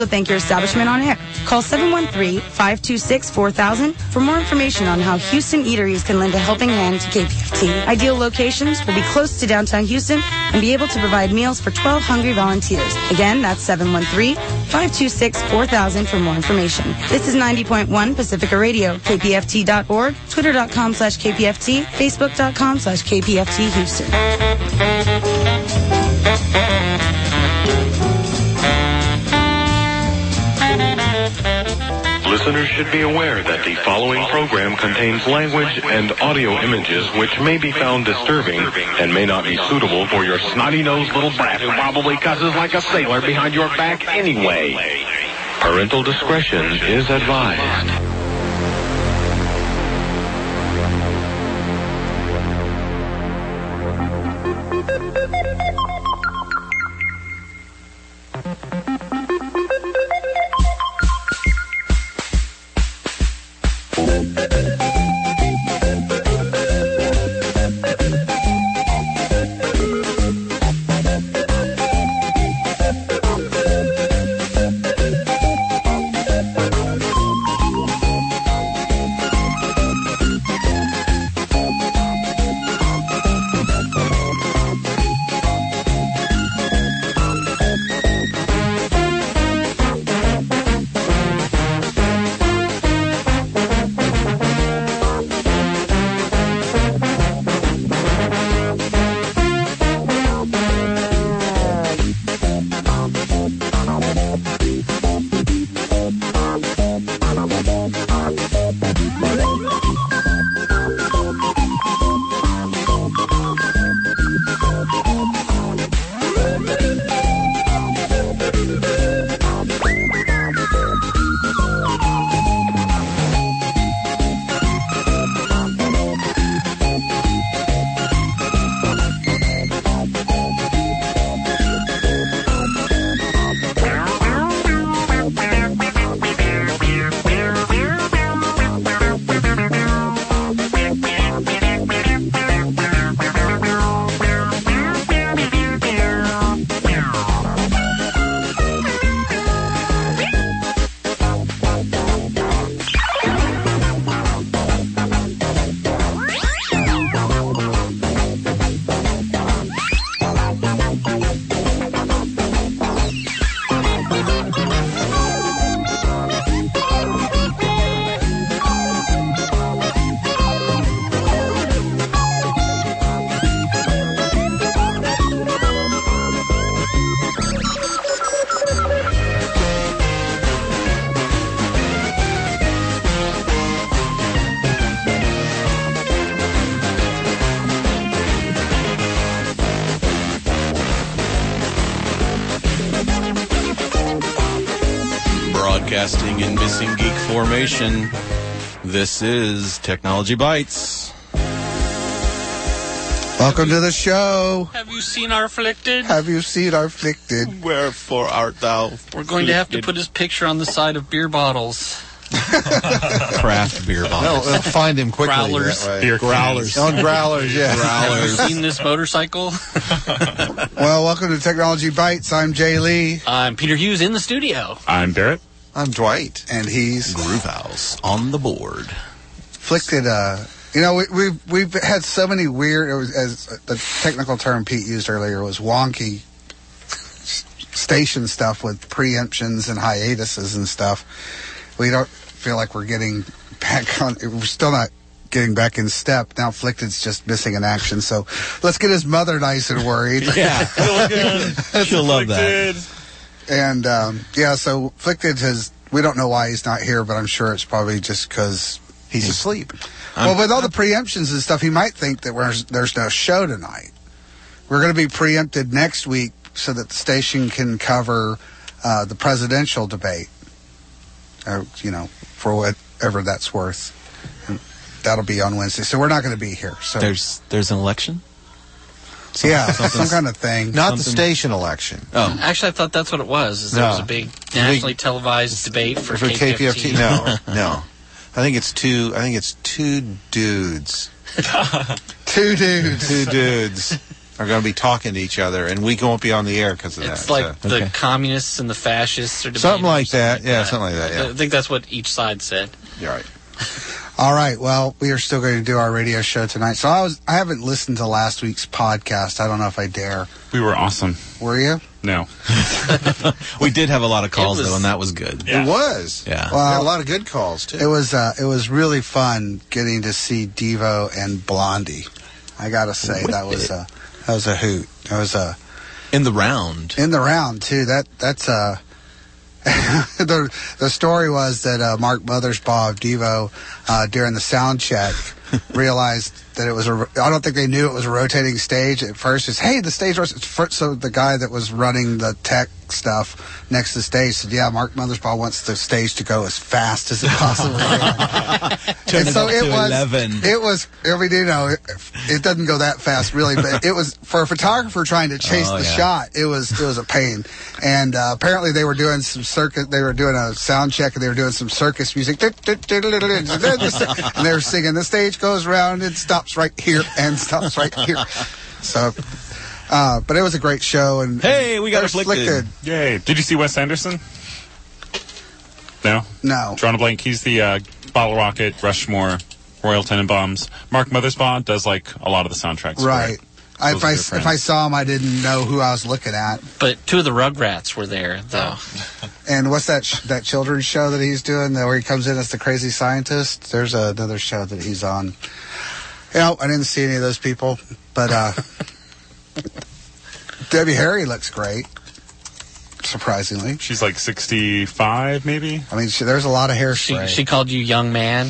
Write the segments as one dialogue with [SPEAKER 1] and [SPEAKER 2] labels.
[SPEAKER 1] Thank your establishment on air. Call 713-526-4000 for more information on how Houston eateries can lend a helping hand to KPFT. Ideal locations will be close to downtown Houston and be able to provide meals for 12 hungry volunteers. Again, that's 713-526-4000 for more information. This is 90.1 Pacifica Radio, kpft.org, twitter.com/KPFT, facebook.com/KPFT Houston.
[SPEAKER 2] Listeners should be aware that the following program contains language and audio images which may be found disturbing and may not be suitable for your snotty-nosed little brat who probably cusses like a sailor behind your back anyway. Parental discretion is advised.
[SPEAKER 3] Broadcasting in Missing Geek formation, this is Technology Bites.
[SPEAKER 4] Welcome to the show.
[SPEAKER 5] Have you seen our Afflicted?
[SPEAKER 4] Have you seen our Afflicted?
[SPEAKER 3] Wherefore art thou?
[SPEAKER 5] We're going to have to put his picture on the side of beer bottles.
[SPEAKER 3] Craft beer bottles.
[SPEAKER 4] They'll find him quickly.
[SPEAKER 5] Growlers.
[SPEAKER 4] That way.
[SPEAKER 3] Beer growlers.
[SPEAKER 4] On growlers, yeah.
[SPEAKER 5] Have you seen this motorcycle?
[SPEAKER 4] Well, welcome to Technology Bites. I'm Jay Lee.
[SPEAKER 5] I'm Peter Hughes in the studio.
[SPEAKER 6] I'm Barrett.
[SPEAKER 4] I'm Dwight. And he's
[SPEAKER 3] Groove House on the board.
[SPEAKER 4] Afflicted. We've had so many weird, as the technical term Pete used earlier was wonky station stuff with preemptions and hiatuses and stuff. We don't feel like we're getting back on. We're still not getting back in step. Now Afflicted's just missing in action. So let's get his mother nice and worried.
[SPEAKER 3] Yeah. She'll love that.
[SPEAKER 4] And, so Afflicted we don't know why he's not here, but I'm sure it's probably just because he's asleep. Well, with all the preemptions and stuff, he might think that there's no show tonight. We're going to be preempted next week so that the station can cover the presidential debate, for whatever that's worth. And that'll be on Wednesday. So we're not going to be here. So
[SPEAKER 3] There's an election?
[SPEAKER 4] Some kind of thing.
[SPEAKER 7] Not the station election.
[SPEAKER 3] Oh.
[SPEAKER 5] Actually, I thought that's what it was. There was a big nationally televised debate for KPFT.
[SPEAKER 7] No. I think it's two dudes.
[SPEAKER 4] Two dudes.
[SPEAKER 7] Two dudes are going to be talking to each other, and we won't be on the air because of that.
[SPEAKER 5] It's like the communists and the fascists are debating.
[SPEAKER 7] Something like that. Yeah, something like that. Yeah.
[SPEAKER 5] I think that's what each side said.
[SPEAKER 7] You're right.
[SPEAKER 4] All right. Well, we are still going to do our radio show tonight. So I haven't listened to last week's podcast. I don't know if I dare.
[SPEAKER 6] We were awesome.
[SPEAKER 4] Were you?
[SPEAKER 6] No.
[SPEAKER 3] We did have a lot of calls though, and that was good.
[SPEAKER 7] Yeah. It was.
[SPEAKER 3] Yeah.
[SPEAKER 7] Well, we had a lot of good calls too.
[SPEAKER 4] It was really fun getting to see Devo and Blondie. I got to say that was a hoot. That was
[SPEAKER 3] in the round.
[SPEAKER 4] In the round too. That's the story was that Mark Mothersbaugh of Devo during the sound check realized that it was I don't think they knew it was a rotating stage at first. It's, hey, the stage rotates. So the guy that was running the tech stuff next to the stage said, yeah, Mark Mothersbaugh wants the stage to go as fast as it possibly can.
[SPEAKER 3] And so it was 11.
[SPEAKER 4] It was, I mean, you know, it doesn't go that fast really, but it was for a photographer trying to chase the shot. It was a pain. And apparently they were doing they were doing a sound check and they were doing some circus music. And they were singing, the stage goes round and stops right here and stops right here. So, but it was a great show. And
[SPEAKER 3] hey, we got Afflicted.
[SPEAKER 6] Yay. Did you see Wes Anderson? No?
[SPEAKER 4] No.
[SPEAKER 6] Drawing a blank. He's the Bottle Rocket, Rushmore, Royal Tenenbaums. Mark Mothersbaugh does like a lot of the soundtracks.
[SPEAKER 4] Right. If I saw him, I didn't know who I was looking at.
[SPEAKER 5] But two of the Rugrats were there, though.
[SPEAKER 4] And what's that children's show that he's doing where he comes in as the crazy scientist? There's another show that he's on. You know, I didn't see any of those people, but Debbie Harry looks great, surprisingly.
[SPEAKER 6] She's like 65, maybe?
[SPEAKER 4] I mean, there's a lot of hairspray.
[SPEAKER 5] She called you young man.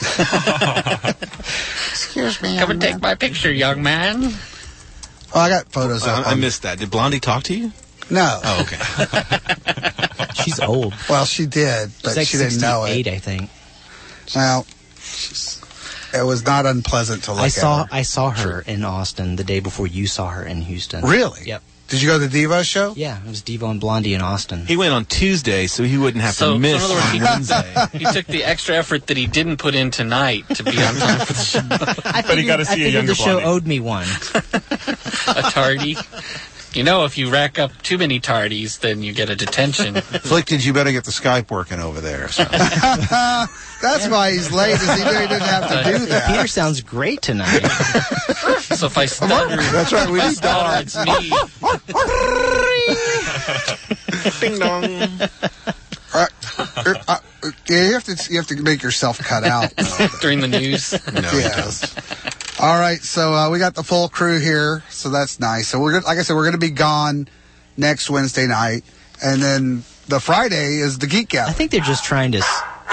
[SPEAKER 4] Excuse me,
[SPEAKER 5] come and take my picture, young man.
[SPEAKER 4] Oh, I got photos up.
[SPEAKER 3] I missed that. Did Blondie talk to you?
[SPEAKER 4] No.
[SPEAKER 3] Oh, okay.
[SPEAKER 8] She's old.
[SPEAKER 4] Well, she did, but
[SPEAKER 8] like
[SPEAKER 4] she didn't know it.
[SPEAKER 8] 68, I think.
[SPEAKER 4] Well, it was not unpleasant to look at.
[SPEAKER 8] I saw her in Austin the day before you saw her in Houston.
[SPEAKER 4] Really?
[SPEAKER 8] Yep.
[SPEAKER 4] Did you go to the Devo show?
[SPEAKER 8] Yeah, it was Devo and Blondie in Austin.
[SPEAKER 3] He went on Tuesday, so he wouldn't have to miss on Wednesday.
[SPEAKER 5] He took the extra effort that he didn't put in tonight to be on time for the show.
[SPEAKER 6] But he got to see a younger
[SPEAKER 8] the show
[SPEAKER 6] Blondie.
[SPEAKER 8] owed me one.
[SPEAKER 5] A tardy. You know, if you rack up too many tardies, then you get a detention.
[SPEAKER 7] Afflicted, you better get the Skype working over there. So.
[SPEAKER 4] That's why he's late, is he knew he didn't have to do that.
[SPEAKER 8] Peter sounds great tonight.
[SPEAKER 5] So if I stutter,
[SPEAKER 7] that's right, we need
[SPEAKER 5] stutter, it's me.
[SPEAKER 3] Ding dong.
[SPEAKER 4] You have to make yourself cut out
[SPEAKER 5] during the news.
[SPEAKER 3] No,
[SPEAKER 4] yes. All right, so we got the full crew here, so that's nice. So we're like I said, we're going to be gone next Wednesday night, and then the Friday is the Geek Gathering.
[SPEAKER 8] I think they're just trying to.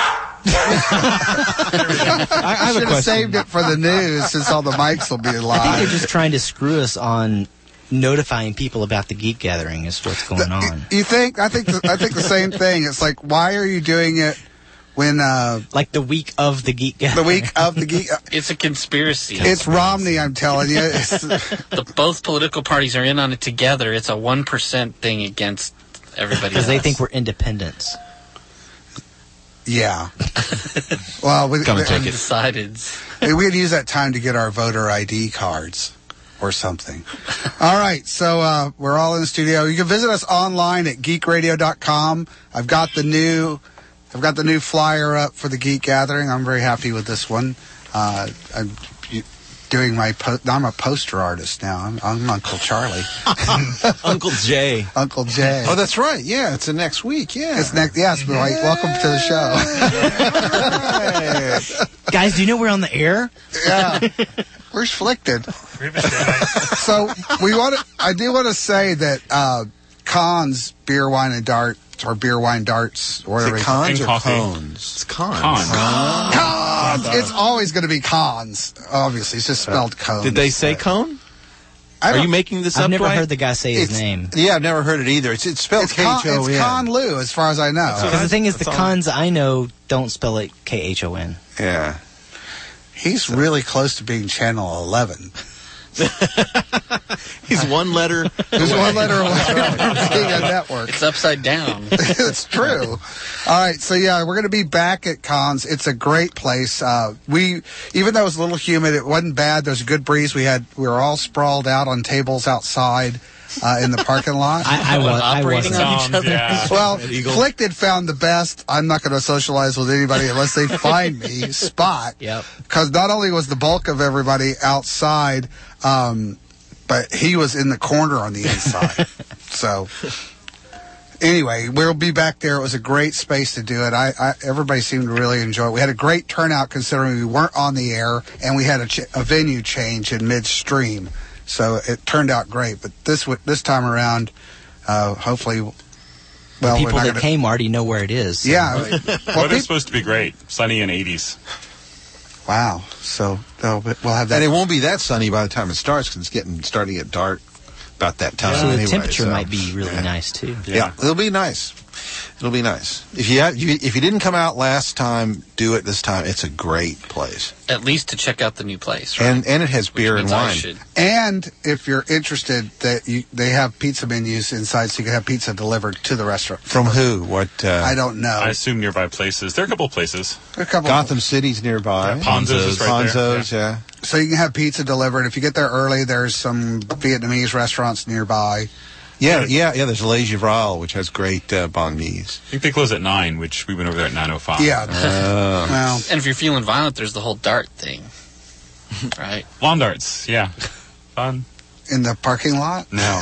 [SPEAKER 4] I should have saved it for the news since all the mics will be live.
[SPEAKER 8] I think they're just trying to screw us on notifying people about the Geek Gathering is what's going on.
[SPEAKER 4] You think? I think the same thing. It's like, why are you doing it when
[SPEAKER 8] like the week of the Geek Gathering?
[SPEAKER 4] The week of the Geek.
[SPEAKER 5] It's a conspiracy.
[SPEAKER 4] It's Romney, I'm telling you.
[SPEAKER 5] Both political parties are in on it together. It's a 1% thing against everybody else.
[SPEAKER 8] Because they think we're independents.
[SPEAKER 4] Yeah. Well, we
[SPEAKER 5] take it. Decided.
[SPEAKER 4] We could use that time to get our voter ID cards or something. All right, so we're all in the studio. You can visit us online at geekradio.com. I've got the new flyer up for the Geek Gathering. I'm very happy with this one. I'm doing I'm a poster artist now. I'm Uncle Charlie.
[SPEAKER 3] Uncle Jay.
[SPEAKER 4] Uncle Jay.
[SPEAKER 7] Oh, that's right. Yeah, it's the next week. Yeah.
[SPEAKER 4] It's next. Yes, but welcome to the show.
[SPEAKER 8] Guys, do you know we're on the air?
[SPEAKER 4] Yeah. We're afflicted. So I do want to say that Cons Beer, Wine, and Darts, or Beer, Wine, Darts, or whatever.
[SPEAKER 7] Is it cons or
[SPEAKER 6] coffee?
[SPEAKER 7] cones?
[SPEAKER 3] It's cons.
[SPEAKER 4] Cons. It's always going to be cons. Obviously, it's just spelled cone.
[SPEAKER 3] Did they say cone? Are you making this up?
[SPEAKER 8] I've never heard the guy say his name.
[SPEAKER 7] Yeah, I've never heard it either. It's spelled K-H-O-N.
[SPEAKER 4] It's Con Lu, as far as I know.
[SPEAKER 8] Because the thing is, the cons I know don't spell it K-H-O-N.
[SPEAKER 7] Yeah.
[SPEAKER 4] He's really close to being Channel 11.
[SPEAKER 7] He's one letter.
[SPEAKER 4] There's one letter away from being a network.
[SPEAKER 5] It's upside down.
[SPEAKER 4] It's true. All right, so yeah, we're going to be back at Cons. It's a great place. Even though it was a little humid, it wasn't bad. There was a good breeze. We were all sprawled out on tables outside in the parking lot.
[SPEAKER 8] I
[SPEAKER 5] operating
[SPEAKER 8] wasn't.
[SPEAKER 5] on each other.
[SPEAKER 6] Yeah.
[SPEAKER 4] Well, Flicked found the best. I'm not going to socialize with anybody unless they find me spot.
[SPEAKER 8] Yep.
[SPEAKER 4] Because not only was the bulk of everybody outside, but he was in the corner on the inside. So, anyway, we'll be back there. It was a great space to do it. Everybody seemed to really enjoy it. We had a great turnout considering we weren't on the air, and we had a venue change in midstream. So it turned out great. But this time around, hopefully, well,
[SPEAKER 8] the people that came already know where it is. So.
[SPEAKER 4] Yeah.
[SPEAKER 6] Weather's supposed to be great. Sunny and 80s.
[SPEAKER 4] Wow. So we'll have that.
[SPEAKER 7] And it won't be that sunny by the time it starts because it's starting to get dark about that time.
[SPEAKER 8] So
[SPEAKER 7] anyway,
[SPEAKER 8] the temperature might be really nice too.
[SPEAKER 7] Yeah, it'll be nice. It'll be nice. If you didn't come out last time, do it this time. It's a great place.
[SPEAKER 5] At least to check out the new place, right?
[SPEAKER 7] And it has beer and wine.
[SPEAKER 4] And if you're interested, they have pizza menus inside, so you can have pizza delivered to the restaurant.
[SPEAKER 7] From who? What?
[SPEAKER 4] I don't know.
[SPEAKER 6] I assume nearby places. There are a couple of places.
[SPEAKER 4] Gotham
[SPEAKER 7] City's nearby.
[SPEAKER 6] Yeah, Ponzo's is right there.
[SPEAKER 7] Ponzo's, yeah.
[SPEAKER 4] So you can have pizza delivered. If you get there early, there's some Vietnamese restaurants nearby.
[SPEAKER 7] Yeah. There's Le Givral, which has great banh mi's.
[SPEAKER 6] I think they close at 9, which we went over there at 9:05.
[SPEAKER 4] Yeah. Well,
[SPEAKER 5] And if you're feeling violent, there's the whole dart thing, right?
[SPEAKER 6] Lawn darts, yeah. Fun.
[SPEAKER 4] in the parking lot.
[SPEAKER 6] No.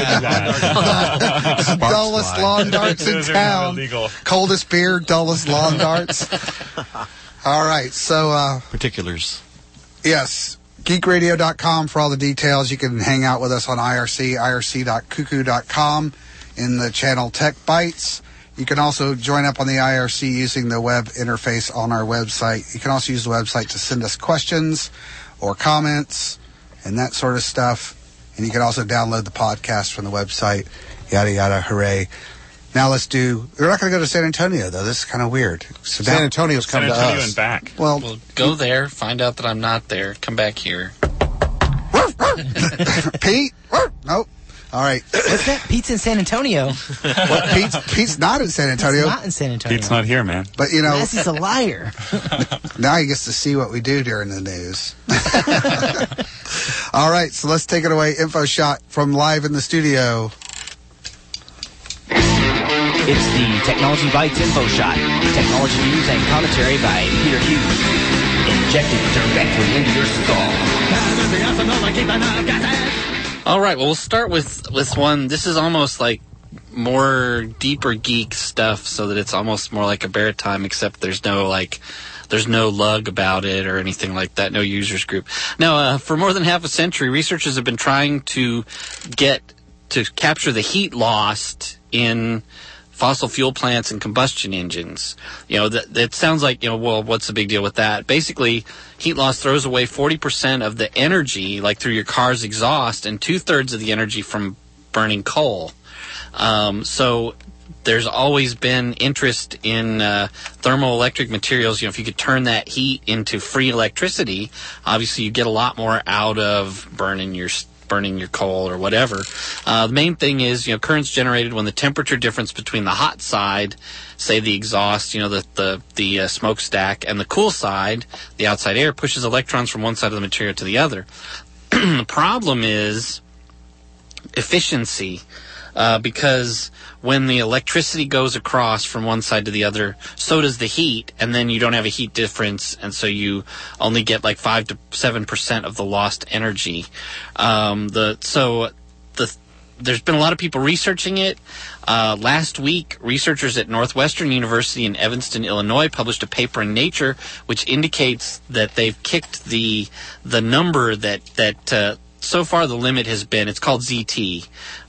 [SPEAKER 4] Dullest lawn darts in town. Coldest beer, dullest lawn darts. All right, so
[SPEAKER 3] particulars.
[SPEAKER 4] Yes. GeekRadio.com for all the details. You can hang out with us on IRC, irc.cuckoo.com in the channel Tech Bytes. You can also join up on the IRC using the web interface on our website. You can also use the website to send us questions or comments and that sort of stuff. And you can also download the podcast from the website, yada, yada, hooray. Now we're not going to go to San Antonio, though. This is kind of weird. So
[SPEAKER 7] San Antonio's come to us.
[SPEAKER 6] And back.
[SPEAKER 4] Well,
[SPEAKER 5] go there, find out that I'm not there, come back here.
[SPEAKER 4] Pete? Nope. All right.
[SPEAKER 8] What's that? Pete's in San Antonio.
[SPEAKER 4] What? Pete's not in San Antonio.
[SPEAKER 8] He's not in San Antonio.
[SPEAKER 6] Pete's not here, man.
[SPEAKER 4] But, you know.
[SPEAKER 8] Unless he's a liar.
[SPEAKER 4] Now he gets to see what we do during the news. All right, so let's take it away. Info shot from live in the studio.
[SPEAKER 9] It's the Technology Bytes Info Shot. Technology news and commentary by Peter Hughes. Injected directly into your skull.
[SPEAKER 5] All right, well, we'll start with one. This is almost like more deeper geek stuff, so that it's almost more like a bear time, except there's no lug about it or anything like that, no users group. Now, for more than half a century, researchers have been trying to capture the heat lost in fossil fuel plants and combustion engines. You know, that sounds like, well, what's the big deal with that? Basically, heat loss throws away 40% of the energy, like through your car's exhaust, and 2/3 of the energy from burning coal. So there's always been interest in thermoelectric materials. If you could turn that heat into free electricity, obviously you get a lot more out of burning your coal or whatever. The main thing is, currents generated when the temperature difference between the hot side, say the exhaust, the smokestack, and the cool side, the outside air, pushes electrons from one side of the material to the other. The problem is efficiency, because when the electricity goes across from one side to the other, so does the heat, and then you don't have a heat difference, and so you only get like 5 to 7% of the lost energy. There's been a lot of people researching it. Last week, researchers at Northwestern University in Evanston, Illinois, published a paper in Nature which indicates that they've kicked the number that so far the limit has been, it's called ZT,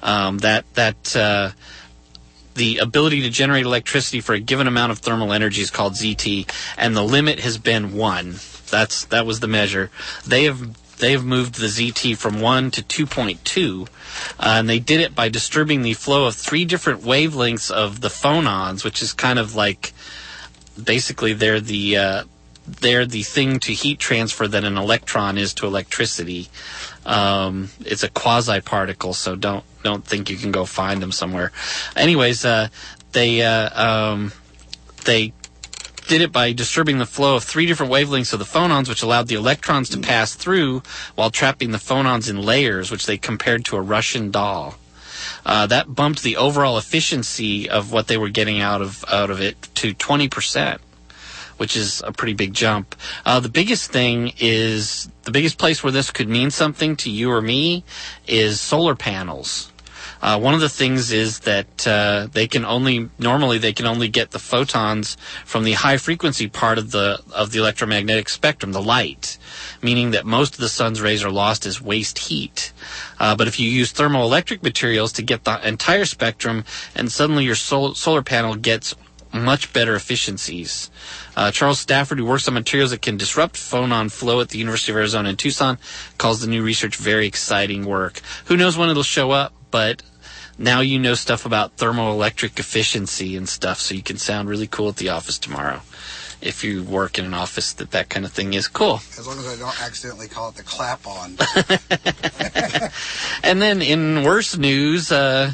[SPEAKER 5] the ability to generate electricity for a given amount of thermal energy is called ZT, and the limit has been 1. That was the measure. They have moved the ZT from 1 to 2.2, and they did it by disturbing the flow of 3 different wavelengths of the phonons, which is kind of like, basically they're the they're the thing to heat transfer that an electron is to electricity. It's a quasi-particle, so don't think you can go find them somewhere. Anyways, they did it by disturbing the flow of 3 different wavelengths of the phonons, which allowed the electrons to pass through while trapping the phonons in layers, which they compared to a Russian doll. That bumped the overall efficiency of what they were getting out of it to 20%, which is a pretty big jump. The biggest place where this could mean something to you or me is solar panels. One of the things is that they can only get the photons from the high frequency part of the electromagnetic spectrum, the light, meaning that most of the sun's rays are lost as waste heat. But if you use thermoelectric materials to get the entire spectrum, and suddenly your solar panel gets much better efficiencies. Charles Stafford, who works on materials that can disrupt phonon flow at the University of Arizona in Tucson, calls the new research very exciting work. Who knows when it'll show up, but now you know stuff about thermoelectric efficiency and stuff, so you can sound really cool at the office tomorrow. If you work in an office that kind of thing is cool.
[SPEAKER 4] As long as I don't accidentally call it the clap-on.
[SPEAKER 5] And then in worse news,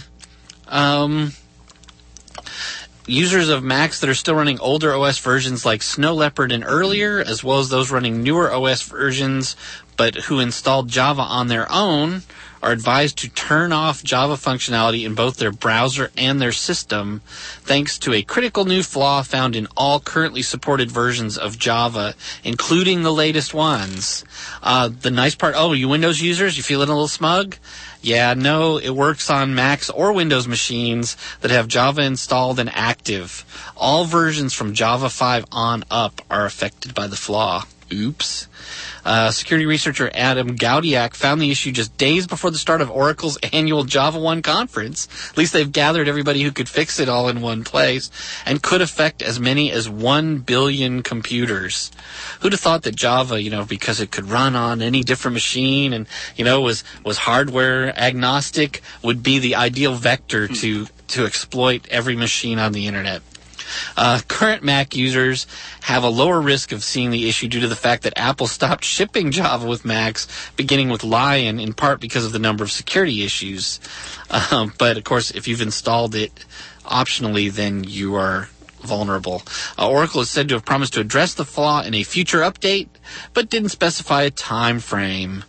[SPEAKER 5] users of Macs that are still running older OS versions like Snow Leopard and earlier, as well as those running newer OS versions but who installed Java on their own, are advised to turn off Java functionality in both their browser and their system, thanks to a critical new flaw found in all currently supported versions of Java, including the latest ones. The nice part, you Windows users, you feeling a little smug? Yeah, no, it works on Macs or Windows machines that have Java installed and active. All versions from Java 5 on up are affected by the flaw. Oops. Security researcher Adam Gaudiak found the issue just days before the start of Oracle's annual Java 1 conference. At least they've gathered everybody who could fix it all in one place, and could affect as many as 1 billion computers. Who'd have thought that Java, because it could run on any different machine and, was hardware agnostic, would be the ideal vector to exploit every machine on the internet. Current Mac users have a lower risk of seeing the issue due to the fact that Apple stopped shipping Java with Macs, beginning with Lion, in part because of the number of security issues. But, of course, if you've installed it optionally, then you are vulnerable. Oracle is said to have promised to address the flaw in a future update, but didn't specify a time frame.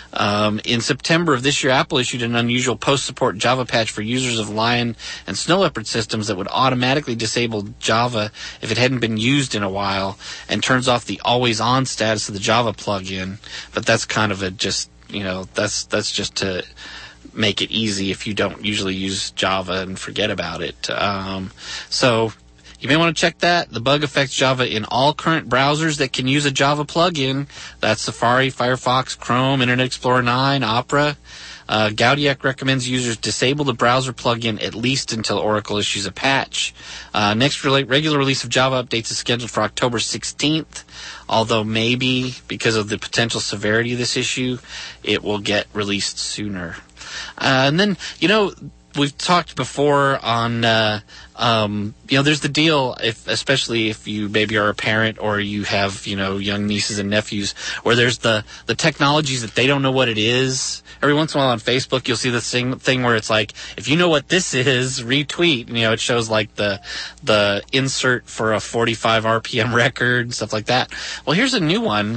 [SPEAKER 5] In September of this year, Apple issued an unusual post-support Java patch for users of Lion and Snow Leopard systems that would automatically disable Java if it hadn't been used in a while, and turns off the always-on status of the Java plugin. But that's kind of that's just to make it easy if you don't usually use Java and forget about it. So you may want to check that. The bug affects Java in all current browsers that can use a Java plugin. That's Safari, Firefox, Chrome, Internet Explorer 9, Opera. Gaudiak recommends users disable the browser plugin at least until Oracle issues a patch. Next regular release of Java updates is scheduled for October 16th, although maybe because of the potential severity of this issue, it will get released sooner. And then, we've talked before on, there's the deal, especially if you maybe are a parent or you have, young nieces and nephews, where there's the technologies that they don't know what it is. Every once in a while on Facebook, you'll see this thing where it's like, if you know what this is, retweet. It shows like the insert for a 45 RPM record and stuff like that. Well, here's a new one.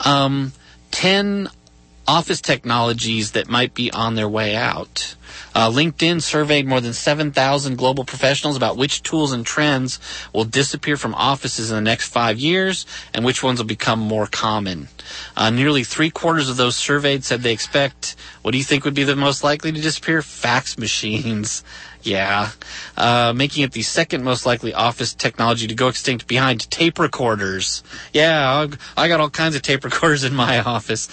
[SPEAKER 5] 10 office technologies that might be on their way out. LinkedIn surveyed more than 7,000 global professionals about which tools and trends will disappear from offices in the next 5 years and which ones will become more common. Nearly 3/4 of those surveyed said they expect, what do you think would be the most likely to disappear? Fax machines. Yeah. Making it the second most likely office technology to go extinct behind tape recorders. Yeah, I got all kinds of tape recorders in my office.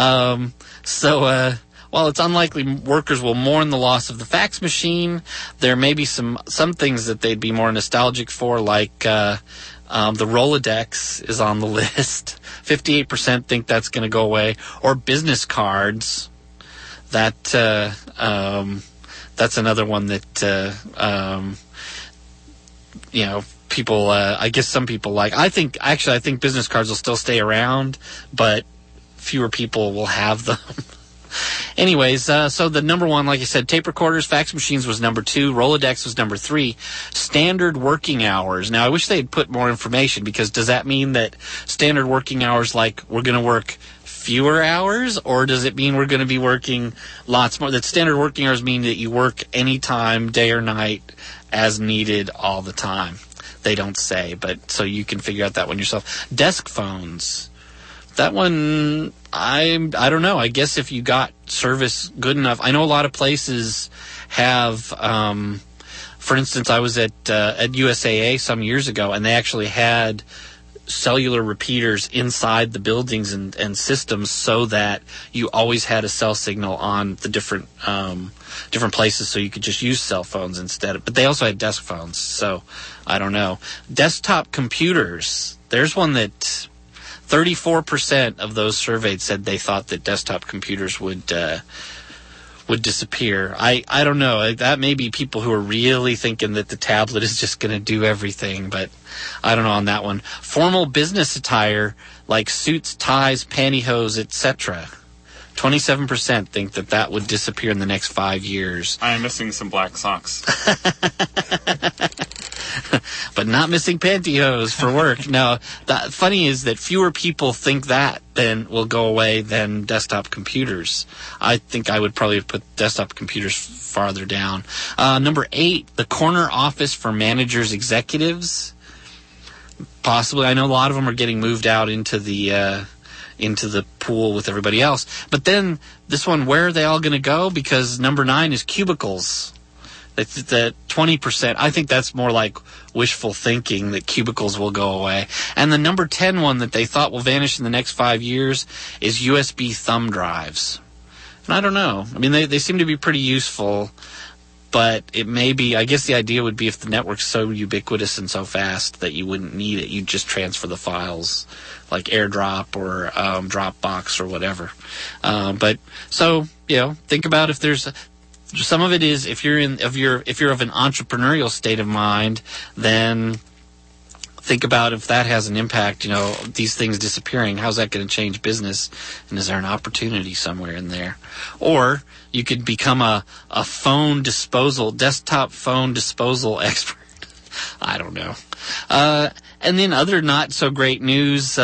[SPEAKER 5] While it's unlikely workers will mourn the loss of the fax machine, there may be some things that they'd be more nostalgic for, like the Rolodex is on the list. 58% think that's going to go away. Or business cards. That's another one that people, I guess some people I think business cards will still stay around, but fewer people will have them. Anyways, so the number one, like I said, tape recorders, fax machines was number 2, Rolodex was number 3, standard working hours. Now, I wish they'd put more information, because does that mean that standard working hours, like we're going to work fewer hours, or does it mean we're going to be working lots more? That standard working hours mean that you work anytime, day or night, as needed all the time. They don't say, but so you can figure out that one yourself. Desk phones. That one, I don't know. I guess if you got service good enough. I know a lot of places have, for instance, I was at USAA some years ago, and they actually had cellular repeaters inside the buildings and systems, so that you always had a cell signal on the different places, so you could just use cell phones instead. But they also had desk phones, so I don't know. Desktop computers. There's one that 34% of those surveyed said they thought that desktop computers would disappear. I don't know. That may be people who are really thinking that the tablet is just going to do everything, but I don't know on that one. Formal business attire like suits, ties, pantyhose, etc. 27% think that would disappear in the next 5 years.
[SPEAKER 6] I am missing some black socks.
[SPEAKER 5] But not missing pantyhose for work. No, the funny is that fewer people think that then will go away than desktop computers. I think I would probably put desktop computers farther down. Number 8, the corner office for managers, executives. Possibly. I know a lot of them are getting moved out into the pool with everybody else. But then this one, where are they all going to go? Because number 9 is cubicles. That 20%, I think that's more like wishful thinking that cubicles will go away. And the number 10 one that they thought will vanish in the next 5 years is USB thumb drives. And I don't know. I mean, they seem to be pretty useful, but it may be, I guess the idea would be if the network's so ubiquitous and so fast that you wouldn't need it, you'd just transfer the files like AirDrop or Dropbox or whatever. But so, think about if there's... Some of it is if you're of an entrepreneurial state of mind, then think about if that has an impact. These things disappearing. How's that going to change business? And is there an opportunity somewhere in there? Or you could become a desktop phone disposal expert. I don't know. And then other not so great news.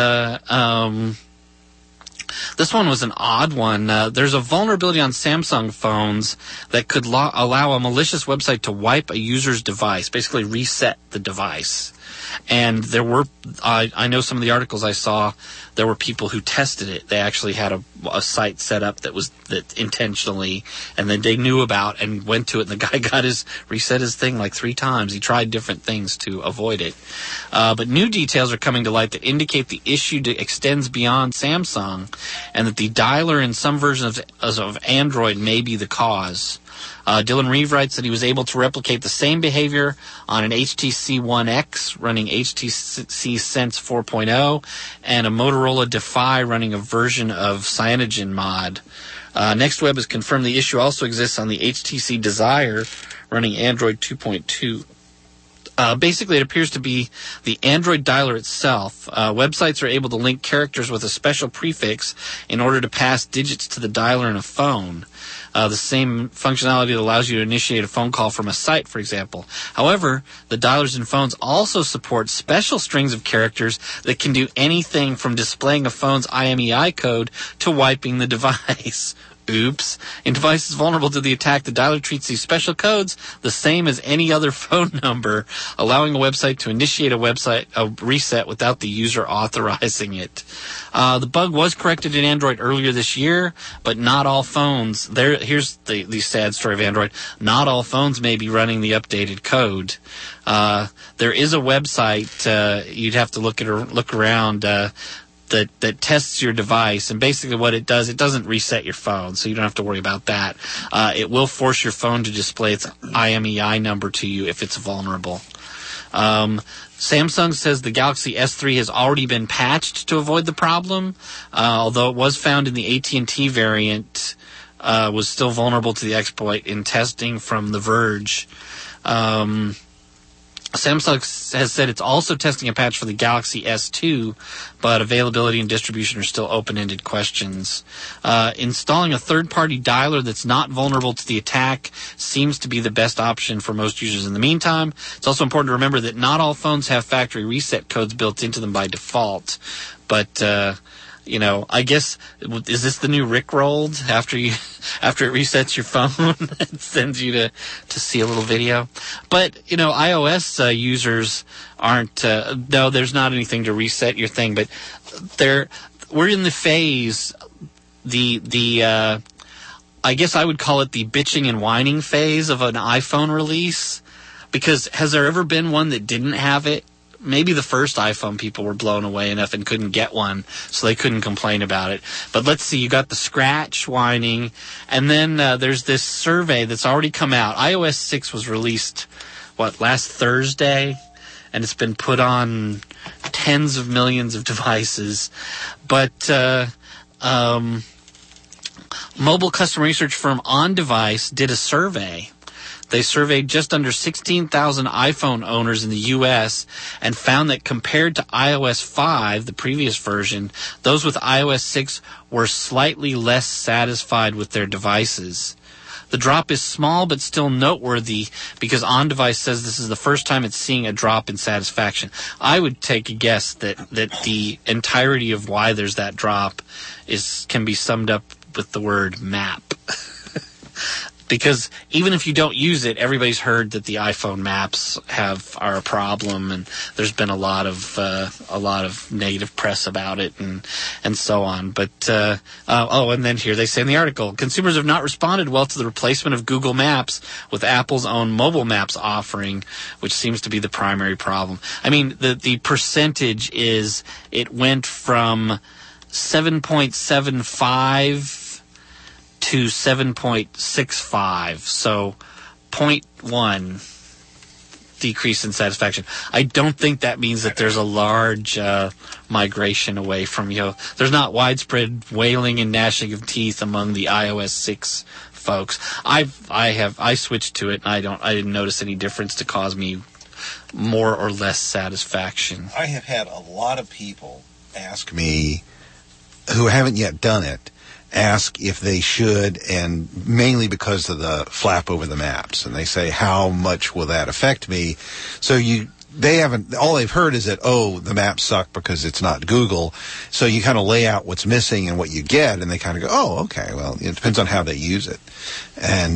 [SPEAKER 5] This one was an odd one. There's a vulnerability on Samsung phones that could allow a malicious website to wipe a user's device, basically reset the device. And there were, I know some of the articles I saw, there were people who tested it. They actually had a site set up that intentionally, and then they knew about and went to it, and the guy reset his thing like 3 times. He tried different things to avoid it. But new details are coming to light that indicate the issue extends beyond Samsung, and that the dialer in some versions of Android may be the cause. Dylan Reeve writes that he was able to replicate the same behavior on an HTC One X running HTC Sense 4.0 and a Motorola Defy running a version of CyanogenMod. NextWeb has confirmed the issue also exists on the HTC Desire running Android 2.2. Basically, it appears to be the Android dialer itself. Websites are able to link characters with a special prefix in order to pass digits to the dialer in a phone. The same functionality that allows you to initiate a phone call from a site, for example. However, the dialers in phones also support special strings of characters that can do anything from displaying a phone's IMEI code to wiping the device. Oops. In devices vulnerable to the attack, the dialer treats these special codes the same as any other phone number, allowing a website to initiate a reset without the user authorizing it. The bug was corrected in Android earlier this year, but not all phones. Here's the sad story of Android. Not all phones may be running the updated code. There is a website you'd have to look around. That tests your device, and basically what it does, it doesn't reset your phone, so you don't have to worry about that. It will force your phone to display its IMEI number to you if it's vulnerable. Samsung says the Galaxy S3 has already been patched to avoid the problem, although it was found in the AT&T variant, was still vulnerable to the exploit in testing from The Verge. Samsung has said it's also testing a patch for the Galaxy S2, but availability and distribution are still open-ended questions. Installing a third-party dialer that's not vulnerable to the attack seems to be the best option for most users in the meantime. It's also important to remember that not all phones have factory reset codes built into them by default. But, I guess, is this the new Rickrolled after it resets your phone and sends you to see a little video? But, iOS users aren't, no, there's not anything to reset your thing, but we're in the phase, I guess I would call it the bitching and whining phase of an iPhone release, because has there ever been one that didn't have it? Maybe the first iPhone people were blown away enough and couldn't get one, so they couldn't complain about it. But let's see, you got the scratch whining, and then there's this survey that's already come out. iOS 6 was released, last Thursday? And it's been put on tens of millions of devices. But mobile customer research firm OnDevice did a survey. They surveyed just under 16,000 iPhone owners in the U.S. and found that compared to iOS 5, the previous version, those with iOS 6 were slightly less satisfied with their devices. The drop is small but still noteworthy because OnDevice says this is the first time it's seeing a drop in satisfaction. I would take a guess that the entirety of why there's that drop can be summed up with the word map. Because even if you don't use it, everybody's heard that the iPhone maps are a problem, and there's been a lot of negative press about it and so on. But and then here they say in the article, consumers have not responded well to the replacement of Google Maps with Apple's own mobile maps offering, which seems to be the primary problem. I mean, the percentage is it went from 7.75 to 7.65, so 0.1 decrease in satisfaction. I don't think that means that there's a large migration away from, there's not widespread wailing and gnashing of teeth among the iOS 6 folks. I switched to it, and I didn't notice any difference to cause me more or less satisfaction.
[SPEAKER 7] I have had a lot of people ask me, who haven't yet done it, ask if they should, and mainly because of the flap over the maps. And they say, how much will that affect me? So all they've heard is that, the maps suck because it's not Google. So you kind of lay out what's missing and what you get, and they kind of go, okay, well, it depends on how they use it. And,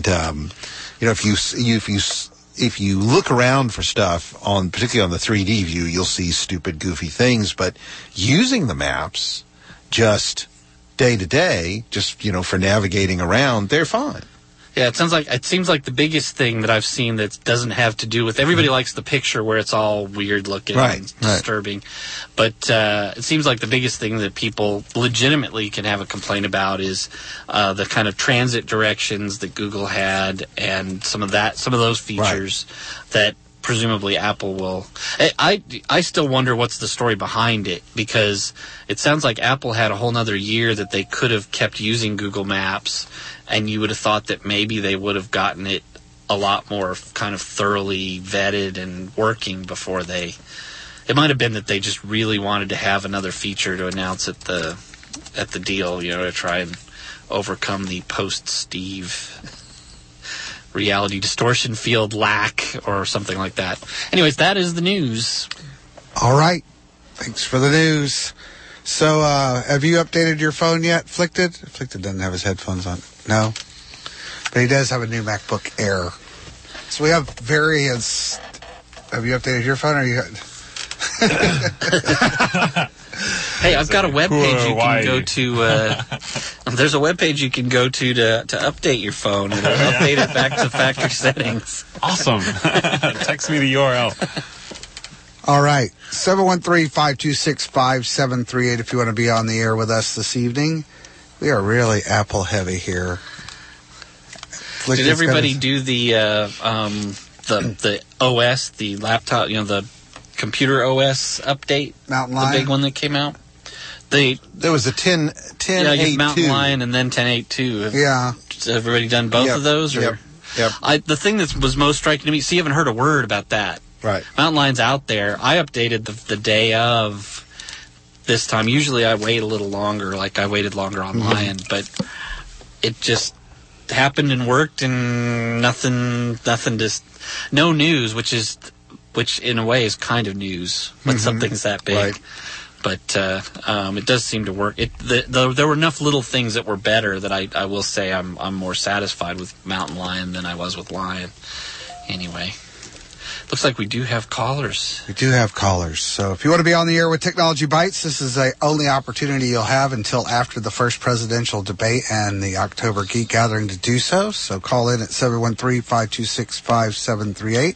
[SPEAKER 7] if you look around for stuff particularly on the 3D view, you'll see stupid, goofy things, but using the maps just day to day, just, for navigating around, they're fine.
[SPEAKER 5] Yeah, it seems like the biggest thing that I've seen that doesn't have to do with, everybody likes the picture where it's all weird looking and disturbing. But it seems like the biggest thing that people legitimately can have a complaint about is the kind of transit directions that Google had, and some of those features that presumably Apple will. I still wonder what's the story behind it, because it sounds like Apple had a whole nother year that they could have kept using Google Maps, and you would have thought that maybe they would have gotten it a lot more kind of thoroughly vetted and working before they. It might have been that they just really wanted to have another feature to announce at the deal, to try and overcome the post-Steve reality distortion field lack or something like that. Anyways, that is the news.
[SPEAKER 4] All right. Thanks for the news. So, have you updated your phone yet, Flickted? Flickted doesn't have his headphones on. No? But he does have a new MacBook Air. So we have various... Have you updated your phone, or you...
[SPEAKER 5] Hey, I've got a webpage you can go to. There's a webpage you can go to update your phone, and it'll update it back to factory settings.
[SPEAKER 6] Awesome. Text me the URL.
[SPEAKER 4] All right. 713-526-5738 if you want to be on the air with us this evening. We are really Apple heavy here.
[SPEAKER 5] Did everybody do the OS, the laptop, the computer OS update?
[SPEAKER 4] Mountain Lion?
[SPEAKER 5] The big one that came out?
[SPEAKER 7] There was a 10.8.2.
[SPEAKER 5] Mountain Lion and then 10.8.2.
[SPEAKER 4] Yeah.
[SPEAKER 5] Has everybody done both of those? Or?
[SPEAKER 7] Yep.
[SPEAKER 5] The thing that was most striking to me, you haven't heard a word about that.
[SPEAKER 7] Right.
[SPEAKER 5] Mountain Lion's out there. I updated the day of this time. Usually I wait a little longer, like I waited longer on Lion, but it just happened and worked, and nothing just, no news, which in a way is kind of news when something's that big.
[SPEAKER 7] Right.
[SPEAKER 5] But it does seem to work. There were enough little things that were better that I will say I'm more satisfied with Mountain Lion than I was with Lion. Anyway, looks like we do have callers.
[SPEAKER 4] We do have callers. So if you want to be on the air with Technology Bites, this is the only opportunity you'll have until after the first presidential debate and the October Geek Gathering to do so. So call in at 713-526-5738.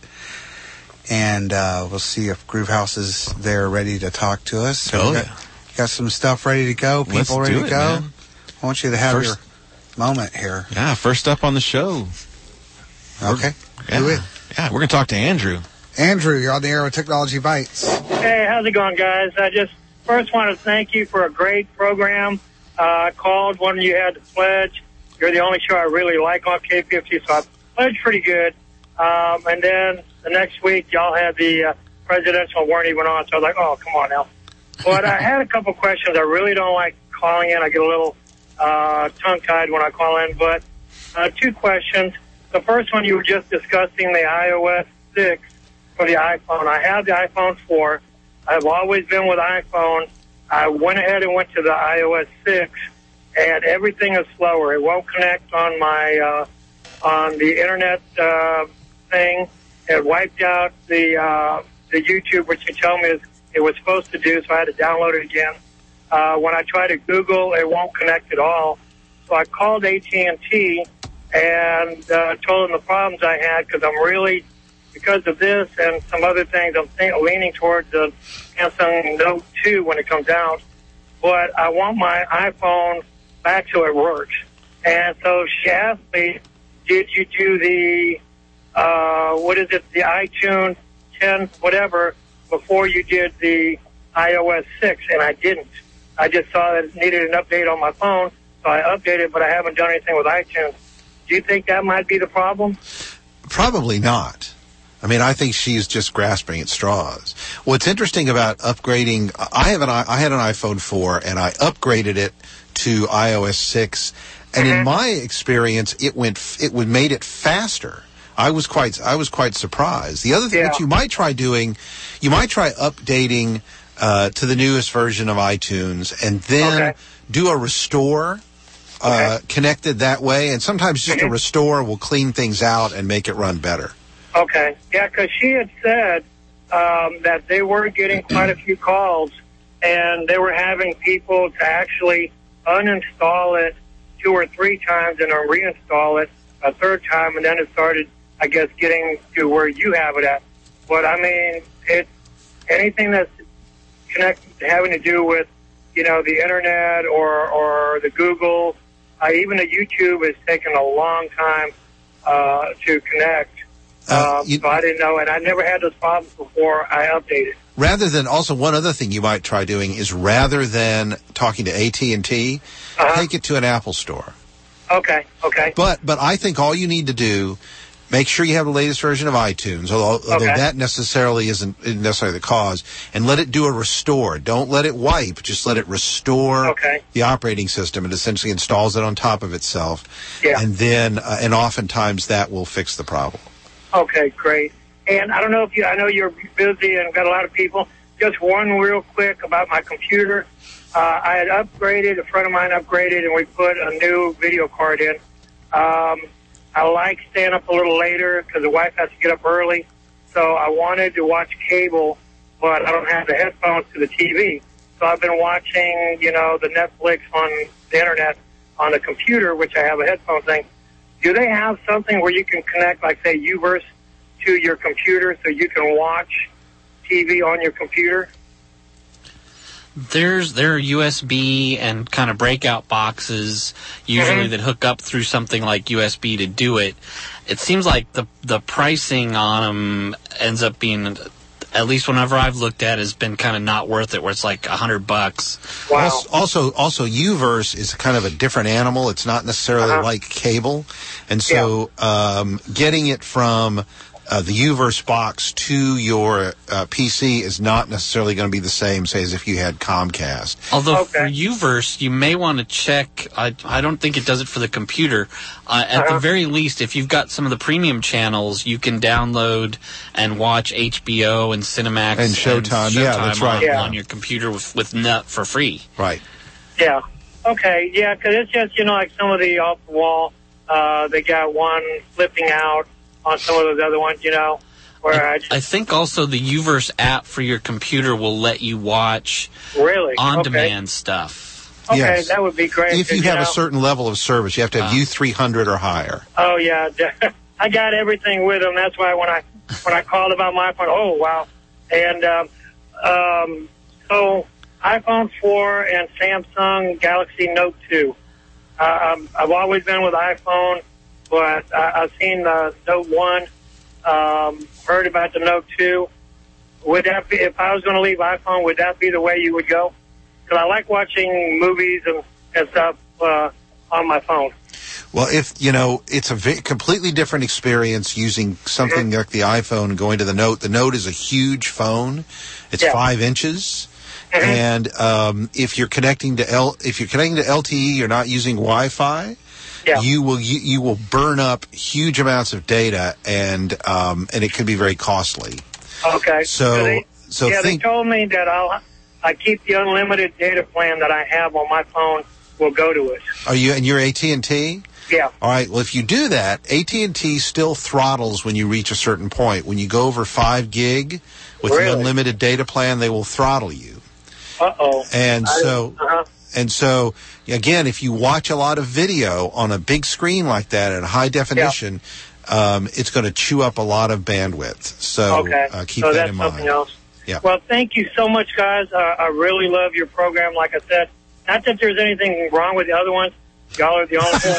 [SPEAKER 4] And we'll see if Groovehouse is there ready to talk to us. So got some stuff ready to go, people ready to go. Man. I want you to have your moment here.
[SPEAKER 3] Yeah, first up on the show.
[SPEAKER 4] Okay.
[SPEAKER 3] Yeah, we're going to talk to Andrew.
[SPEAKER 4] Andrew, you're on the air with Technology Bites.
[SPEAKER 10] Hey, how's it going, guys? I just first want to thank you for a great program. I called when you had the pledge. You're the only show I really like on K50, so I pledged pretty good. And then the next week, y'all had the presidential weren't even on, so I was like, oh, come on now. But I had a couple questions. I really don't like calling in. I get a little tongue-tied when I call in. But 2 questions. The first one, you were just discussing the iOS 6 for the iPhone. I have the iPhone 4. I've always been with iPhone. I went ahead and went to the iOS 6, and everything is slower. It won't connect on my on the internet thing. It wiped out the YouTube, which you told me it was supposed to do, so I had to download it again. When I try to Google, it won't connect at all. So I called AT&T and told them the problems I had, because I'm really, because of this and some other things, I'm leaning towards the Samsung Note 2 when it comes out. But I want my iPhone back so it works. And so she asked me, did you do the, the iTunes 10, whatever, before you did the iOS 6? And I didn't. I just saw that it needed an update on my phone, so I updated, but I haven't done anything with iTunes. Do you think that might be the problem?
[SPEAKER 7] Probably not. I mean, I think she's just grasping at straws. What's interesting about upgrading, I had an iPhone 4 and I upgraded it to iOS 6, and in my experience, it made it faster. I was quite surprised. The other thing that you might try doing, you might try updating to the newest version of iTunes, and then do a restore. Connected that way, and sometimes just a restore will clean things out and make it run better.
[SPEAKER 10] Okay. Yeah, because she had said that they were getting quite a few calls, and they were having people to actually uninstall it 2 or 3 times and then reinstall it a 3rd time, and then it started, I guess, getting to where you have it at. But, I mean, it's anything that's having to do with, the Internet or the Google, even the YouTube has taken a long time to connect. So I didn't know, and I never had those problems before I updated.
[SPEAKER 7] Rather than, also one other thing you might try doing is, rather than talking to AT&T, take it to an Apple store.
[SPEAKER 10] Okay.
[SPEAKER 7] But I think all you need to do, make sure you have the latest version of iTunes, although that necessarily isn't necessarily the cause, and let it do a restore. Don't let it wipe, just let it restore the operating system. It essentially installs it on top of itself. Yeah. And then, and oftentimes that will fix the problem.
[SPEAKER 10] Okay, great. And I don't know I know you're busy and got a lot of people. Just one real quick about my computer. I had upgraded, a friend of mine upgraded, and we put a new video card in. I like staying up a little later because the wife has to get up early. So I wanted to watch cable, but I don't have the headphones to the TV. So I've been watching, the Netflix on the Internet on the computer, which I have a headphone thing. Do they have something where you can connect, like, say, Uverse to your computer so you can watch TV on your computer?
[SPEAKER 5] There are USB and kind of breakout boxes usually that hook up through something like USB to do it. It seems like the pricing on them ends up being, at least whenever I've looked at, has been kind of not worth it, where it's like $100.
[SPEAKER 10] Wow.
[SPEAKER 7] Also, Uverse is kind of a different animal. It's not necessarily like cable, and so getting it from the UVerse box to your PC is not necessarily going to be the same, say, as if you had Comcast.
[SPEAKER 5] Although for UVerse, you may want to check. I don't think it does it for the computer. At the very least, if you've got some of the premium channels, you can download and watch HBO and Cinemax
[SPEAKER 7] and Showtime. Yeah, that's right.
[SPEAKER 5] On your computer with Nut for free.
[SPEAKER 7] Right.
[SPEAKER 10] Yeah. Okay. Yeah, because it's just, like some of the off the wall, they got one flipping out on some of those other ones, where
[SPEAKER 5] I think also the UVerse app for your computer will let you watch on-demand stuff.
[SPEAKER 10] Okay,
[SPEAKER 7] yes.
[SPEAKER 10] That would be great.
[SPEAKER 7] If you have a certain level of service, you have to have U300 or higher.
[SPEAKER 10] Oh, yeah. I got everything with them. That's why when I called about my phone, oh, wow. And so iPhone 4 and Samsung Galaxy Note 2. I've always been with iPhone, but I've seen the Note 1, heard about the Note 2. Would that be, if I was going to leave iPhone, would that be the way you would go? Because I like watching movies and stuff on my phone.
[SPEAKER 7] Well, it's a completely different experience using something like the iPhone and going to the Note. The Note is a huge phone. It's 5 inches. And if you're connecting to LTE, you're not using Wi-Fi. You will burn up huge amounts of data, and it can be very costly.
[SPEAKER 10] Okay.
[SPEAKER 7] So
[SPEAKER 10] they told me that I keep the unlimited data plan that I have on my phone. Will go to it.
[SPEAKER 7] And you're AT&T?
[SPEAKER 10] Yeah.
[SPEAKER 7] All right. Well, if you do that, AT&T still throttles when you reach a certain point. When you go over 5 gig with the unlimited data plan, they will throttle you.
[SPEAKER 10] Uh-oh.
[SPEAKER 7] And so, again, if you watch a lot of video on a big screen like that at high definition, it's going to chew up a lot of bandwidth. So keep that in mind.
[SPEAKER 10] Something else.
[SPEAKER 7] Yeah.
[SPEAKER 10] Well, thank you so much, guys. I really love your program. Like I said, not that there's anything wrong with the other ones. Y'all are the only one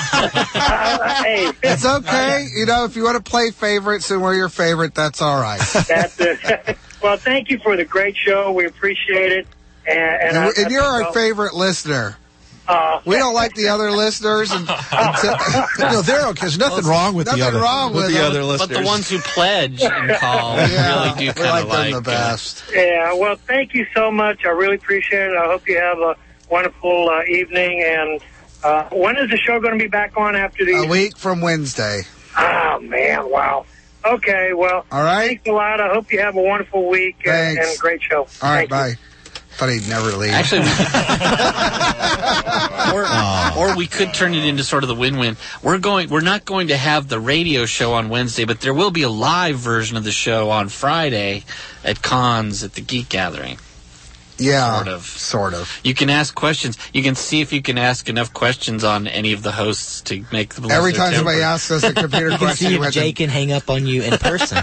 [SPEAKER 10] that hey.
[SPEAKER 4] It's okay. If you want to play favorites and we're your favorite, that's all right.
[SPEAKER 10] That's it. Well, thank you for the great show. We appreciate it. And
[SPEAKER 4] you're our favorite listener. We don't like the other listeners.
[SPEAKER 7] No, they're okay. There's nothing wrong with the other listeners.
[SPEAKER 5] But the ones who pledge and call really do kind of
[SPEAKER 4] like them the best.
[SPEAKER 10] Yeah, well, thank you so much. I really appreciate it. I hope you have a wonderful evening. And when is the show going to be back on after the...
[SPEAKER 4] A week from Wednesday.
[SPEAKER 10] Oh, man, wow. Okay, well,
[SPEAKER 4] all right.
[SPEAKER 10] Thanks a lot. I hope you have a wonderful week and a great show.
[SPEAKER 4] All right, bye. Thought he'd never leave.
[SPEAKER 5] Actually, or we could turn it into sort of the win-win. We're not going to have the radio show on Wednesday, but there will be a live version of the show on Friday at cons at the Geek Gathering.
[SPEAKER 4] Yeah,
[SPEAKER 10] sort of.
[SPEAKER 5] You can ask questions. You can see if you can ask enough questions on any of the hosts to make them.
[SPEAKER 4] Every time somebody asks us a computer question,
[SPEAKER 8] you can see if Jay can hang up on you in person.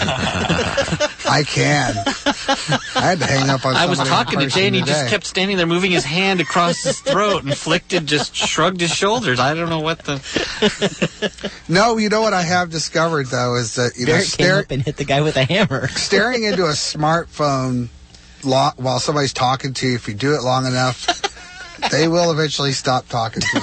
[SPEAKER 4] I can. I had to hang up on somebody.
[SPEAKER 5] I was talking to Jay, and he just kept standing there, moving his hand across his throat, and just shrugged his shoulders. I don't know what the.
[SPEAKER 4] No, you know what I have discovered though is that
[SPEAKER 8] Barrett came up and hit the guy with a hammer.
[SPEAKER 4] Staring into a smartphone while somebody's talking to you, if you do it long enough, they will eventually stop talking to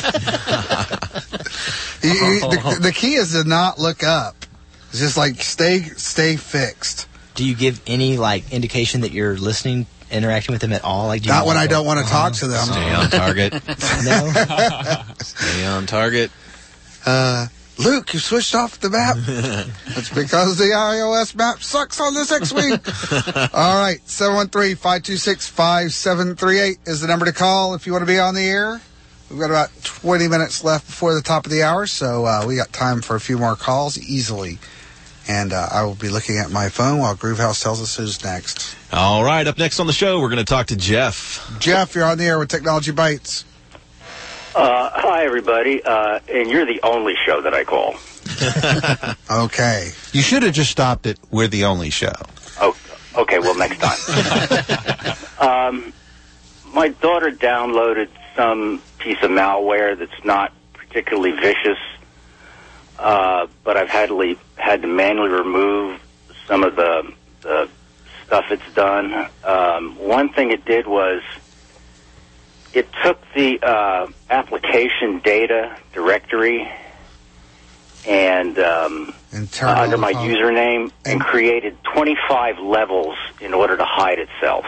[SPEAKER 4] you. The key is to not look up. It's just like stay fixed.
[SPEAKER 8] Do you give any indication that you're listening, interacting with them at all?
[SPEAKER 4] Not when I don't want to talk to them.
[SPEAKER 3] Stay on target.
[SPEAKER 8] No.
[SPEAKER 3] Stay on target.
[SPEAKER 4] Luke, you switched off the map. That's because the iOS map sucks on this X-Wing. All right, 713-526-5738 is the number to call if you want to be on the air. We've got about 20 minutes left before the top of the hour, so we got time for a few more calls easily. And I will be looking at my phone while Groovehouse tells us who's next.
[SPEAKER 3] All right, up next on the show, we're going to talk to Jeff.
[SPEAKER 4] Jeff, you're on the air with Technology Bites.
[SPEAKER 11] Hi, everybody, and you're the only show that I call.
[SPEAKER 4] Okay.
[SPEAKER 7] You should have just stopped at "We're the only show."
[SPEAKER 11] Oh, okay, well, next time. My daughter downloaded some piece of malware that's not particularly vicious, but I've had to manually remove some of the stuff it's done. One thing it did was it took the application data directory and
[SPEAKER 4] and turn
[SPEAKER 11] under my
[SPEAKER 4] off.
[SPEAKER 11] username and created 25 levels in order to hide itself.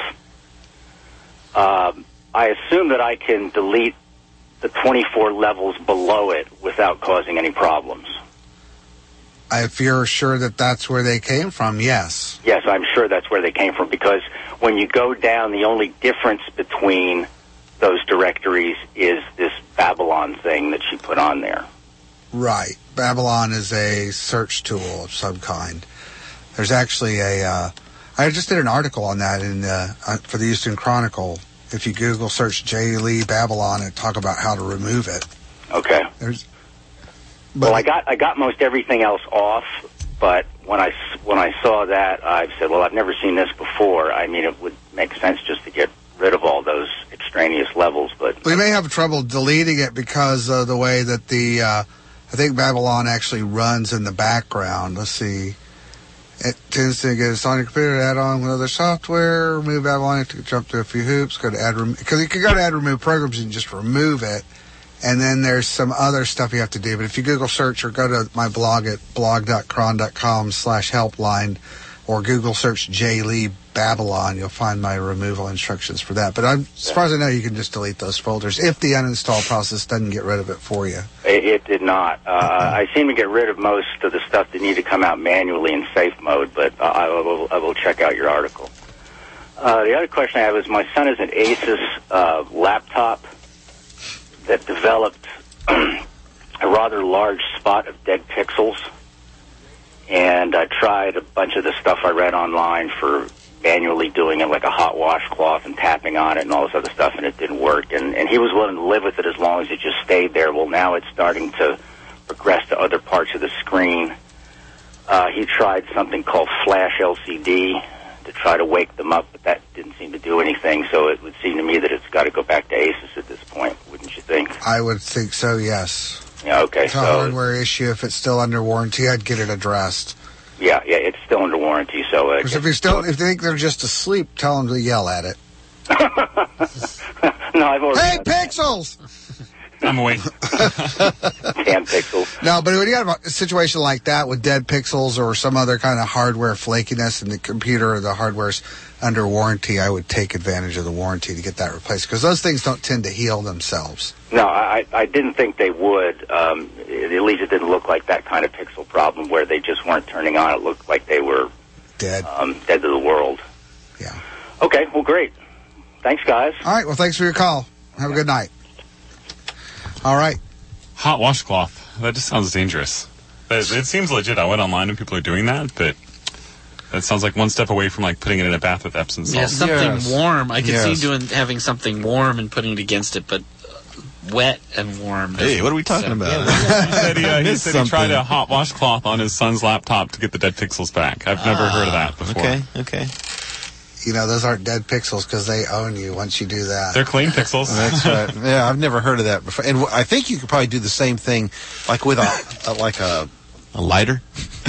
[SPEAKER 11] I assume that I can delete the 24 levels below it without causing any problems.
[SPEAKER 4] If you're sure that that's where they came from, yes.
[SPEAKER 11] Yes, I'm sure that's where they came from, because when you go down, the only difference between those directories is this Babylon thing that she put on there.
[SPEAKER 4] Right. Babylon is a search tool of some kind. There's actually I just did an article on that for the Houston Chronicle. If you Google search J. Lee Babylon and talk about how to remove it.
[SPEAKER 11] Okay. Well, I got most everything else off, but when I saw that, I said, well, I've never seen this before. I mean, it would make sense just to get rid of all those extraneous levels, but
[SPEAKER 4] we may have trouble deleting it because of the way that I think Babylon actually runs in the background. Let's see. It tends to get us on your computer, add on with other software, remove Babylon, to jump to a few hoops, go to add, because you can go to add remove programs and just remove it, and then there's some other stuff you have to do. But if you Google search or go to my blog at blog.cron.com/helpline or Google search J. Lee Babylon, you'll find my removal instructions for that. But as far as I know, you can just delete those folders if the uninstall process doesn't get rid of it for you.
[SPEAKER 11] it did not. I seem to get rid of most of the stuff that need to come out manually in safe mode, but I will check out your article. The other question I have is, my son has an Asus laptop that developed a rather large spot of dead pixels, and I tried a bunch of the stuff I read online for manually doing it, like a hot washcloth and tapping on it and all this other stuff, and it didn't work. And he was willing to live with it as long as it just stayed there. Well, now it's starting to progress to other parts of the screen. He tried something called Flash LCD to try to wake them up, but that didn't seem to do anything. So it would seem to me that it's got to go back to Asus at this point, wouldn't you think?
[SPEAKER 4] I would think so, yes.
[SPEAKER 11] Yeah, okay.
[SPEAKER 4] It's a hardware issue. If it's still under warranty, I'd get it addressed.
[SPEAKER 11] Yeah, it's still under warranty. So
[SPEAKER 4] if you think they're just asleep, tell them to yell at it.
[SPEAKER 11] No, I've already.
[SPEAKER 4] Hey, pixels!
[SPEAKER 6] I'm awake.
[SPEAKER 11] Damn pixels.
[SPEAKER 4] No, but when you got a situation like that with dead pixels or some other kind of hardware flakiness in the computer or the hardware's under warranty, I would take advantage of the warranty to get that replaced, because those things don't tend to heal themselves.
[SPEAKER 11] No, I didn't think they would. At least it didn't look like that kind of pixel problem where they just weren't turning on. It looked like they were
[SPEAKER 4] dead
[SPEAKER 11] to the world.
[SPEAKER 4] Yeah.
[SPEAKER 11] Okay, well, great. Thanks, guys.
[SPEAKER 4] All right, well, thanks for your call. Have a good night. All right.
[SPEAKER 6] Hot washcloth. That just sounds dangerous. It seems legit. I went online and people are doing that, but that sounds like one step away from like putting it in a bath with Epsom salt.
[SPEAKER 5] Yeah, something warm. I could see having something warm and putting it against it, but wet and warm.
[SPEAKER 3] Hey, what are we talking about?
[SPEAKER 6] He said he tried a hot washcloth on his son's laptop to get the dead pixels back. I've never heard of that before.
[SPEAKER 3] Okay.
[SPEAKER 4] You know, those aren't dead pixels because they own you once you do that.
[SPEAKER 6] They're clean pixels.
[SPEAKER 7] That's right. Yeah, I've never heard of that before. And I think you could probably do the same thing, like with a
[SPEAKER 3] lighter.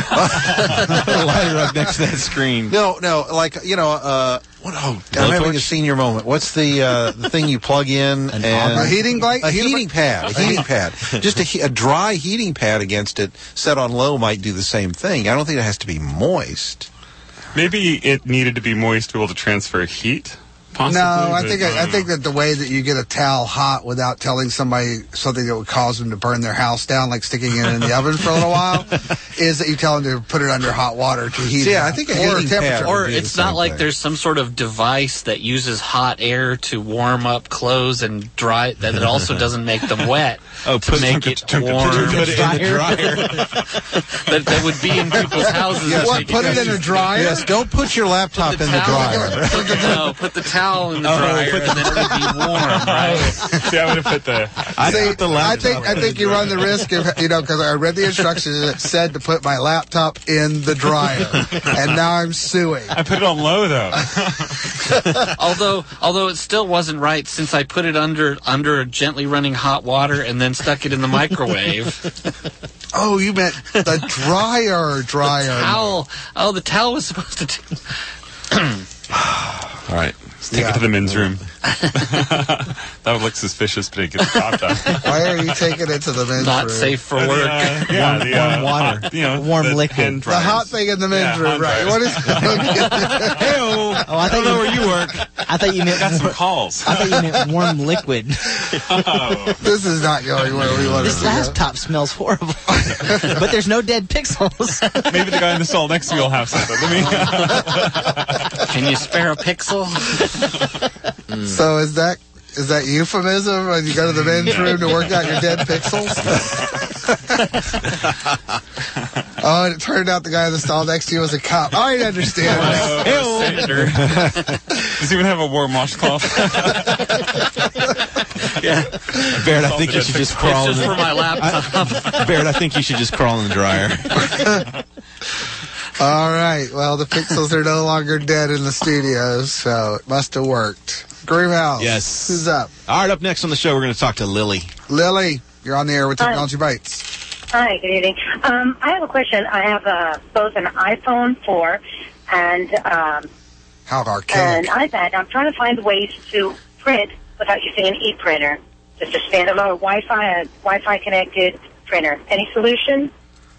[SPEAKER 3] A lighter up next to that screen.
[SPEAKER 7] No, like I'm having a senior moment. What's the thing you plug in?
[SPEAKER 4] A heating blanket?
[SPEAKER 7] A heating pad. Just a dry heating pad against it, set on low, might do the same thing. I don't think it has to be moist.
[SPEAKER 6] Maybe it needed to be moist to be able to transfer heat. Possibly,
[SPEAKER 4] no, I think that the way that you get a towel hot without telling somebody something that would cause them to burn their house down, like sticking it in the oven for a little while, is that you tell them to put it under hot water to heat it.
[SPEAKER 7] Yeah, I think a heating temperature.
[SPEAKER 5] Or it's not like there's some sort of device that uses hot air to warm up clothes and dry that it also doesn't make them wet. To make it warm.
[SPEAKER 3] Put it in the dryer.
[SPEAKER 5] that would be in people's houses.
[SPEAKER 4] Yes. What? Put it in a dryer?
[SPEAKER 7] Yes. Don't put your laptop in the dryer.
[SPEAKER 5] No, put the towel in the dryer, and then it would be warm, right?
[SPEAKER 6] See, I would have put the.
[SPEAKER 4] I think you run the risk of, because I read the instructions and it said to put my laptop in the dryer, and now I'm suing.
[SPEAKER 6] I put it on low though.
[SPEAKER 5] although it still wasn't right, since I put it under gently running hot water and then stuck it in the microwave.
[SPEAKER 4] Oh, you meant the dryer.
[SPEAKER 5] The towel. Oh, the towel was supposed to do.
[SPEAKER 3] All right.
[SPEAKER 6] Take it to the men's room. That would look suspicious, but it gets chopped up.
[SPEAKER 4] Why are you taking it to the men's room?
[SPEAKER 5] Not safe for work.
[SPEAKER 8] Warm water. Warm liquid.
[SPEAKER 4] The hot thing in the men's room, right? What is
[SPEAKER 8] I don't know where you work. I thought you meant
[SPEAKER 6] got some calls.
[SPEAKER 8] I thought you meant warm liquid.
[SPEAKER 4] This is not going where we want it to
[SPEAKER 8] This
[SPEAKER 4] go.
[SPEAKER 8] laptop smells horrible. But there's no dead pixels.
[SPEAKER 6] Maybe the guy in the stall next to me will have something.
[SPEAKER 5] Can you spare a pixel?
[SPEAKER 4] So is that euphemism when you go to the men's room to work out your dead pixels? Oh, and it turned out the guy in the stall next to you was a cop. I understand.
[SPEAKER 6] Senator. Does he even have a warm washcloth?
[SPEAKER 3] Yeah. Barrett, I think you should just crawl.
[SPEAKER 5] It's just for my laptop.
[SPEAKER 3] Barrett, I think you should just crawl in the dryer.
[SPEAKER 4] All right. Well, the pixels are no longer dead in the studios, so it must have worked. Greenhouse.
[SPEAKER 3] Yes.
[SPEAKER 4] Who's up?
[SPEAKER 3] All right, up next on the show, we're going to talk to Lily.
[SPEAKER 4] Lily, you're on the air with Technology Bites.
[SPEAKER 12] Hi, good evening. I have a question. I have both an iPhone 4 and
[SPEAKER 4] How
[SPEAKER 12] an
[SPEAKER 4] archaic.
[SPEAKER 12] iPad. I'm trying to find ways to print without using an e-printer. Just a standalone Wi-Fi connected printer. Any solution?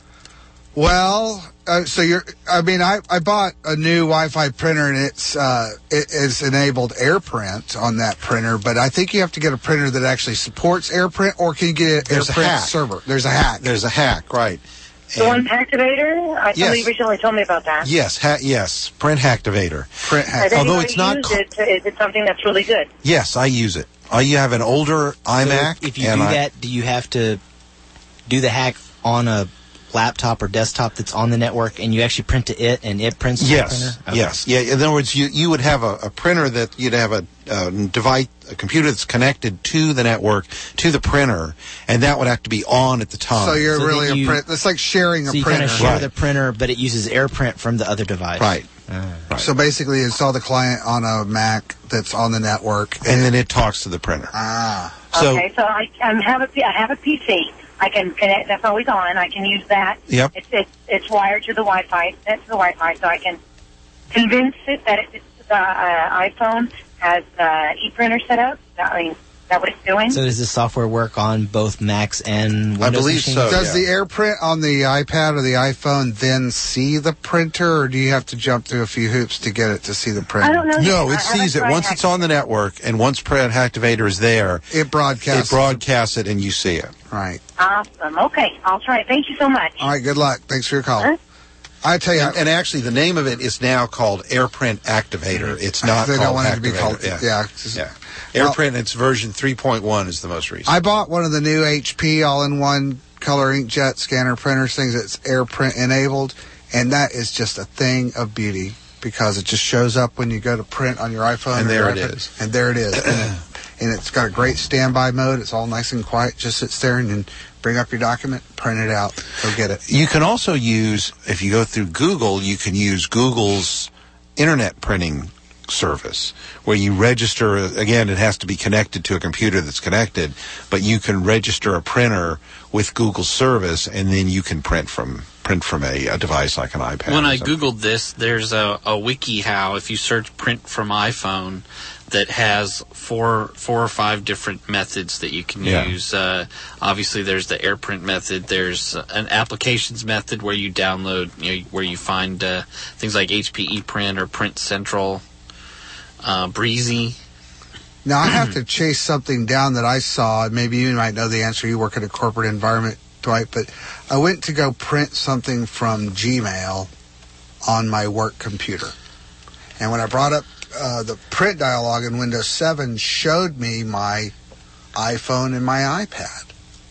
[SPEAKER 4] Well, I bought a new Wi-Fi printer, and it is enabled AirPrint on that printer. But I think you have to get a printer that actually supports AirPrint, or can you get an
[SPEAKER 7] There's a
[SPEAKER 4] AirPrint
[SPEAKER 7] hack.
[SPEAKER 4] server? There's a hack.
[SPEAKER 7] There's a hack, right.
[SPEAKER 12] The one Activator? Somebody recently told me about that.
[SPEAKER 7] Yes, yes, Print Hacktivator.
[SPEAKER 4] Print
[SPEAKER 12] Has
[SPEAKER 7] Although
[SPEAKER 12] anybody
[SPEAKER 7] it's not.
[SPEAKER 12] used it? Is it something that's really good?
[SPEAKER 7] Yes, I use it. You have an older iMac.
[SPEAKER 8] So if you do that, do you have to do the hack on a laptop or desktop that's on the network, and you actually print to it, and it prints to the printer? Okay.
[SPEAKER 7] Yes. Yeah. In other words, you would have a printer that you'd have a device, a computer that's connected to the network, to the printer, and that would have to be on at the time.
[SPEAKER 4] So you're really a print. It's like sharing a
[SPEAKER 8] So you
[SPEAKER 4] printer.
[SPEAKER 8] kind of share the printer, but it uses AirPrint from the other device.
[SPEAKER 7] Right.
[SPEAKER 4] So basically, install the client on a Mac that's on the network,
[SPEAKER 7] and then it talks to the printer. So,
[SPEAKER 12] Okay, so I have a PC. I can connect. That's always on. I can use that.
[SPEAKER 7] Yep.
[SPEAKER 12] It's wired to the Wi-Fi. That's the Wi-Fi, so I can convince it that the iPhone has e-printer set up. Is that what it's doing?
[SPEAKER 8] So does this software work on both Macs and Windows
[SPEAKER 7] I believe
[SPEAKER 8] machines?
[SPEAKER 7] so.
[SPEAKER 4] Does the AirPrint on the iPad or the iPhone then see the printer, or do you have to jump through a few hoops to get it to see the printer?
[SPEAKER 12] I don't know.
[SPEAKER 7] No, it sees it once it's on the network, and once Print Hacktivator is there,
[SPEAKER 4] it broadcasts.
[SPEAKER 7] it, and you see it.
[SPEAKER 4] Right.
[SPEAKER 12] Awesome. Okay, I'll try. Thank you so much.
[SPEAKER 4] All right. Good luck. Thanks for your call. I tell you,
[SPEAKER 7] and actually, the name of it is now called AirPrint Activator. It's not
[SPEAKER 4] they
[SPEAKER 7] called
[SPEAKER 4] don't want it to be
[SPEAKER 7] Activator.
[SPEAKER 4] called. Yeah.
[SPEAKER 7] AirPrint, its version 3.1 is the most recent.
[SPEAKER 4] I bought one of the new HP all-in-one color inkjet scanner printers things that's AirPrint enabled, and that is just a thing of beauty because it just shows up when you go to print on your iPhone.
[SPEAKER 7] And
[SPEAKER 4] or
[SPEAKER 7] there
[SPEAKER 4] your
[SPEAKER 7] it
[SPEAKER 4] iPad,
[SPEAKER 7] is.
[SPEAKER 4] And there it is. And it's got a great standby mode. It's all nice and quiet. Just sits there and then bring up your document, print it out, go get it.
[SPEAKER 7] You can also use, if you go through Google, you can use Google's internet printing service where you register. Again, it has to be connected to a computer that's connected, but you can register a printer with Google's service, and then you can print from a device like an iPad.
[SPEAKER 5] When I Googled this, there's a WikiHow, if you search print from iPhone, that has four or five different methods that you can use. Obviously, there's the AirPrint method. There's an applications method where you download, where you find things like HP ePrint or Print Central, Breezy.
[SPEAKER 4] Now, I have to chase something down that I saw. Maybe you might know the answer. You work in a corporate environment, Dwight, but I went to go print something from Gmail on my work computer. And when I brought up the print dialog in Windows 7 showed me my iPhone and my iPad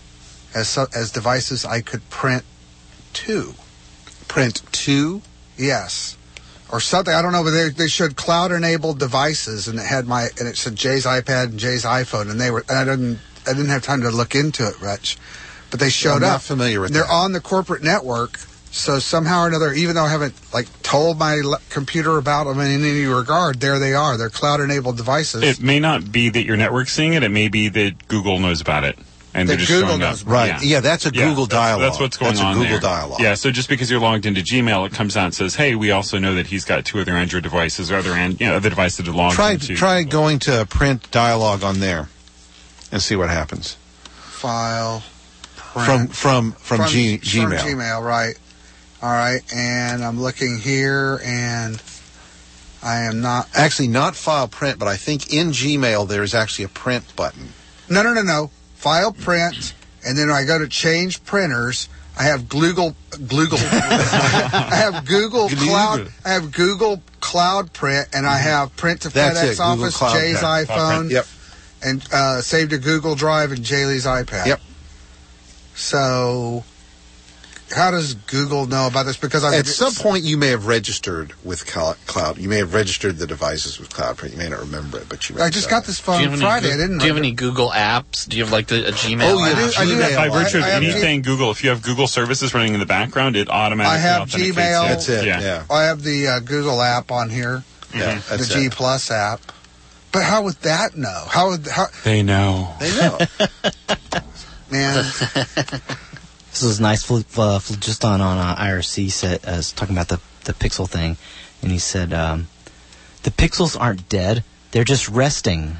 [SPEAKER 4] as devices I could print to.
[SPEAKER 7] Print to?
[SPEAKER 4] Yes. Or something. I don't know, but they showed cloud-enabled devices, and it said Jay's iPad and Jay's iPhone, and I didn't have time to look into it, Rich, but they showed
[SPEAKER 7] I'm
[SPEAKER 4] up.
[SPEAKER 7] not familiar with
[SPEAKER 4] They're
[SPEAKER 7] that.
[SPEAKER 4] on the corporate network, so somehow or another, even though I haven't told my computer about them in any regard, there they are. They're cloud-enabled devices.
[SPEAKER 6] It may not be that your network's seeing it. It may be that Google knows about it. And they're just showing up.
[SPEAKER 7] Right. Yeah, that's a Google dialogue.
[SPEAKER 6] That's what's going on
[SPEAKER 7] That's a Google
[SPEAKER 6] there.
[SPEAKER 7] dialogue.
[SPEAKER 6] Yeah, so just because you're logged into Gmail, it comes out and says, hey, we also know that he's got 2 other Android devices or other devices that are logged into.
[SPEAKER 7] Try going to print dialogue on there and see what happens.
[SPEAKER 4] File. Print.
[SPEAKER 7] From Gmail.
[SPEAKER 4] From Gmail, right. All right, and I'm looking here, and I am not...
[SPEAKER 7] Actually, not file print, but I think in Gmail there is actually a print button.
[SPEAKER 4] No. File print, and then when I go to change printers, I have Google I have Google Cloud. I have Google Cloud Print, and I have Print to FedEx Office, Jay's iPhone, and save to Google Drive and Jaylee's iPad.
[SPEAKER 7] Yep.
[SPEAKER 4] So, how does Google know about this? Because
[SPEAKER 7] at some point you may have registered with Cloud. You may have registered the devices with Cloud Print. You may not remember it, but you may.
[SPEAKER 4] I just got this phone Friday.
[SPEAKER 5] Do you have any Google apps? Do you have like a Gmail?
[SPEAKER 7] Oh, yeah,
[SPEAKER 5] app?
[SPEAKER 7] I do.
[SPEAKER 6] By virtue of anything Google, if you have Google services running in the background, it automatically
[SPEAKER 4] I have
[SPEAKER 6] authenticates
[SPEAKER 4] Gmail.
[SPEAKER 7] That's it. Yeah.
[SPEAKER 4] I have the Google app on here.
[SPEAKER 7] Yeah,
[SPEAKER 4] the G Plus app. But how would that know? How?
[SPEAKER 6] They know.
[SPEAKER 7] They know.
[SPEAKER 4] Man.
[SPEAKER 8] This was nice. Just on IRC said, talking about the Pixel thing, and he said, the pixels aren't dead; they're just resting.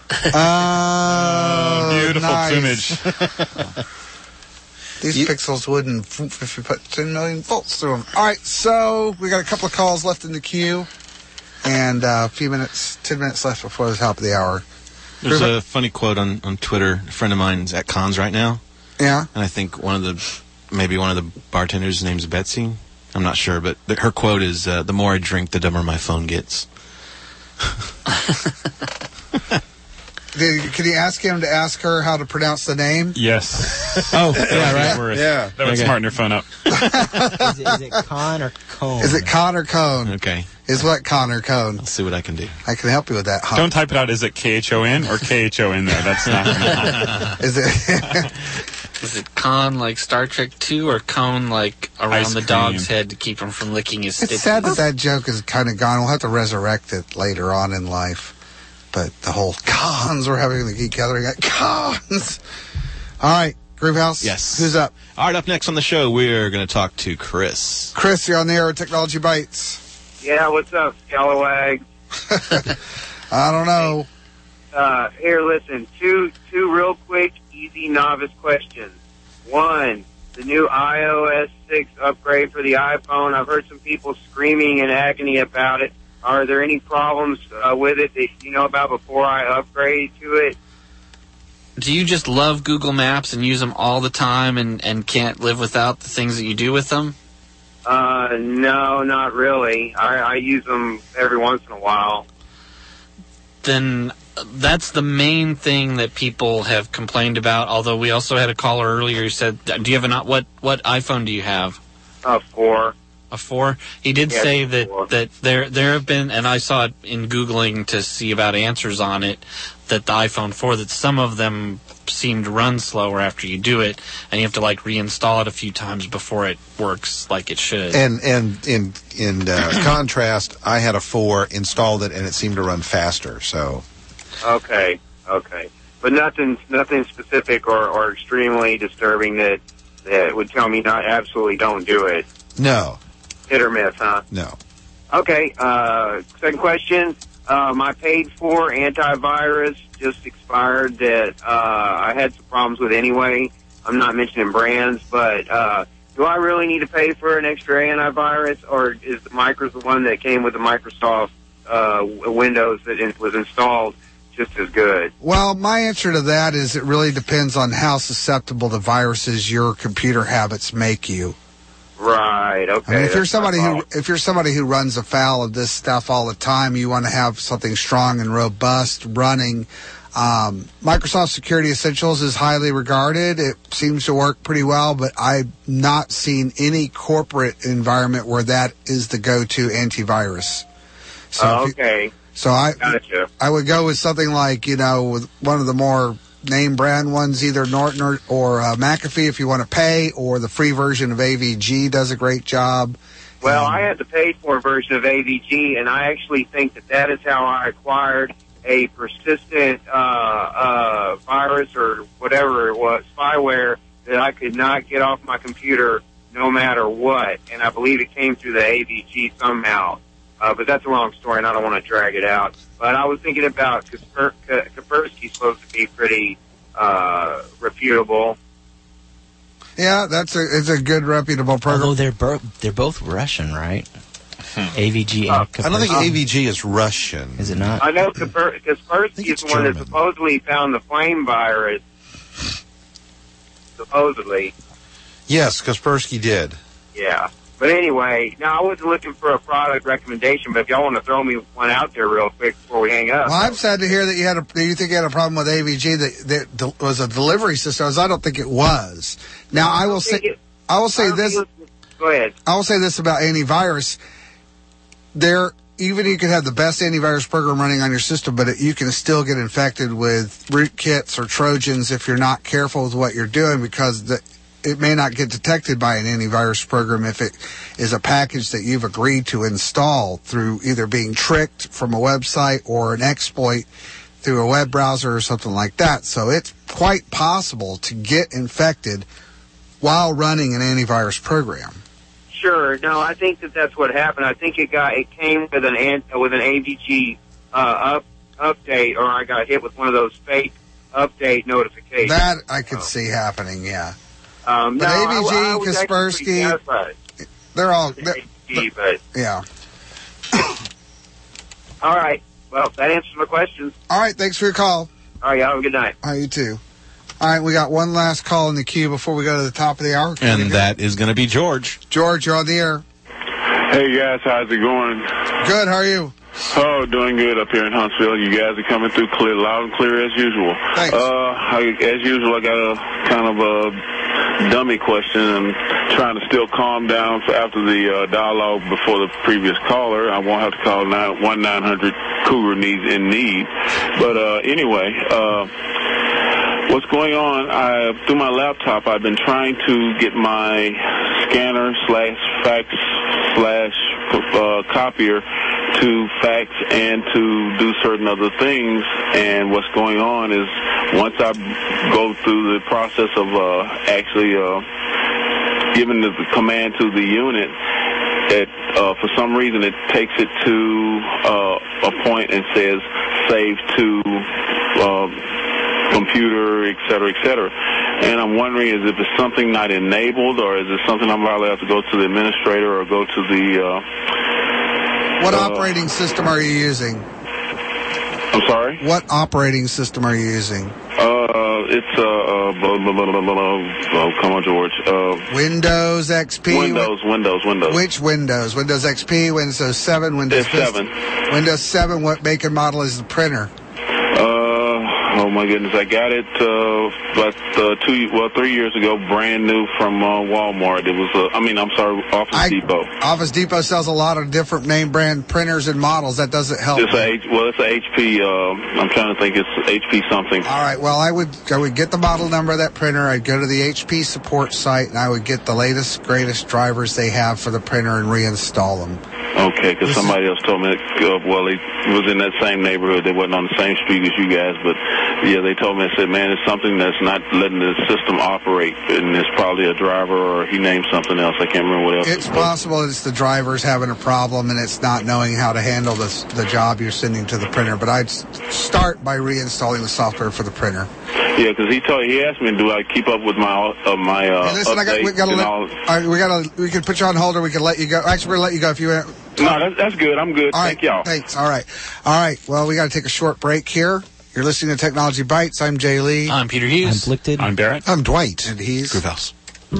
[SPEAKER 6] Beautiful plumage.
[SPEAKER 4] These pixels wouldn't if you put 10 million volts through them. All right, so we got a couple of calls left in the queue, and a few minutes, 10 minutes left before the top of the hour.
[SPEAKER 3] There's a funny quote on Twitter. A friend of mine's at cons right now.
[SPEAKER 4] Yeah.
[SPEAKER 3] And I think one of the bartenders' name's Betsy. I'm not sure, but her quote is, the more I drink, the dumber my phone gets.
[SPEAKER 4] Can you ask him to ask her how to pronounce the name?
[SPEAKER 6] Yes.
[SPEAKER 3] Oh, yeah, right.
[SPEAKER 6] Yeah. That would smarten her phone up.
[SPEAKER 8] Is it Con or Cone?
[SPEAKER 4] Is it Con or Cone?
[SPEAKER 3] Okay.
[SPEAKER 4] Is what Con or Cone?
[SPEAKER 3] I'll see what I can do.
[SPEAKER 4] I can help you with that.
[SPEAKER 6] Don't type it out. Is it KHON or KHO in there? That's not going to happen.
[SPEAKER 4] Is it...
[SPEAKER 5] Is it Con like Star Trek 2 or Cone like around the dog's head to keep him from licking his stitches?
[SPEAKER 4] It's sad that joke is kind of gone. We'll have to resurrect it later on in life. But the whole cons we're having the Geek Gathering at cons. All right, Groovehouse.
[SPEAKER 3] Yes.
[SPEAKER 4] Who's up?
[SPEAKER 3] All right, up next on the show, we're going to talk to Chris.
[SPEAKER 4] Chris, you're on the air with Technology Bites.
[SPEAKER 13] Yeah, what's up, Scalawag?
[SPEAKER 4] I don't know.
[SPEAKER 13] Here, listen, two real quick, easy novice questions. One, the new iOS 6 upgrade for the iPhone. I've heard some people screaming in agony about it. Are there any problems with it that you know about before I upgrade to it?
[SPEAKER 5] Do you just love Google Maps and use them all the time and can't live without the things that you do with them?
[SPEAKER 13] No, not really. I use them every once in a while.
[SPEAKER 5] Then that's the main thing that people have complained about, although we also had a caller earlier who said, do you have what iPhone do you have?
[SPEAKER 13] 4.
[SPEAKER 5] A 4? He did say that there have been, and I saw it in Googling to see about answers on it, that the iPhone 4, that some of them seem to run slower after you do it, and you have to like reinstall it a few times before it works like it should.
[SPEAKER 7] And in contrast, I had a 4, installed it, and it seemed to run faster. So.
[SPEAKER 13] Okay. But nothing specific or extremely disturbing that would tell me absolutely don't do it.
[SPEAKER 7] No.
[SPEAKER 13] Hit or miss, huh?
[SPEAKER 7] No.
[SPEAKER 13] Okay. Second question. My paid for antivirus just expired that I had some problems with anyway. I'm not mentioning brands, but do I really need to pay for an extra antivirus, or is the Micro's the one that came with the Microsoft Windows that was installed just as good?
[SPEAKER 4] Well, my answer to that is it really depends on how susceptible to viruses your computer habits make you.
[SPEAKER 13] Right. Okay.
[SPEAKER 4] I mean, if you're somebody who runs afoul of this stuff all the time, you want to have something strong and robust running. Microsoft Security Essentials is highly regarded. It seems to work pretty well, but I've not seen any corporate environment where that is the go-to antivirus. So I would go with something like, with one of the more name brand ones, either Norton or McAfee if you want to pay, or the free version of AVG does a great job.
[SPEAKER 13] Well, I had the paid for version of AVG, and I actually think that is how I acquired a persistent virus or whatever it was, spyware, that I could not get off my computer no matter what. And I believe it came through the AVG somehow. But that's a long story, and I don't want to drag it out. But I was thinking about Kaspersky's supposed to be pretty reputable.
[SPEAKER 4] Yeah, it's a good, reputable program.
[SPEAKER 8] Although they're both Russian, right? AVG and Kaspersky.
[SPEAKER 7] I don't think AVG is Russian.
[SPEAKER 8] Is it not?
[SPEAKER 13] I know Kaspersky is the one that supposedly found the flame virus. Supposedly.
[SPEAKER 7] Yes, Kaspersky did.
[SPEAKER 13] Yeah. But anyway, now I wasn't looking for a product recommendation, but if y'all want to throw me one out there real quick before we hang up.
[SPEAKER 4] Well, I'm sad to hear that you think you had a problem with AVG that was a delivery system. I don't think it was. Now, I will say this.
[SPEAKER 13] Go ahead.
[SPEAKER 4] I will say this about antivirus. Even you could have the best antivirus program running on your system, but you can still get infected with rootkits or Trojans if you're not careful with what you're doing, because it may not get detected by an antivirus program if it is a package that you've agreed to install through either being tricked from a website or an exploit through a web browser or something like that. So it's quite possible to get infected while running an antivirus program.
[SPEAKER 13] Sure. No, I think that's what happened. I think it came with an AVG update, or I got hit with one of those fake update notifications.
[SPEAKER 4] That I could see happening, yeah. But
[SPEAKER 13] no,
[SPEAKER 4] AVG, Kaspersky, they're all...
[SPEAKER 13] AVG, but...
[SPEAKER 4] Yeah.
[SPEAKER 13] All right. Well, that answers my questions.
[SPEAKER 4] All right. Thanks for your call.
[SPEAKER 13] All right. Have a good night.
[SPEAKER 4] All right, you too. All right. We got one last call in the queue before we go to the top of the hour.
[SPEAKER 3] And that is going to be George.
[SPEAKER 4] George, you're on the air.
[SPEAKER 14] Hey, guys. How's it going?
[SPEAKER 4] Good. How are you?
[SPEAKER 14] Oh, doing good up here in Huntsville. You guys are coming through clear, loud and clear as usual.
[SPEAKER 4] Thanks.
[SPEAKER 14] As usual, I got a kind of a dummy question. I'm trying to still calm down after the dialogue before the previous caller. I won't have to call 1-900-COUGAR needs in need. But anyway, what's going on? Through my laptop, I've been trying to get my scanner / fax / copier to fax and to do certain other things. And what's going on is once I go through the process of actually giving the command to the unit, for some reason it takes it to a point and says save to computer, et cetera, and I'm wondering is if it's something not enabled, or is it something I'm probably have to go to the administrator or go to the
[SPEAKER 4] what operating system are you using?
[SPEAKER 14] I'm sorry?
[SPEAKER 4] What operating system are you using?
[SPEAKER 14] It's come on, George.
[SPEAKER 4] Windows XP?
[SPEAKER 14] Windows.
[SPEAKER 4] Which Windows? Windows XP, Windows 7, Windows
[SPEAKER 14] 7.
[SPEAKER 4] Windows 7, what make and model is the printer?
[SPEAKER 14] Oh my goodness, I got it about 3 years ago, brand new from Walmart. It was Office Depot.
[SPEAKER 4] Office Depot sells a lot of different name brand printers and models. That doesn't help.
[SPEAKER 14] It's a HP. I'm trying to think. It's HP something.
[SPEAKER 4] All right. Well, I would get the model number of that printer. I'd go to the HP support site, and I would get the latest, greatest drivers they have for the printer and reinstall them.
[SPEAKER 14] Okay, because somebody else told me, he was in that same neighborhood. They wasn't on the same street as you guys, but yeah, they told me, I said, man, it's something that's not letting the system operate, and it's probably a driver, or he named something else. I can't remember what else.
[SPEAKER 4] It's possible it's the driver's having a problem, and it's not knowing how to handle the job you're sending to the printer, but I'd start by reinstalling the software for the printer.
[SPEAKER 14] Yeah, because he asked me, do I keep up with my
[SPEAKER 4] hey, listen, we can put you on hold, or we can let you go. Actually, we're going to let you go if you want.
[SPEAKER 14] No, that's good. I'm good.
[SPEAKER 4] All right,
[SPEAKER 14] thank y'all.
[SPEAKER 4] Thanks. All right. Well, we got to take a short break here. You're listening to Technology Bites. I'm Jay Lee.
[SPEAKER 5] I'm Peter Hughes.
[SPEAKER 8] I'm Blickted.
[SPEAKER 6] I'm Barrett.
[SPEAKER 7] I'm Dwight.
[SPEAKER 4] And he's
[SPEAKER 3] Groovhouse.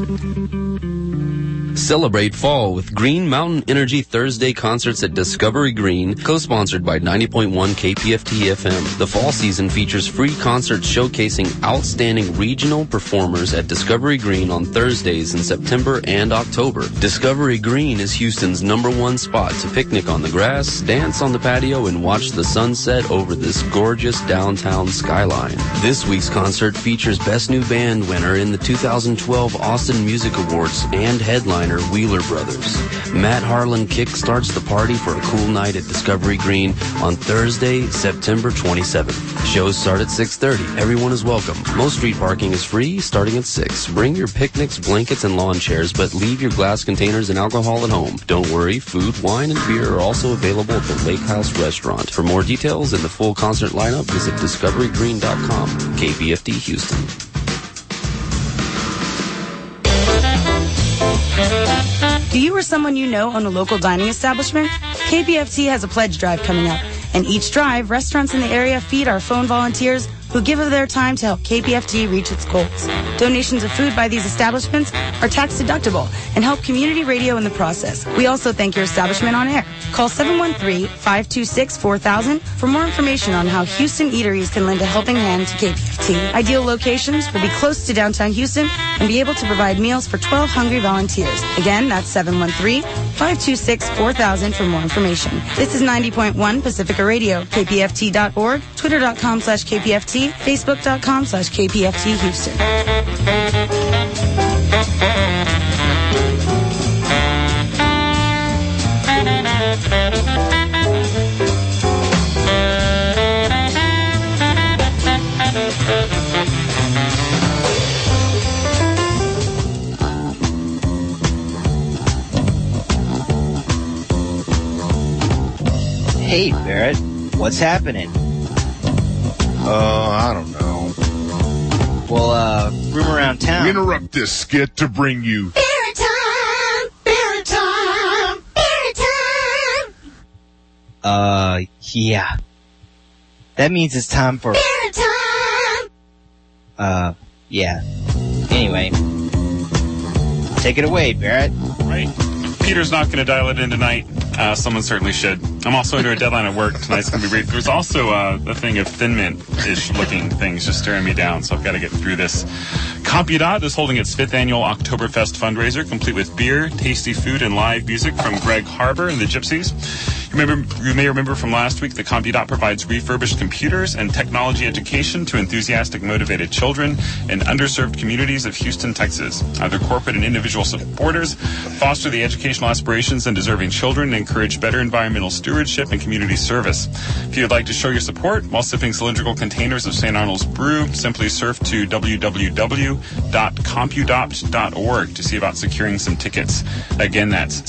[SPEAKER 15] Celebrate fall with Green Mountain Energy Thursday concerts at Discovery Green, co-sponsored by 90.1 KPFT FM. The fall season features free concerts showcasing outstanding regional performers at Discovery Green on Thursdays in September and October. Discovery Green is Houston's #1 spot to picnic on the grass, dance on the patio, and watch the sunset over this gorgeous downtown skyline. This week's concert features Best New Band winner in the 2012 Austin Music Awards and headliner designer Wheeler Brothers. Matt Harlan kickstarts the party for a cool night at Discovery Green on Thursday, September 27th. Shows start at 6:30. Everyone is welcome. Most street parking is free, starting at 6. Bring your picnics, blankets, and lawn chairs, but leave your glass containers and alcohol at home. Don't worry, food, wine, and beer are also available at the Lake House Restaurant. For more details and the full concert lineup, visit discoverygreen.com. KPFT Houston.
[SPEAKER 1] Do you or someone you know own a local dining establishment? KPFT has a pledge drive coming up. And each drive, restaurants in the area feed our phone volunteers who give of their time to help KPFT reach its goals. Donations of food by these establishments are tax deductible and help community radio in the process. We also thank your establishment on air. Call 713-526-4000 for more information on how Houston eateries can lend a helping hand to KPFT. Ideal locations will be close to downtown Houston and be able to provide meals for 12 hungry volunteers. Again, that's 713-526-4000 for more information. This is 90.1 Pacifica Radio, kpft.org, twitter.com/KPFT, Facebook.com/KPFT Houston.
[SPEAKER 9] Hey, Barrett, what's happening?
[SPEAKER 7] I don't know.
[SPEAKER 9] Well, room around town.
[SPEAKER 16] We interrupt this skit to bring you
[SPEAKER 17] Barrett time! Barrett time! Barrett time!
[SPEAKER 9] Yeah. That means it's time for
[SPEAKER 17] Barrett time!
[SPEAKER 9] Yeah. Anyway. Take it away, Barrett.
[SPEAKER 6] Right. Peter's not going to dial it in tonight. Someone certainly should. I'm also under a deadline at work. Tonight's going to be brief. There's also a thing of Thin Mint-ish looking things just staring me down, so I've got to get through this. CompuDot is holding its 5th annual Oktoberfest fundraiser, complete with beer, tasty food, and live music from Greg Harbour and the Gypsies. You may remember from last week that CompuDot provides refurbished computers and technology education to enthusiastic, motivated children in underserved communities of Houston, Texas. Their corporate and individual supporters foster the educational aspirations and deserving children and encourage better environmental stewardship and community service. If you would like to show your support while sipping cylindrical containers of St. Arnold's brew, simply surf to www.compudot.org to see about securing some tickets. Again, that's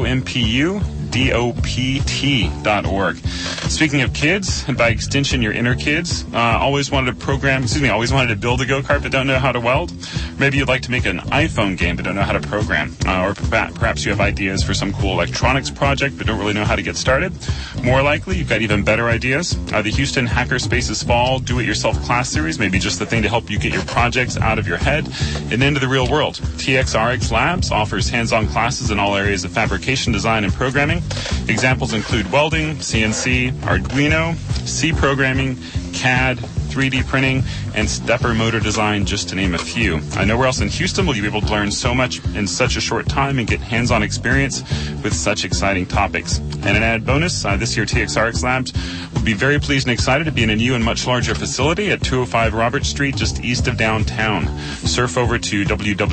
[SPEAKER 6] COMPUDOPT.org. Speaking of kids, and by extension your inner kids, always wanted to build a go-kart but don't know how to weld. Maybe you'd like to make an iPhone game but don't know how to program. Or perhaps you have ideas for some cool electronics project but don't really know how to get started. More likely, you've got even better ideas. The Houston Hackerspaces Fall Do-It-Yourself class series may be just the thing to help you get your projects out of your head and into the real world. TXRX Labs offers hands-on classes in all areas of fabrication, design, and programming. Examples include welding, CNC, Arduino, C programming, CAD, 3D printing, and stepper motor design, just to name a few. Nowhere else in Houston will you be able to learn so much in such a short time and get hands-on experience with such exciting topics. And an added bonus, this year TXRX Labs will be very pleased and excited to be in a new and much larger facility at 205 Robert Street, just east of downtown. Surf over to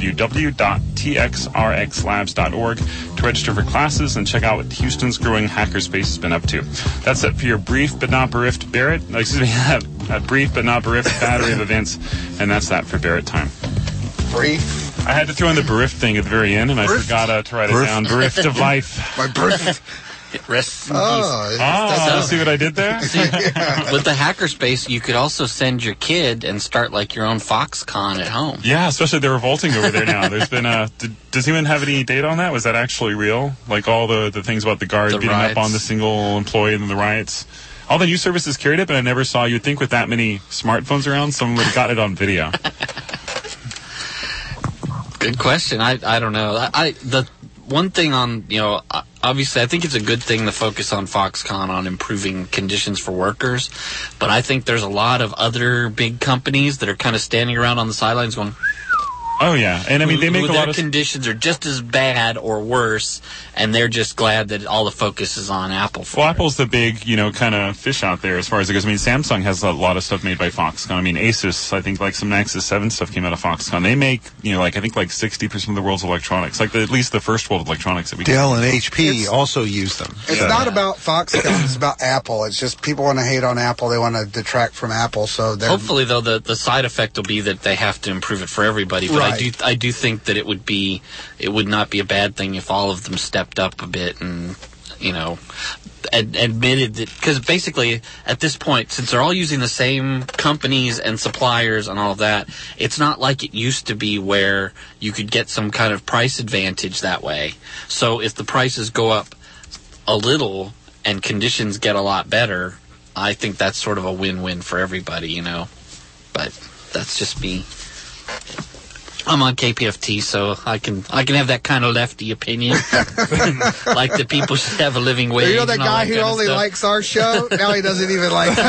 [SPEAKER 6] www.txrxlabs.org to register for classes and check out what Houston's growing hackerspace has been up to. That's it for your brief but not bereft Barrett. A brief but not bereft battery of events, and that's that for Barrett time.
[SPEAKER 4] Brief?
[SPEAKER 6] I had to throw in the bereft thing at the very end, and I forgot to write it down. Bereft of life.
[SPEAKER 4] My bereft.
[SPEAKER 5] Rest.
[SPEAKER 6] See what I did there?
[SPEAKER 5] With the hackerspace, you could also send your kid and start like your own Foxconn at home.
[SPEAKER 6] Yeah, especially they're revolting over there now. There's been does anyone have any data on that? Was that actually real? Like all the things about the guards beating up on the single employee and then the riots? All the news services carried it, but I never saw. You'd think with that many smartphones around, someone would have got it on video.
[SPEAKER 5] Good question. I don't know. The one thing on, obviously I think it's a good thing to focus on Foxconn on improving conditions for workers, but I think there's a lot of other big companies that are kind of standing around on the sidelines going,
[SPEAKER 6] Oh, yeah. And, I mean, they make a lot of...
[SPEAKER 5] Their conditions are just as bad or worse, and they're just glad that all the focus is on Apple.
[SPEAKER 6] Well, Apple's the big, kind of fish out there as far as it goes. I mean, Samsung has a lot of stuff made by Foxconn. I mean, Asus, I think, like, some Nexus 7 stuff came out of Foxconn. They make, I think, like, 60% of the world's electronics. Like, at least the first world electronics that we
[SPEAKER 7] Dell and HP also use them.
[SPEAKER 4] It's not about Foxconn. It's about Apple. It's just people want to hate on Apple. They want to detract from Apple. So
[SPEAKER 5] hopefully, though, the side effect will be that they have to improve it for everybody. But
[SPEAKER 4] Right.
[SPEAKER 5] I do think that it would not be a bad thing if all of them stepped up a bit and admitted that, because basically at this point, since they're all using the same companies and suppliers and all of that, it's not like it used to be where you could get some kind of price advantage that way. So if the prices go up a little and conditions get a lot better, I think that's sort of a win-win for everybody, But that's just me. I'm on KPFT, so I can have that kind of lefty opinion, like that people should have a living wage.
[SPEAKER 4] You know that guy who only likes our show? Now he doesn't even like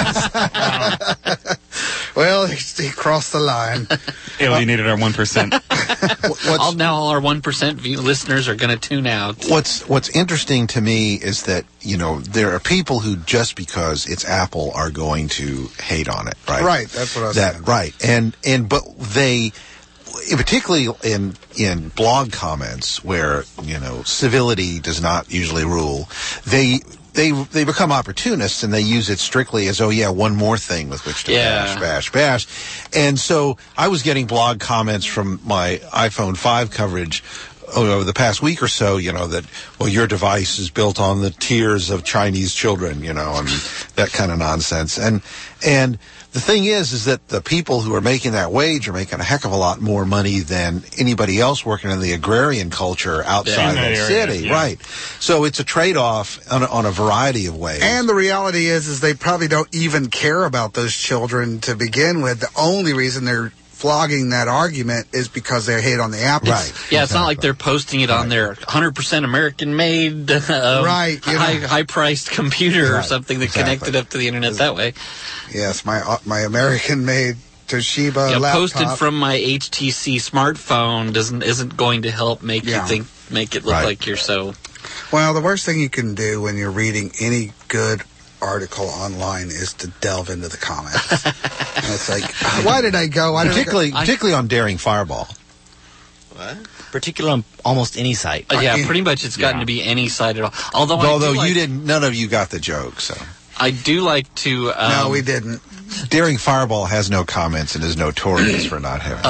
[SPEAKER 4] us. Well, he crossed the line.
[SPEAKER 6] Alienated our 1%.
[SPEAKER 5] Now all our 1% listeners are going to tune out.
[SPEAKER 7] What's interesting to me is that, there are people who just because it's Apple are going to hate on it, right?
[SPEAKER 4] Right, that's what I was saying.
[SPEAKER 7] Right. But they, particularly in blog comments where, civility does not usually rule, they become opportunists and they use it strictly as, one more thing with which to bash. And so I was getting blog comments from my iPhone 5 coverage over the past week or so, that, your device is built on the tears of Chinese children, and that kind of nonsense. And the thing is that the people who are making that wage are making a heck of a lot more money than anybody else working in the agrarian culture outside of the city. Right. So it's a trade-off on a variety of ways.
[SPEAKER 4] And the reality is they probably don't even care about those children to begin with. The only reason they're flogging that argument is because they hate on the Apple.
[SPEAKER 7] Right.
[SPEAKER 5] Yeah, it's not like they're posting it on their 100% American-made, high-priced computer or something that connected up to the internet that way.
[SPEAKER 4] Yes, my American-made Toshiba laptop.
[SPEAKER 5] Posted from my HTC smartphone isn't going to help make it look like you're so.
[SPEAKER 4] Well, the worst thing you can do when you're reading any good article online is to delve into the comments. And it's like, why did I go?
[SPEAKER 7] Particularly on Daring Fireball.
[SPEAKER 8] What? Particularly on almost any site.
[SPEAKER 5] Pretty much it's gotten to be any site at all. Although
[SPEAKER 7] none of you got the joke, so.
[SPEAKER 5] I do like to...
[SPEAKER 4] no, we didn't.
[SPEAKER 7] Daring Fireball has no comments and is notorious for not having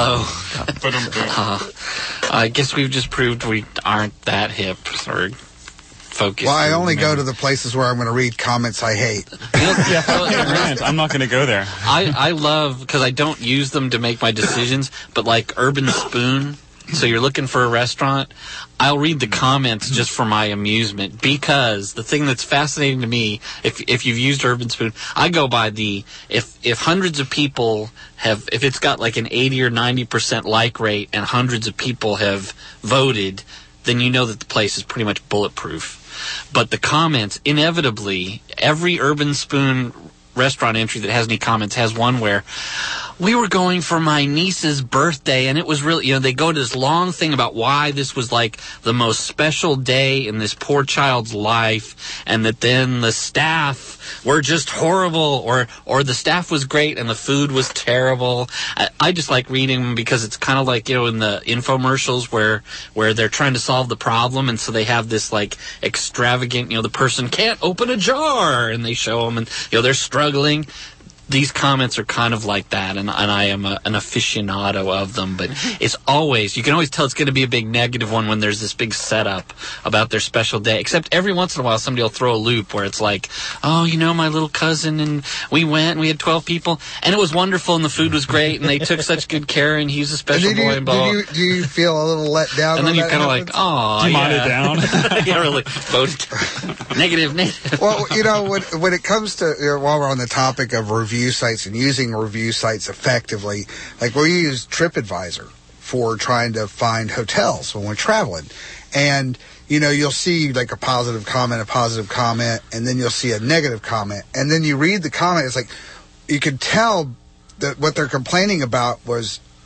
[SPEAKER 5] I guess we've just proved we aren't that hip or focused.
[SPEAKER 4] Well, I only go to the places where I'm going to read comments I hate.
[SPEAKER 6] I'm not going to go there.
[SPEAKER 5] I love, because I don't use them to make my decisions, but like Urban Spoon, so you're looking for a restaurant, I'll read the comments just for my amusement, because the thing that's fascinating to me, if you've used Urban Spoon, I go by if hundreds of people if it's got like an 80 or 90% like rate and hundreds of people have voted, then you know that the place is pretty much bulletproof. But the comments, inevitably, every Urban Spoon restaurant entry that has any comments has one where we were going for my niece's birthday, and it was really, they go to this long thing about why this was like the most special day in this poor child's life, and that then the staff were just horrible, or the staff was great and the food was terrible. I just like reading them because it's kind of like, in the infomercials where they're trying to solve the problem, and so they have this like extravagant, the person can't open a jar, and they show them, and they're struggling. These comments are kind of like that, and I am an aficionado of them, but it's always, you can always tell it's going to be a big negative one when there's this big setup about their special day, except every once in a while somebody will throw a loop where it's like, my little cousin, and we went, and we had 12 people, and it was wonderful, and the food was great, and they took such good care, and he's a special boy, and blah.
[SPEAKER 4] Do you feel a little let down?
[SPEAKER 5] And then you're kind of like, oh,
[SPEAKER 6] Demon it down.
[SPEAKER 5] Yeah, really. Negative.
[SPEAKER 4] Well, when it comes to, while we're on the topic of review sites and using review sites effectively, like we use TripAdvisor for trying to find hotels when we're traveling, and you'll see like a positive comment, and then you'll see a negative comment, and then you read the comment. It's like you could tell that what they're complaining about was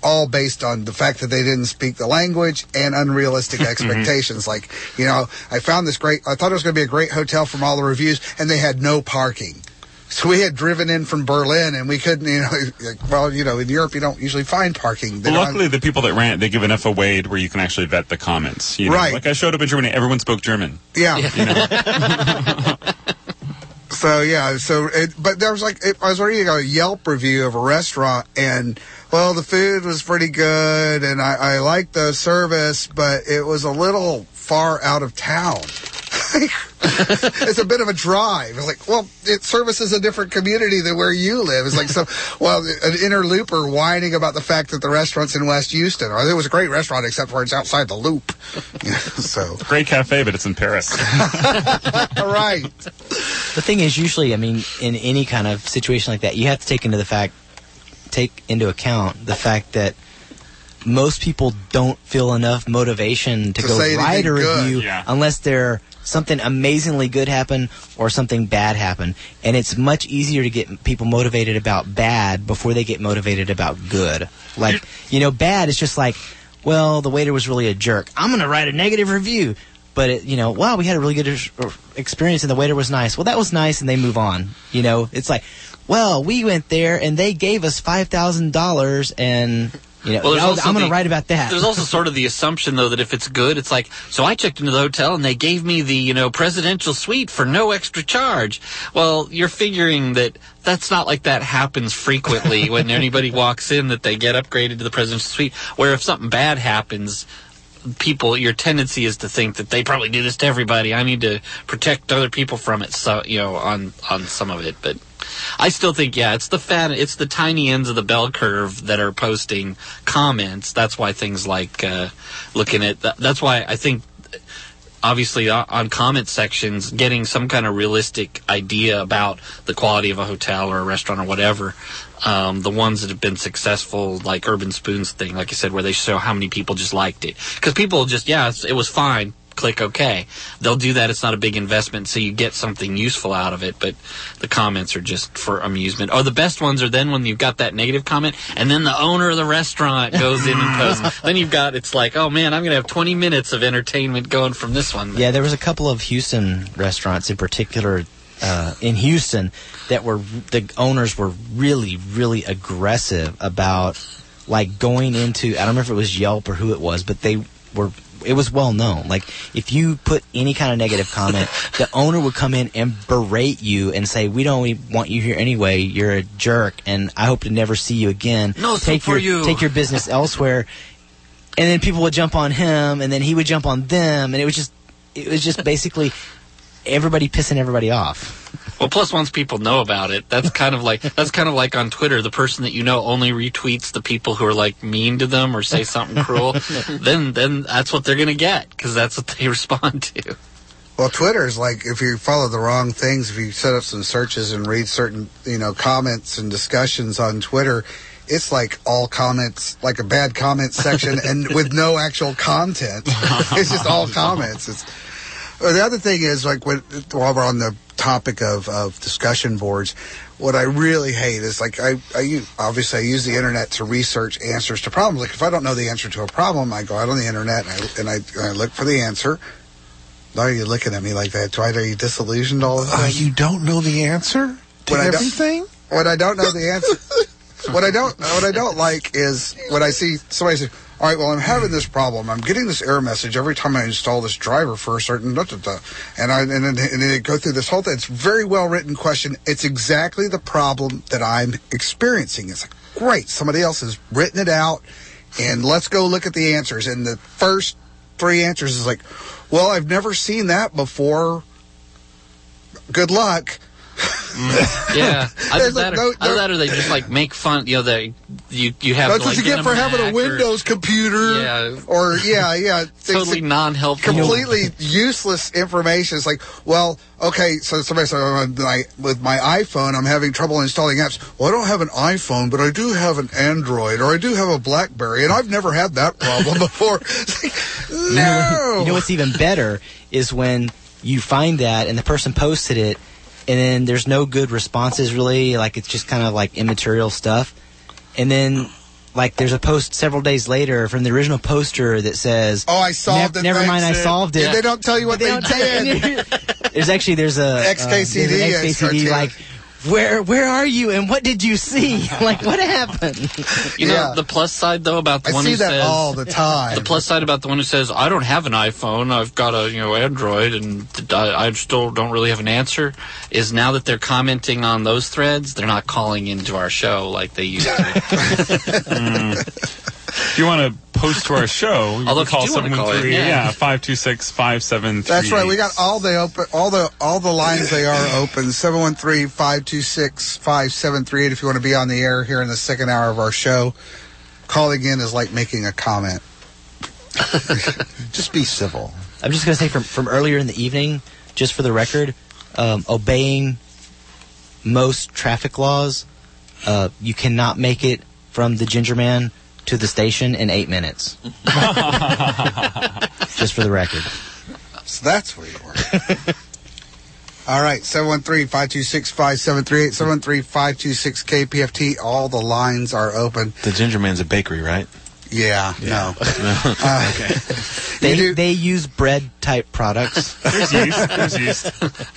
[SPEAKER 4] all based on the fact that they didn't speak the language and unrealistic expectations. Like, you know, I thought it was going to be a great hotel from all the reviews, and they had no parking. So we had driven in from Berlin, and we couldn't, you know, well, you know, in Europe you don't usually find parking.
[SPEAKER 6] Well, luckily, the people that ran it, they give enough away where you can actually vet the comments. You know?
[SPEAKER 4] Right.
[SPEAKER 6] Like I showed up in Germany, everyone spoke German.
[SPEAKER 4] Yeah.
[SPEAKER 6] You know?
[SPEAKER 4] So, yeah, but there was I was reading a Yelp review of a restaurant, and, well, the food was pretty good, and I liked the service, but it was a little far out of town. It's a bit of a drive. It's like, well, it services a different community than where you live. It's like an interlooper whining about the fact that the restaurant's in West Houston. Or it was a great restaurant except for it's outside the loop. So
[SPEAKER 6] great cafe, but it's in Paris.
[SPEAKER 4] Right.
[SPEAKER 8] The thing is, usually, I mean, in any kind of situation like that, you have to take into account the fact that most people don't feel enough motivation to go write a review unless they're something amazingly good happen or something bad happen. And it's much easier to get people motivated about bad before they get motivated about good. Like, you know, bad is just like, well, the waiter was really a jerk. I'm going to write a negative review. But, you know, wow, we had a really good experience and the waiter was nice. Well, that was nice, and they move on. You know, it's like, well, we went there and they gave us $5,000 and... You know, I'm going to write about that.
[SPEAKER 5] There's also sort of the assumption, though, that if it's good, it's like, so I checked into the hotel and they gave me the, you know, presidential suite for no extra charge. Well, you're figuring that that's not like that happens frequently when anybody walks in that they get upgraded to the presidential suite. Where if something bad happens, your tendency is to think that they probably do this to everybody. I need to protect other people from it. So, you know, on some of it, but I still think, it's the tiny ends of the bell curve that are posting comments. That's why things like looking at that's why I think obviously on comment sections, getting some kind of realistic idea about the quality of a hotel or a restaurant or whatever. The ones that have been successful, like Urban Spoon's thing, like I said, where they show how many people just liked it. Because people just, it was fine. Click OK. They'll do that. It's not a big investment, so you get something useful out of it, but the comments are just for amusement. Or the best ones are then when you've got that negative comment, and then the owner of the restaurant goes in and posts. Then it's like, oh man, I'm going to have 20 minutes of entertainment going from this one.
[SPEAKER 8] Yeah, there was a couple of Houston restaurants in particular in Houston that the owners were really, really aggressive about like going into, I don't remember if it was Yelp or who it was, but it was well known. Like, if you put any kind of negative comment, the owner would come in and berate you and say, we don't want you here anyway. You're a jerk, and I hope to never see you again.
[SPEAKER 5] No, take your
[SPEAKER 8] business elsewhere. And then people would jump on him, and then he would jump on them, and it was just basically everybody pissing everybody off.
[SPEAKER 5] Well, plus once people know about it, that's kind of like on Twitter, the person that you know only retweets the people who are like mean to them or say something cruel. then that's what they're going to get, because that's what they respond to.
[SPEAKER 4] Well, Twitter is like, if you follow the wrong things, if you set up some searches and read certain, you know, comments and discussions on Twitter, it's like all comments, like a bad comment section, and with no actual content. It's just all comments. The other thing is, like, while we're on the topic of discussion boards, what I really hate is, like, I use the internet to research answers to problems. Like, if I don't know the answer to a problem, I go out on the internet and I look for the answer. Why are you looking at me like that, Dwight? Are you disillusioned all the time?
[SPEAKER 7] You don't know the answer to everything?
[SPEAKER 4] When I don't know the answer, what I don't like is when I see somebody say, all right, well, I'm having this problem. I'm getting this error message every time I install this driver for a certain and then they go through this whole thing. It's a very well written question. It's exactly the problem that I'm experiencing. It's like, great, somebody else has written it out, and let's go look at the answers. And the first 3 answers is like, well, I've never seen that before. Good luck.
[SPEAKER 5] Yeah, either that or they just like make fun. You know, you have.
[SPEAKER 4] That's what you get for having a Windows computer.
[SPEAKER 5] Yeah,
[SPEAKER 4] or
[SPEAKER 5] totally non-helpful,
[SPEAKER 4] completely useless information. It's like, well, okay, so somebody said, with my iPhone, I'm having trouble installing apps. Well, I don't have an iPhone, but I do have an Android, or I do have a BlackBerry, and I've never had that problem before. It's like, no.
[SPEAKER 8] You know what's even better is when you find that and the person posted it, and then there's no good responses really, like it's just kind of like immaterial stuff. And then like there's a post several days later from the original poster that says,
[SPEAKER 4] "Oh, I solved it.
[SPEAKER 8] Never mind, I solved it."
[SPEAKER 4] They don't tell you what they did.
[SPEAKER 8] There's a XKCD like, where are you and what did you see? Like, what happened?
[SPEAKER 5] You know, the plus side though about the one who says,
[SPEAKER 4] all the time.
[SPEAKER 5] The plus side about the one who says, I don't have an iPhone, I've got a Android, and I still don't really have an answer, is now that they're commenting on those threads, they're not calling into our show like they used to.
[SPEAKER 6] If you want to post to our show, you can call 526-5738.
[SPEAKER 4] That's right. We got all the lines. They are open. 713-526-5738. If you want to be on the air here in the second hour of our show, calling in is like making a comment.
[SPEAKER 7] Just be civil.
[SPEAKER 8] I'm just going to say from earlier in the evening, just for the record, obeying most traffic laws, you cannot make it from the Ginger Man to the station in 8 minutes. Just for the record.
[SPEAKER 4] So that's where you were. All right, 713-526-5738, 713-526-KPFT. All the lines are open.
[SPEAKER 3] The Ginger Man's a bakery, right?
[SPEAKER 4] Yeah. No.
[SPEAKER 3] Okay.
[SPEAKER 8] They use bread-type products.
[SPEAKER 6] There's yeast.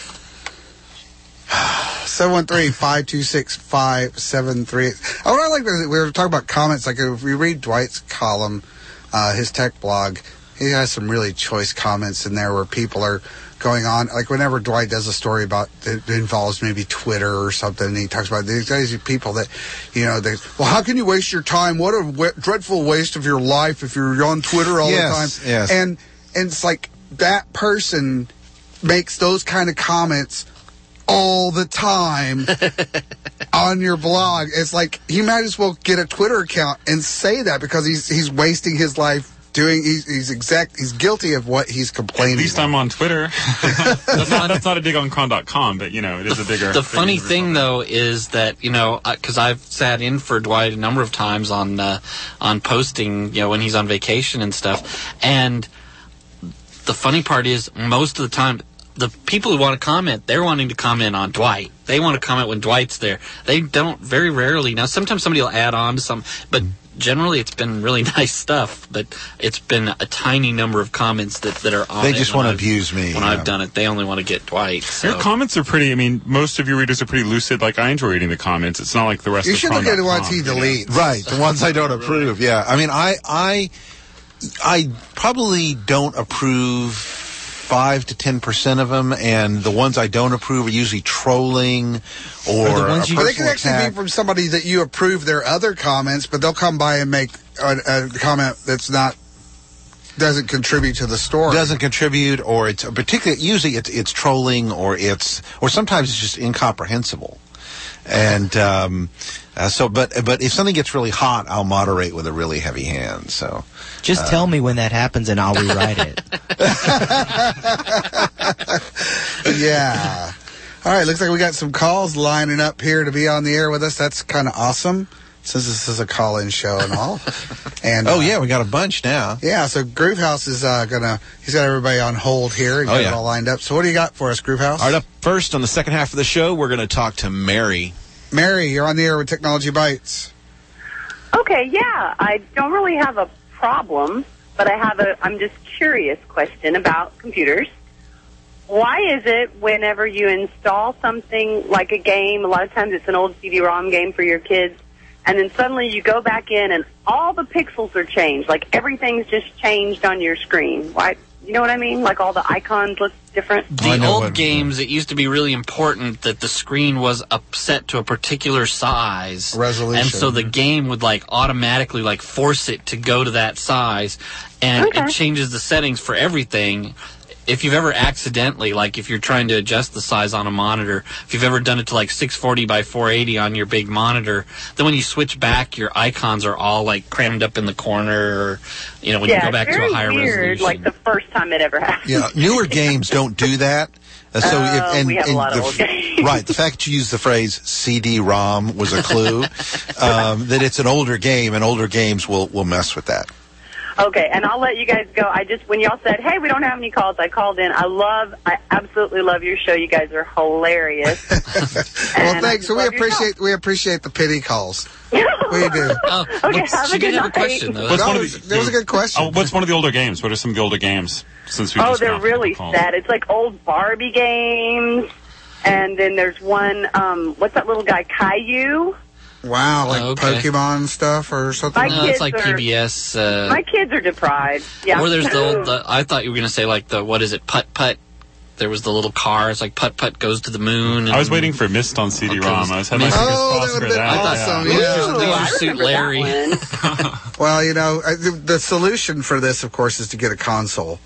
[SPEAKER 4] 713-526-5738. I would like to, we were talking about comments. Like if we read Dwight's column, his tech blog, he has some really choice comments in there where people are going on. Like whenever Dwight does a story about it involves maybe Twitter or something, and he talks about these guys, people that, well, how can you waste your time? What a dreadful waste of your life if you're on Twitter all the time.
[SPEAKER 7] Yes.
[SPEAKER 4] And it's like that person makes those kind of comments all the time on your blog. It's like he might as well get a Twitter account and say that, because he's wasting his life doing. He's guilty of what he's complaining.
[SPEAKER 6] At least I'm on Twitter. That's not a dig on Cron.com, but it is a bigger.
[SPEAKER 5] The funny thing though is that because I've sat in for Dwight a number of times on posting when he's on vacation and stuff, and the funny part is most of the time, the people who want to comment, they're wanting to comment on Dwight. They want to comment when Dwight's there. They don't, very rarely. Now, sometimes somebody will add on to some, but generally it's been really nice stuff. But it's been a tiny number of comments that are on
[SPEAKER 7] They
[SPEAKER 5] it.
[SPEAKER 7] just want to abuse me.
[SPEAKER 5] When I've done it, they only want to get Dwight. So.
[SPEAKER 6] Your comments are pretty, most of your readers are pretty lucid. Like, I enjoy reading the comments. It's not like the rest
[SPEAKER 4] you
[SPEAKER 6] of
[SPEAKER 4] should look at the ones he deletes.
[SPEAKER 7] Right, the ones I don't approve, yeah. I probably don't approve 5 to 10% of them, and the ones I don't approve are usually trolling or
[SPEAKER 4] the ones they can actually be from somebody that you approve their other comments, but they'll come by and make a comment that's doesn't contribute to the story.
[SPEAKER 7] Doesn't contribute, or it's particularly usually it's trolling, or sometimes it's just incomprehensible. And but if something gets really hot, I'll moderate with a really heavy hand. So
[SPEAKER 8] just tell me when that happens, and I'll rewrite it.
[SPEAKER 4] Yeah. All right. Looks like we got some calls lining up here to be on the air with us. That's kind of awesome, since this is a call-in show and all. And
[SPEAKER 7] yeah, we got a bunch now.
[SPEAKER 4] Yeah. So Groovehouse is he's got everybody on hold here and got it all lined up. So what do you got for us, Groovehouse?
[SPEAKER 3] All right. Up first on the second half of the show, we're going to talk to Mary.
[SPEAKER 4] Mary, you're on the air with Technology Bites.
[SPEAKER 18] Okay, yeah. I don't really have a problem, but I'm just curious question about computers. Why is it whenever you install something like a game, a lot of times it's an old CD-ROM game for your kids, and then suddenly you go back in and all the pixels are changed, like everything's just changed on your screen? Why? You know what I mean? Like all the icons look different.
[SPEAKER 5] The old games, it used to be really important that the screen was set to a particular size.
[SPEAKER 4] Resolution.
[SPEAKER 5] And so the game would automatically force it to go to that size. And it changes the settings for everything. If you've ever accidentally, if you're trying to adjust the size on a monitor, if you've ever done it to 640 by 480 on your big monitor, then when you switch back, your icons are all crammed up in the corner, or when you go back to a higher
[SPEAKER 18] weird,
[SPEAKER 5] resolution.
[SPEAKER 18] Like the first time it ever happened.
[SPEAKER 7] Yeah, newer games don't do that.
[SPEAKER 18] We have a lot of old games.
[SPEAKER 7] Right, the fact that you use the phrase CD-ROM was a clue that it's an older game, and older games will mess with that.
[SPEAKER 18] Okay, and I'll let you guys go. When y'all said, hey, we don't have any calls, I called in. I absolutely love your show. You guys are hilarious.
[SPEAKER 4] Well, thanks. So we appreciate the pity calls. We do.
[SPEAKER 18] Okay, have a good night.
[SPEAKER 6] That
[SPEAKER 4] was a good question.
[SPEAKER 6] Oh, what's one of the older games? What are some of the older games? Since we
[SPEAKER 18] Oh,
[SPEAKER 6] just got
[SPEAKER 18] they're
[SPEAKER 6] off the
[SPEAKER 18] really
[SPEAKER 6] call?
[SPEAKER 18] sad. It's like old Barbie games. And then there's one, what's that little guy, Caillou?
[SPEAKER 4] Wow, like Pokemon stuff or something?
[SPEAKER 18] My kids
[SPEAKER 5] it's like
[SPEAKER 18] are-
[SPEAKER 5] PBS.
[SPEAKER 18] My kids are deprived. Yeah.
[SPEAKER 5] Or there's the old, I thought you were going to say like the, what is it, Putt Putt. There was the little car. It's like Putt Putt goes to the moon. And
[SPEAKER 6] I was waiting for Mist on CD-ROM. I was having my fingers crossed for that.
[SPEAKER 4] awesome.
[SPEAKER 5] These are suit Larry.
[SPEAKER 4] Well, you know, the solution for this, of course, is to get a console.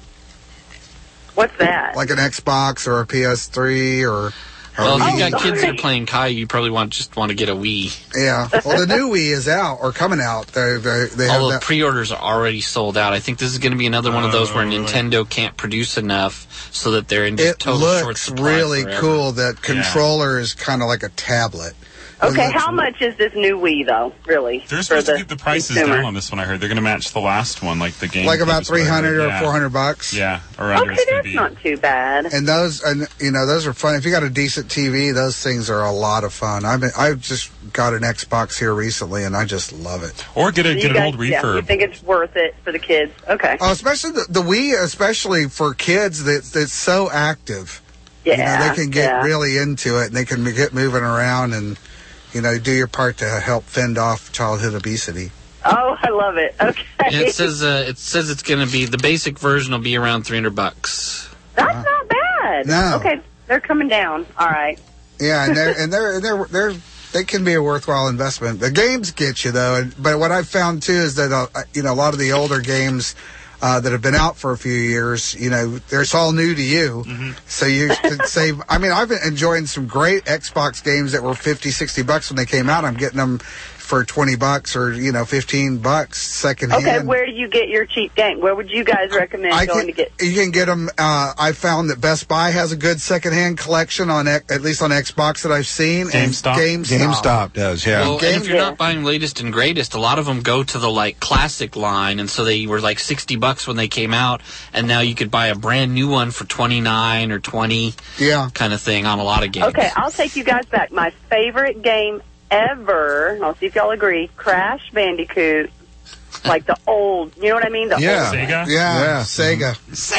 [SPEAKER 18] What's that?
[SPEAKER 4] Like an Xbox or a PS3 or...
[SPEAKER 5] Well, if
[SPEAKER 4] Wii.
[SPEAKER 5] you got kids that are playing Caillou, you probably just want to get a Wii.
[SPEAKER 4] Yeah. Well, the new Wii is out or coming out. They have
[SPEAKER 5] Although
[SPEAKER 4] that.
[SPEAKER 5] pre-orders are already sold out. I think this is going to be another one of those where Nintendo can't produce enough so that they're in just
[SPEAKER 4] It
[SPEAKER 5] total short
[SPEAKER 4] looks
[SPEAKER 5] supply
[SPEAKER 4] really
[SPEAKER 5] forever.
[SPEAKER 4] cool. That controller is kind of like a tablet.
[SPEAKER 18] Okay, how much is this new Wii, though, really?
[SPEAKER 6] They're supposed to keep the prices down on this one, I heard. They're going to match the last one, like the game.
[SPEAKER 4] Like about
[SPEAKER 6] that was
[SPEAKER 4] $300 or
[SPEAKER 6] yeah.
[SPEAKER 4] $400.
[SPEAKER 6] Yeah, or under
[SPEAKER 18] Okay,
[SPEAKER 6] it's going
[SPEAKER 18] that's
[SPEAKER 6] to be.
[SPEAKER 18] not too bad.
[SPEAKER 4] And those, those are fun. If you got a decent TV, those things are a lot of fun. I've just got an Xbox here recently, and I just love it.
[SPEAKER 6] Or get
[SPEAKER 18] You
[SPEAKER 6] an
[SPEAKER 18] guys-
[SPEAKER 6] old
[SPEAKER 18] Yeah, you
[SPEAKER 6] refurb.
[SPEAKER 18] think it's worth it for the kids? Okay.
[SPEAKER 4] Oh, especially the Wii, especially for kids, that's so active.
[SPEAKER 18] Yeah,
[SPEAKER 4] they can get
[SPEAKER 18] yeah.
[SPEAKER 4] really into it, and they can get moving around and, do your part to help fend off childhood obesity.
[SPEAKER 18] Oh, I love it. Okay.
[SPEAKER 5] Yeah, it says it's going to be the basic version will be around $300.
[SPEAKER 18] That's not bad.
[SPEAKER 4] No.
[SPEAKER 18] Okay, they're coming down. All right.
[SPEAKER 4] Yeah, and they can be a worthwhile investment. The games get you though, but what I've found too is that a lot of the older games that have been out for a few years, they're all new to you.
[SPEAKER 6] Mm-hmm.
[SPEAKER 4] So you can save. I mean, I've been enjoying some great Xbox games that were $50-$60 when they came out. I'm getting them for $20 or $15 secondhand.
[SPEAKER 18] Okay, where do you get your cheap game? Where would you guys recommend going to get?
[SPEAKER 4] You can get them. I found that Best Buy has a good secondhand collection at least on Xbox that I've seen.
[SPEAKER 6] GameStop?
[SPEAKER 4] And
[SPEAKER 7] GameStop does, yeah.
[SPEAKER 5] Well, and if you're not buying latest and greatest, a lot of them go to the classic line, and so they were like $60 when they came out, and now you could buy a brand new one for $29 or $20, kind of thing on a lot of games.
[SPEAKER 18] Okay, I'll take you guys back. My favorite game ever, I'll see if y'all agree, Crash Bandicoot. Like the old, you know what I mean? The old
[SPEAKER 6] Sega?
[SPEAKER 4] Yeah, Sega.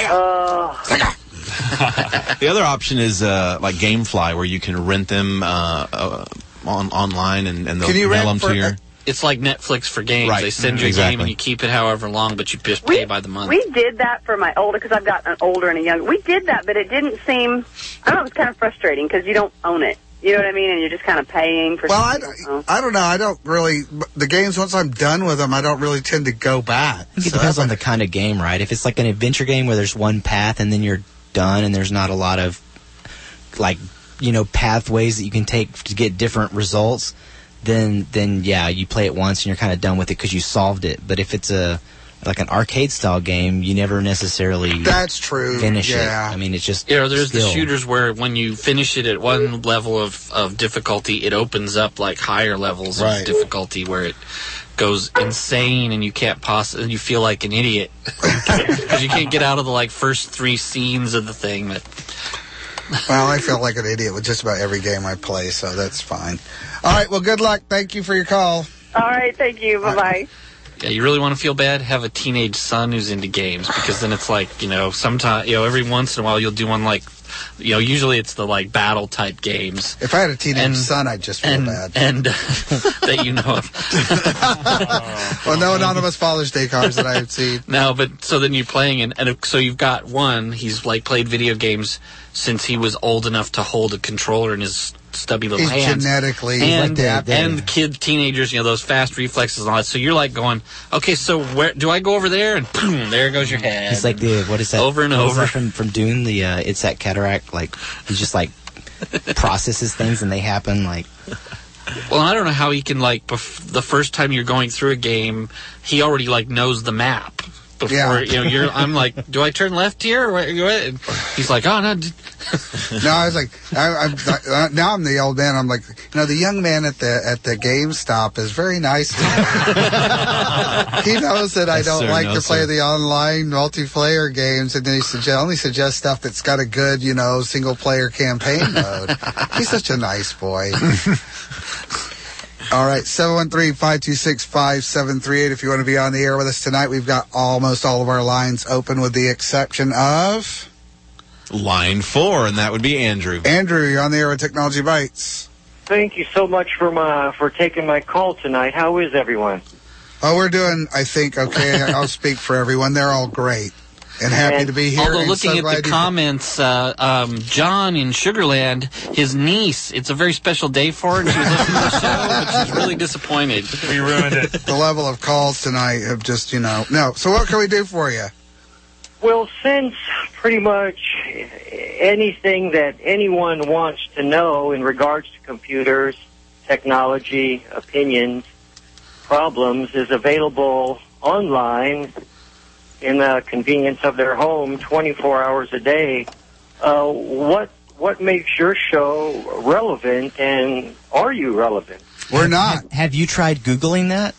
[SPEAKER 3] The other option is like GameFly, where you can rent them online and they'll
[SPEAKER 4] Can you
[SPEAKER 3] mail
[SPEAKER 4] rent
[SPEAKER 3] them to
[SPEAKER 4] for-
[SPEAKER 3] your...
[SPEAKER 5] It's like Netflix for games.
[SPEAKER 3] Right.
[SPEAKER 5] They send you a
[SPEAKER 3] Exactly.
[SPEAKER 5] game and you keep it however long, but you just pay by the month.
[SPEAKER 18] We did that for my older, because I've got an older and a younger. We did that, but it didn't seem, I don't know, it was kind of frustrating because you don't own it. You know what I mean? And you're just kind of paying for something.
[SPEAKER 4] I don't know. I don't really. The games, once I'm done with them, I don't really tend to go back.
[SPEAKER 8] I think it depends on the kind of game, right? If it's like an adventure game where there's one path and then you're done and there's not a lot of, pathways that you can take to get different results, then yeah, you play it once and you're kind of done with it because you solved it. But if it's like an arcade style game, you never necessarily
[SPEAKER 4] That's true.
[SPEAKER 8] finish
[SPEAKER 4] Yeah.
[SPEAKER 8] it. I mean, it's just
[SPEAKER 5] there's
[SPEAKER 8] skill.
[SPEAKER 5] the shooters where when you finish it at one level of difficulty, it opens up like higher levels
[SPEAKER 4] Right.
[SPEAKER 5] of difficulty where it goes insane and you can't and you feel like an idiot because you can't get out of the first 3 scenes of the thing.
[SPEAKER 4] Well, I feel like an idiot with just about every game I play, so that's fine. All right. Well, good luck. Thank you for your call.
[SPEAKER 18] All right, thank you. Bye-bye.
[SPEAKER 5] Yeah, you really want to feel bad? Have a teenage son who's into games, because then it's sometimes, every once in a while you'll do one usually it's the battle type games.
[SPEAKER 4] If I had a teenage son, I'd just feel bad.
[SPEAKER 5] And that you know of.
[SPEAKER 4] Well, no anonymous Father's Day cards that I have seen.
[SPEAKER 5] No, but so then you're playing, so you've got one, he's played video games since he was old enough to hold a controller in his stubby little
[SPEAKER 4] He's
[SPEAKER 5] hands.
[SPEAKER 4] genetically
[SPEAKER 5] and
[SPEAKER 4] adapted.
[SPEAKER 5] teenagers, those fast reflexes and all that. So you're going, okay, so where do I go over there? And boom, there goes your head.
[SPEAKER 8] It's like what is that?
[SPEAKER 5] Over and
[SPEAKER 8] what is
[SPEAKER 5] over.
[SPEAKER 8] that from Dune. It's that cataract. He just processes things and they happen.
[SPEAKER 5] Well, I don't know how he can the first time you're going through a game, he already knows the map. Before I'm like, do I turn left here? Or what? And he's like, oh no.
[SPEAKER 4] No, I was like, now I'm the old man. I'm like, the young man at the GameStop is very nice. He knows that I don't like to play the online multiplayer games, and then he only suggests stuff that's got a good, single player campaign mode. He's such a nice boy. All right, 713-526-5738. If you want to be on the air with us tonight, we've got almost all of our lines open with the exception of...
[SPEAKER 3] Line 4, and that would be Andrew.
[SPEAKER 4] Andrew, you're on the air with Technology Bites.
[SPEAKER 19] Thank you so much for taking my call tonight. How is everyone?
[SPEAKER 4] Oh, we're doing, I think, okay. I'll speak for everyone. They're all great and happy to be here.
[SPEAKER 5] Although
[SPEAKER 4] and
[SPEAKER 5] looking
[SPEAKER 4] so
[SPEAKER 5] at the comments, John in Sugarland, his niece, it's a very special day for her, and she was listening to the show, but she's really disappointed.
[SPEAKER 6] We ruined it.
[SPEAKER 4] The level of calls tonight have just, no. So what can we do for you?
[SPEAKER 19] Well, since pretty much anything that anyone wants to know in regards to computers, technology, opinions, problems is available online in the convenience of their home 24 hours a day, what makes your show relevant, and are you relevant?
[SPEAKER 4] We're not.
[SPEAKER 8] Have you tried Googling that?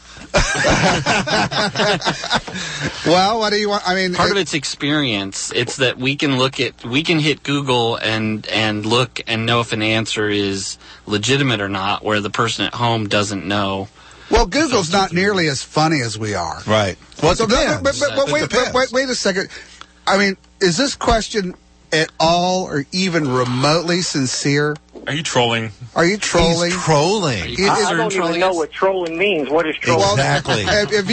[SPEAKER 4] Well, what do you want? I mean,
[SPEAKER 5] part of it's experience. It's that we can hit Google and look and know if an answer is legitimate or not, where the person at home doesn't know.
[SPEAKER 4] Well, Google's not nearly as funny as we are.
[SPEAKER 7] Right. Well, it depends.
[SPEAKER 4] But wait a second. I mean, is this question at all or even remotely sincere?
[SPEAKER 6] Are you trolling?
[SPEAKER 4] Are you trolling?
[SPEAKER 7] He's trolling.
[SPEAKER 19] I don't even know what trolling means. What is trolling?
[SPEAKER 7] Exactly.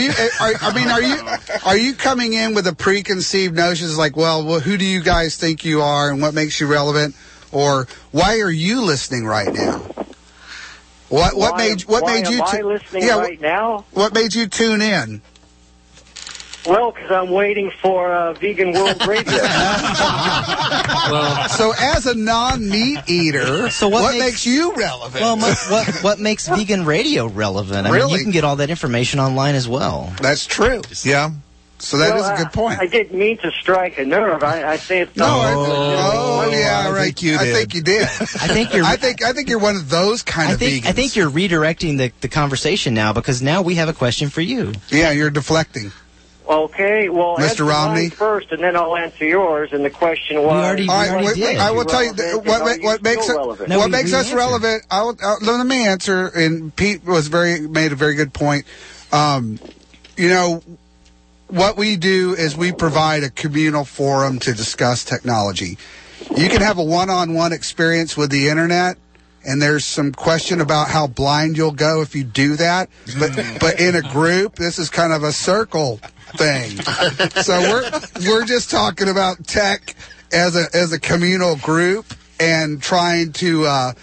[SPEAKER 4] Are you coming in with a preconceived notions like, well, who do you guys think you are and what makes you relevant? Or why are you listening right now? What made you
[SPEAKER 19] listening right now?
[SPEAKER 4] What made you tune in?
[SPEAKER 19] Well, because I'm waiting for Vegan World Radio.
[SPEAKER 4] So as a non-meat eater, what makes you relevant?
[SPEAKER 8] Well, what makes vegan radio relevant? I mean, you can get all that information online as well.
[SPEAKER 4] That's true. Yeah. So that is a good point.
[SPEAKER 19] I didn't mean to strike a nerve. I say it's not.
[SPEAKER 4] I think you did.
[SPEAKER 8] I think you're.
[SPEAKER 4] I think you're one of those kind of vegans.
[SPEAKER 8] I think you're redirecting the conversation now, because now we have a question for you.
[SPEAKER 4] Yeah, you're deflecting.
[SPEAKER 19] Okay, well,
[SPEAKER 4] Mr. Romney
[SPEAKER 19] first, and then I'll answer yours. And the question was,
[SPEAKER 4] I will tell you what makes us relevant. Let me answer. And Pete made a very good point. What we do is we provide a communal forum to discuss technology. You can have a one-on-one experience with the internet, and there's some question about how blind you'll go if you do that. But in a group, this is kind of a circle thing. So we're just talking about tech as a communal group and trying to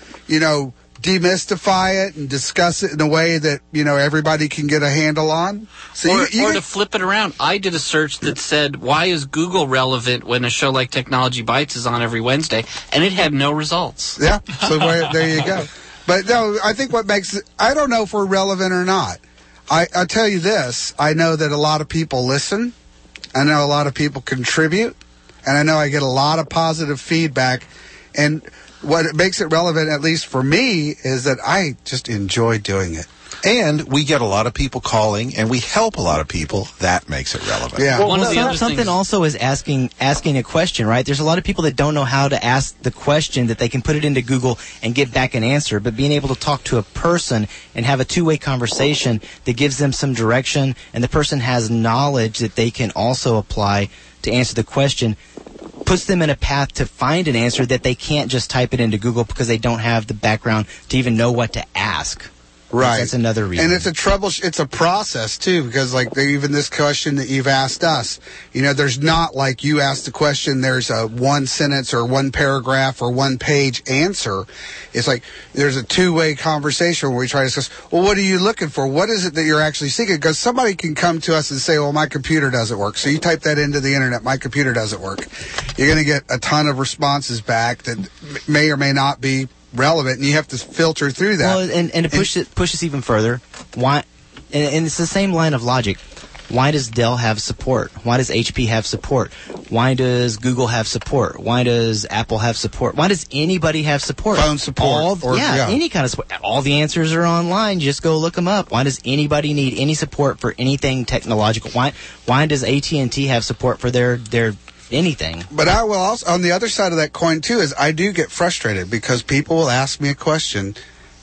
[SPEAKER 4] demystify it and discuss it in a way that everybody can get a handle on. So
[SPEAKER 5] or to flip it around, I did a search that said, why is Google relevant when a show like Technology Bites is on every Wednesday? And it had no results.
[SPEAKER 4] Yeah, so there you go. But no, I think what makes it, I don't know if we're relevant or not. I tell you this, I know that a lot of people listen. I know a lot of people contribute. And I know I get a lot of positive feedback. And what makes it relevant, at least for me, is that I just enjoy doing it.
[SPEAKER 7] And we get a lot of people calling, and we help a lot of people. That makes it relevant.
[SPEAKER 8] Yeah. Something also is asking a question, right? There's a lot of people that don't know how to ask the question, that they can put it into Google and get back an answer. But being able to talk to a person and have a two-way conversation that gives them some direction, and the person has knowledge that they can also apply to answer the question, puts them in a path to find an answer that they can't just type it into Google because they don't have the background to even know what to ask.
[SPEAKER 4] Right.
[SPEAKER 8] That's another reason.
[SPEAKER 4] And it's a process too, because even this question that you've asked us, there's not like you asked the question, there's a one sentence or one paragraph or one page answer. It's like there's a two-way conversation where we try to discuss, well, what are you looking for? What is it that you're actually seeking? Because somebody can come to us and say, well, my computer doesn't work. So you type that into the internet, my computer doesn't work. You're going to get a ton of responses back that may or may not be relevant, and you have to filter through that.
[SPEAKER 8] Well, and to push this even further, why? And it's the same line of logic. Why does Dell have support? Why does HP have support? Why does Google have support? Why does Apple have support? Why does anybody have support?
[SPEAKER 4] Phone support.
[SPEAKER 8] Any kind of support. All the answers are online. Just go look them up. Why does anybody need any support for anything technological? Why does AT&T have support for their anything?
[SPEAKER 4] But I will also, on the other side of that coin too, is I do get frustrated because people will ask me a question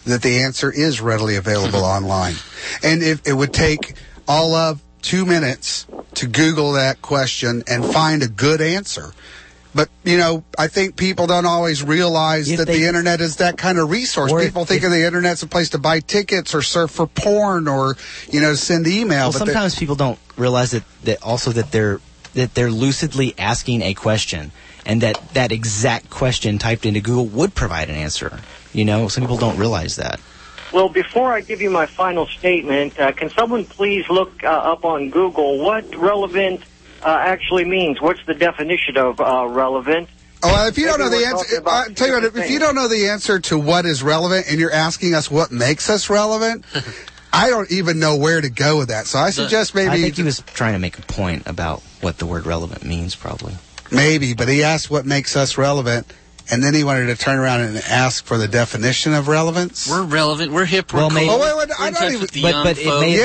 [SPEAKER 4] that the answer is readily available online. And if it would take all of 2 minutes to Google that question and find a good answer. But, I think people don't always realize that the internet is that kind of resource. People think of the internet's a place to buy tickets or surf for porn or, send email.
[SPEAKER 8] Well, but sometimes people don't realize that they're lucidly asking a question, and that exact question typed into Google would provide an answer. Some people don't realize that.
[SPEAKER 19] Well, before I give you my final statement, can someone please look up on Google what relevant actually means? What's the definition of relevant?
[SPEAKER 4] Oh, well, if you don't know the answer, I'll tell you what, if you don't know the answer to what is relevant and you're asking us what makes us relevant, I don't even know where to go with that. So I suggest maybe...
[SPEAKER 8] I think he was trying to make a point about what the word relevant means, probably.
[SPEAKER 4] Maybe, but he asked what makes us relevant, and then he wanted to turn around and ask for the definition of relevance.
[SPEAKER 5] We're relevant. We're hip. We're cool.
[SPEAKER 4] I don't even...
[SPEAKER 8] But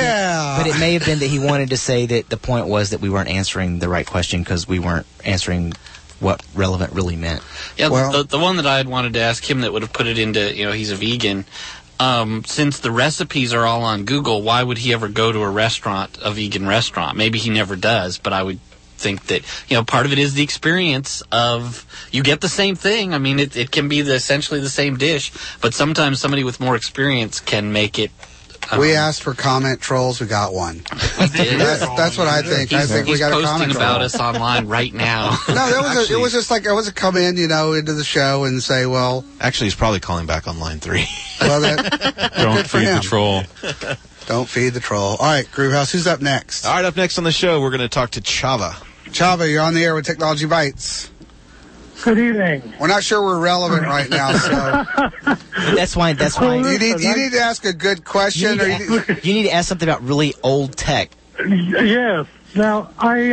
[SPEAKER 8] it may have been that he wanted to say that the point was that we weren't answering the right question because we weren't answering what relevant really meant.
[SPEAKER 5] Yeah, the one that I had wanted to ask him that would have put it into, he's a vegan. Since the recipes are all on Google, why would he ever go to a vegan restaurant? Maybe he never does, but I would think that, part of it is the experience of, you get the same thing. I mean, it can be essentially the same dish, but sometimes somebody with more experience can make it.
[SPEAKER 4] We asked for comment trolls. We got one. That's what I think. I think we got a comment troll.
[SPEAKER 5] He's posting about us online right now.
[SPEAKER 4] No, it was just like I was a come in, into the show and say, well.
[SPEAKER 3] Actually, he's probably calling back on line 3.
[SPEAKER 4] Well,
[SPEAKER 6] don't feed the troll.
[SPEAKER 4] Don't feed the troll. All right, Groovehouse, who's up next?
[SPEAKER 3] All right, up next on the show, we're going to talk to Chava.
[SPEAKER 4] Chava, you're on the air with Technology Bites.
[SPEAKER 20] Good evening.
[SPEAKER 4] We're not sure we're relevant right now, so
[SPEAKER 8] that's why
[SPEAKER 4] you need to ask a good question.
[SPEAKER 8] You need to ask something about really old tech.
[SPEAKER 20] Yes. Now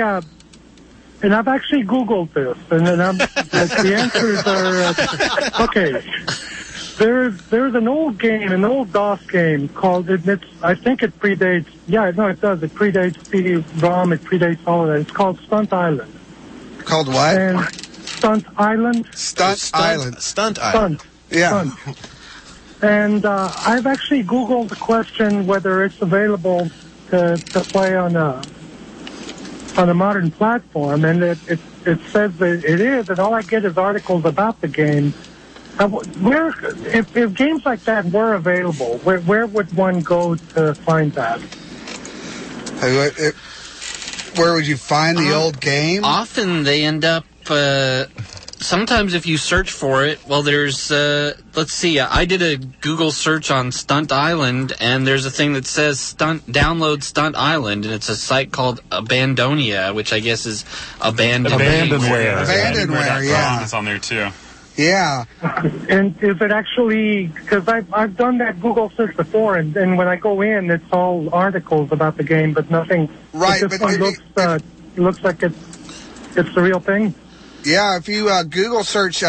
[SPEAKER 20] and I've actually Googled this, and then the answers are okay. There's an old game, an old DOS game called I think it predates. Yeah, no, it does. It predates CD-ROM. It predates all of that. It's called Stunt Island.
[SPEAKER 4] Called what?
[SPEAKER 20] Stunt Island.
[SPEAKER 4] Stunt Island.
[SPEAKER 20] Stunt.
[SPEAKER 4] Yeah.
[SPEAKER 20] Stunt. And I've actually Googled the question whether it's available to play on a modern platform, and it says that it is, and all I get is articles about the game. If games like that were available, where would one go to find that?
[SPEAKER 4] Where would you find the old game?
[SPEAKER 5] Often they end up. Sometimes if you search for it, well, there's. Let's see. I did a Google search on Stunt Island, and there's a thing that says download Stunt Island, and it's a site called Abandonia, which I guess is
[SPEAKER 6] Abandonware.
[SPEAKER 4] Abandonware, yeah.
[SPEAKER 6] It's on there too.
[SPEAKER 4] Yeah.
[SPEAKER 20] And is it actually, because I've done that Google search before, and when I go in, it's all articles about the game, but nothing.
[SPEAKER 4] Right,
[SPEAKER 20] but it looks like it's the real thing.
[SPEAKER 4] Yeah, if you Google search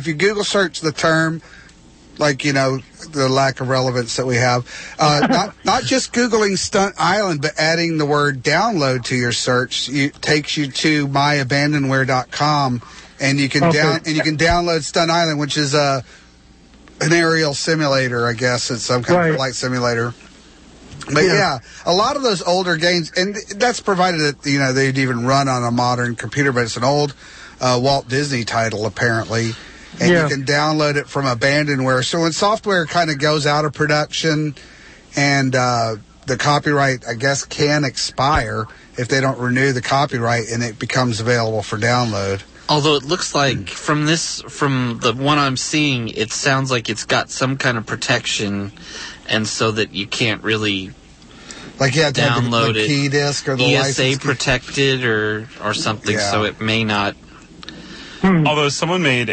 [SPEAKER 4] the term, like, the lack of relevance that we have, not just Googling Stunt Island, but adding the word download to your search, takes you to myabandonware.com. And you can download Stunt Island, which is an aerial simulator, I guess. It's some kind of flight simulator. But yeah, a lot of those older games, and that's provided that they'd even run on a modern computer, but it's an old Walt Disney title apparently, and you can download it from Abandonware. So when software kind of goes out of production, and the copyright, I guess, can expire if they don't renew the copyright, and it becomes available for download.
[SPEAKER 5] Although it looks like from the one I'm seeing, it sounds like it's got some kind of protection, and so that you can't really
[SPEAKER 4] like you have to
[SPEAKER 5] download
[SPEAKER 4] have the key disk or the
[SPEAKER 5] ESA protected or something.
[SPEAKER 4] Yeah.
[SPEAKER 5] So it may not.
[SPEAKER 6] Although someone made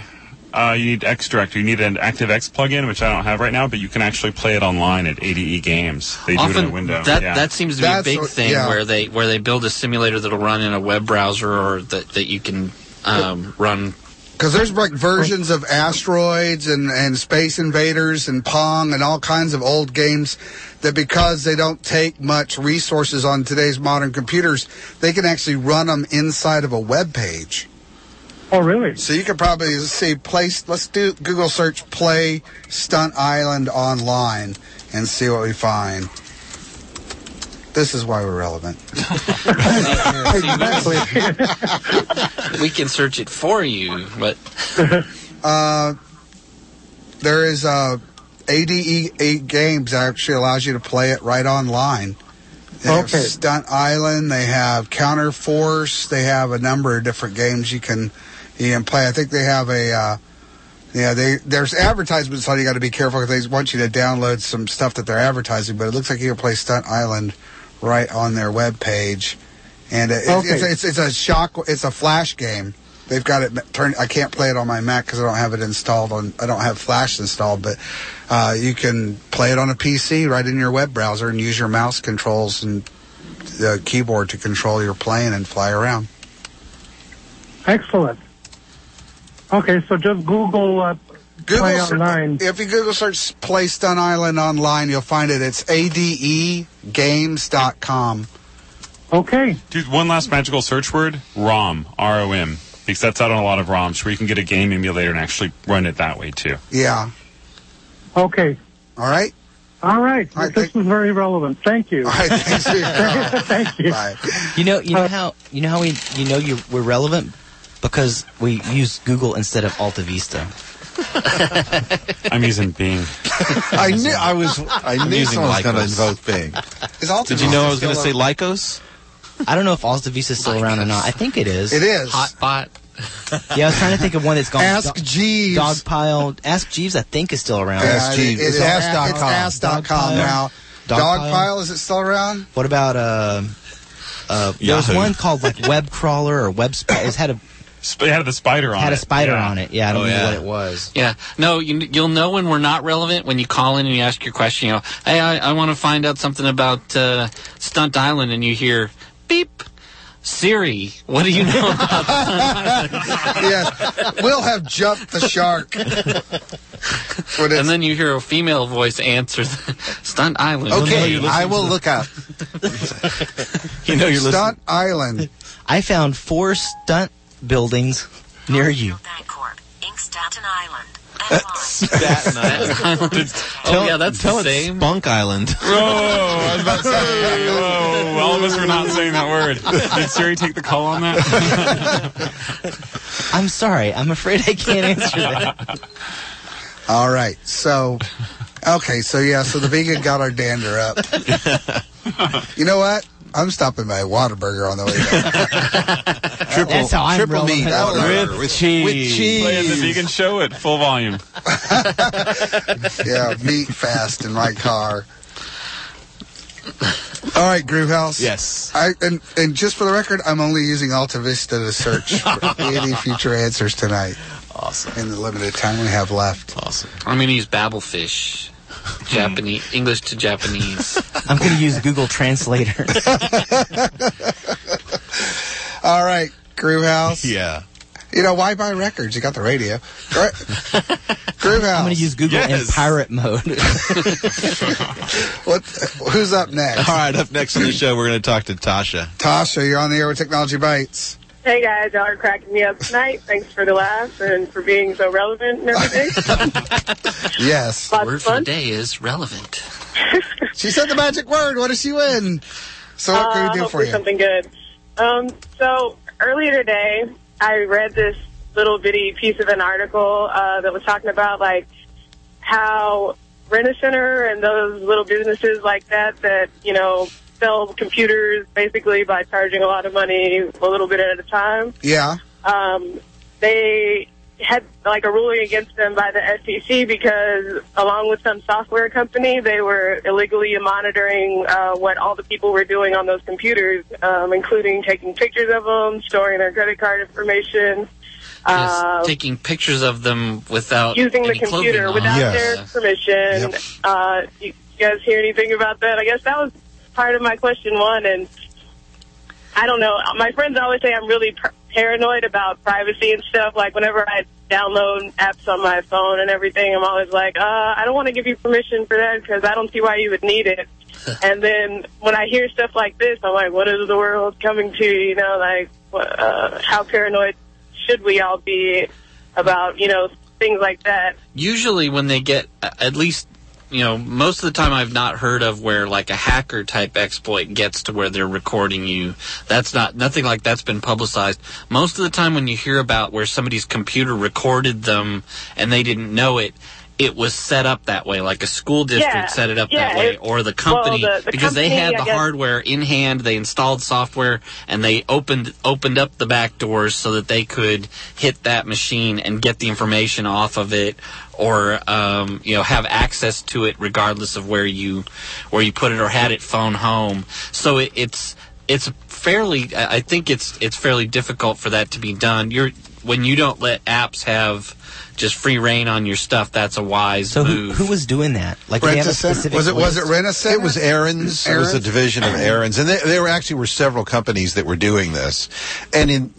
[SPEAKER 6] you need XDirector, you need an ActiveX plugin, which I don't have right now, but you can actually play it online at ADE Games. They do it in a window.
[SPEAKER 5] That seems to be a big thing where they build a simulator that'll run in a web browser, or that you can run.
[SPEAKER 4] Because there's like versions of Asteroids and Space Invaders and Pong and all kinds of old games that, because they don't take much resources on today's modern computers, they can actually run them inside of a web page.
[SPEAKER 20] Oh, really?
[SPEAKER 4] So you could probably see let's do Google search play Stunt Island online and see what we find. This is why we're relevant.
[SPEAKER 20] Exactly.
[SPEAKER 5] We can search it for you, but
[SPEAKER 4] there is ADE Games that actually allows you to play it right online. They have Stunt Island. They have Counter Force. They have a number of different games you can play. I think they have there's advertisements, so you got to be careful because they want you to download some stuff that they're advertising. But it looks like you can play Stunt Island right on their webpage, and it's a Flash game. They've got it turned. I can't play it on my Mac because I don't have it installed I don't have Flash installed, but you can play it on a PC right in your web browser and use your mouse controls and the keyboard to control your plane and fly around.
[SPEAKER 20] Excellent. Okay, so just Google Play Online.
[SPEAKER 4] If you Google search Play Stunt Island online, you'll find it. It's adegames.com.
[SPEAKER 20] Okay.
[SPEAKER 6] Dude, one last magical search word, ROM, R-O-M. Because that's out on a lot of ROMs where you can get a game emulator and actually run it that way, too.
[SPEAKER 4] Yeah.
[SPEAKER 20] Okay.
[SPEAKER 4] All right.
[SPEAKER 20] All right. This was very relevant. Thank you.
[SPEAKER 4] All right. Thanks for your call.
[SPEAKER 20] Thank you.
[SPEAKER 4] Bye.
[SPEAKER 8] You know how we're relevant because we use Google instead of Alta Vista.
[SPEAKER 6] I'm using Bing.
[SPEAKER 7] I knew someone was going to invoke Bing.
[SPEAKER 3] Did you know I was going to say Lycos?
[SPEAKER 8] I don't know if Alta Vista is still around or not. I think it is.
[SPEAKER 4] It is.
[SPEAKER 5] Hotbot.
[SPEAKER 8] Yeah, I was trying to think of one that's gone.
[SPEAKER 4] Ask Jeeves.
[SPEAKER 8] Dogpile. Ask Jeeves, I think, is still around.
[SPEAKER 4] Ask Jeeves. It's ask.com now. Dogpile, is it still around?
[SPEAKER 8] What about there was one called like Web Crawler or Web Spider. It had
[SPEAKER 6] the spider on it.
[SPEAKER 8] Had a spider on it. Yeah, I don't know what it was.
[SPEAKER 5] Yeah. No, you'll know when we're not relevant when you call in and you ask your question. You know, hey, I want to find out something about Stunt Island, and you hear beep. Siri, what do you know about Stunt Island?
[SPEAKER 4] Yes, we'll have jumped the shark.
[SPEAKER 5] And then you hear a female voice answer Stunt Island.
[SPEAKER 7] Okay, I will look up.
[SPEAKER 3] You know you're listening.
[SPEAKER 4] Stunt Island.
[SPEAKER 8] I found 4 stunt buildings near you.
[SPEAKER 17] Bancorp, Inc. Staten Island.
[SPEAKER 3] Staten Island.
[SPEAKER 5] That's the same.
[SPEAKER 3] Spunk Island.
[SPEAKER 6] Whoa, I was about to say, whoa, all of us were not saying that word. Did Siri take the call on that?
[SPEAKER 8] I'm sorry. I'm afraid I can't answer that.
[SPEAKER 4] All right. So the vegan got our dander up. You know what? I'm stopping by Whataburger on the way down.
[SPEAKER 8] That's how I'm
[SPEAKER 7] triple meat
[SPEAKER 6] Whataburger
[SPEAKER 3] with cheese.
[SPEAKER 7] With cheese.
[SPEAKER 6] Playing the vegan show at full volume.
[SPEAKER 4] Yeah, meat fast in my car. All right, Groove House.
[SPEAKER 3] Yes.
[SPEAKER 4] And just for the record, I'm only using Alta Vista to search for any future answers tonight.
[SPEAKER 3] Awesome.
[SPEAKER 4] In the limited time we have left.
[SPEAKER 3] Awesome.
[SPEAKER 5] I'm going to use Babelfish. Japanese, English to Japanese.
[SPEAKER 8] I'm going to use Google Translator.
[SPEAKER 4] All right, Groove House.
[SPEAKER 3] Yeah.
[SPEAKER 4] You know, why buy records? You got the radio. Groove House.
[SPEAKER 8] I'm going to use Google in pirate mode.
[SPEAKER 4] Who's up next?
[SPEAKER 3] All right, up next on the show, we're going to talk to Tasha.
[SPEAKER 4] Tasha, you're on the air with Technology Bites.
[SPEAKER 21] Hey guys, y'all are cracking me up tonight. Thanks for the laugh and for being so relevant and everything.
[SPEAKER 4] Yes.
[SPEAKER 5] The word for the day is relevant.
[SPEAKER 4] She said the magic word. What does she win? So what can we do for you?
[SPEAKER 21] Something good. So earlier today, I read this little bitty piece of an article that was talking about like how Rent-A-Center and those little businesses like that you know, sell computers basically by charging a lot of money a little bit at a time.
[SPEAKER 4] Yeah.
[SPEAKER 21] They had like a ruling against them by the SEC because along with some software company, they were illegally monitoring what all the people were doing on those computers, including taking pictures of them, storing their credit card information.
[SPEAKER 5] Taking pictures of them without
[SPEAKER 21] using the
[SPEAKER 5] any
[SPEAKER 21] computer
[SPEAKER 5] clothing on.
[SPEAKER 21] without their permission.
[SPEAKER 4] Yep.
[SPEAKER 21] You guys hear anything about that? I guess that was part of my question one, and I don't know. My friends always say I'm really paranoid about privacy and stuff. Like whenever I download apps on my phone and everything, I'm always like, I don't want to give you permission for that because I don't see why you would need it. And then when I hear stuff like this, I'm like, what is the world coming to? You know, like how paranoid should we all be about, things like that?
[SPEAKER 5] Usually when they get, at least, most of the time I've not heard of where like a hacker type exploit gets to where they're recording you. Nothing like that's been publicized. Most of the time when you hear about where somebody's computer recorded them and they didn't know it, it was set up that way, like a school district set it up that way, or the company, because they had the hardware in hand, they installed software, and they opened up the back doors so that they could hit that machine and get the information off of it, or have access to it regardless of where you put it or had it phone home. So it's fairly, I think it's fairly difficult for that to be done. When you don't let apps have just free reign on your stuff, that's a wise move.
[SPEAKER 8] Who was doing that? Like, they have a specific
[SPEAKER 4] was it Rent-A-Center?
[SPEAKER 7] It was Aaron's. It was a division of Aaron's, and there were several companies that were doing this. And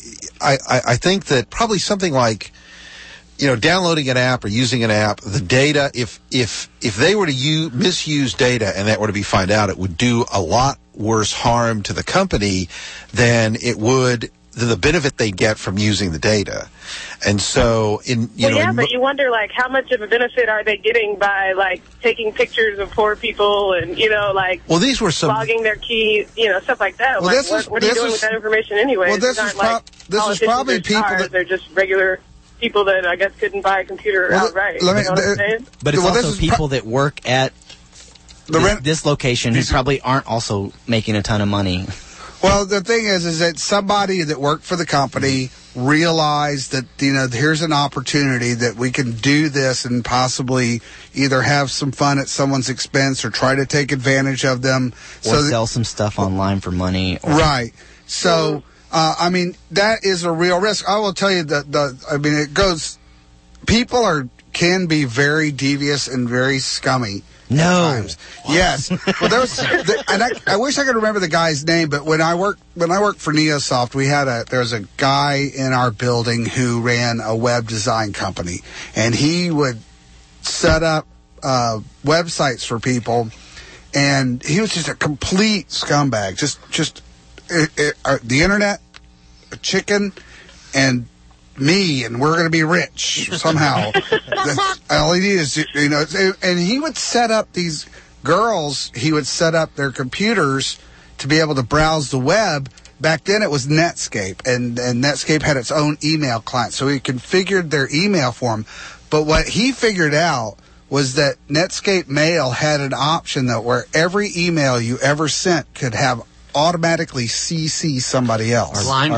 [SPEAKER 7] I think that probably something like, downloading an app or using an app, the data, if they were to misuse data and that were to be found out, it would do a lot worse harm to the company than it would the benefit they get from using the data. And so
[SPEAKER 21] but you wonder, like, how much of a benefit are they getting by, like, taking pictures of poor people and,
[SPEAKER 7] these were
[SPEAKER 21] logging their keys, stuff like that.
[SPEAKER 7] Well,
[SPEAKER 21] what are you doing with that information anyway?
[SPEAKER 7] Well, this is probably people that
[SPEAKER 21] they're just regular people that I guess couldn't buy a computer outright. You know what I'm saying?
[SPEAKER 8] But it's also people that work at this location who probably aren't also making a ton of money.
[SPEAKER 4] Well, the thing is that somebody that worked for the company realized that, here's an opportunity that we can do this and possibly either have some fun at someone's expense or try to take advantage of them.
[SPEAKER 8] Or sell some stuff online for money.
[SPEAKER 4] Right. So, that is a real risk. I will tell you it goes, people can be very devious and very scummy.
[SPEAKER 8] No.
[SPEAKER 4] Times. Yes. Well, I wish I could remember the guy's name, but when I worked for Neosoft, there was a guy in our building who ran a web design company, and he would set up websites for people, and he was just a complete scumbag. Just the internet, a chicken, and me, and we're going to be rich somehow. All he needs is, and he would set up these girls, he would set up their computers to be able to browse the web. Back then it was Netscape, and Netscape had its own email client, so he configured their email for them. But what he figured out was that Netscape Mail had an option that where every email you ever sent could have automatically CC somebody else.
[SPEAKER 5] Blind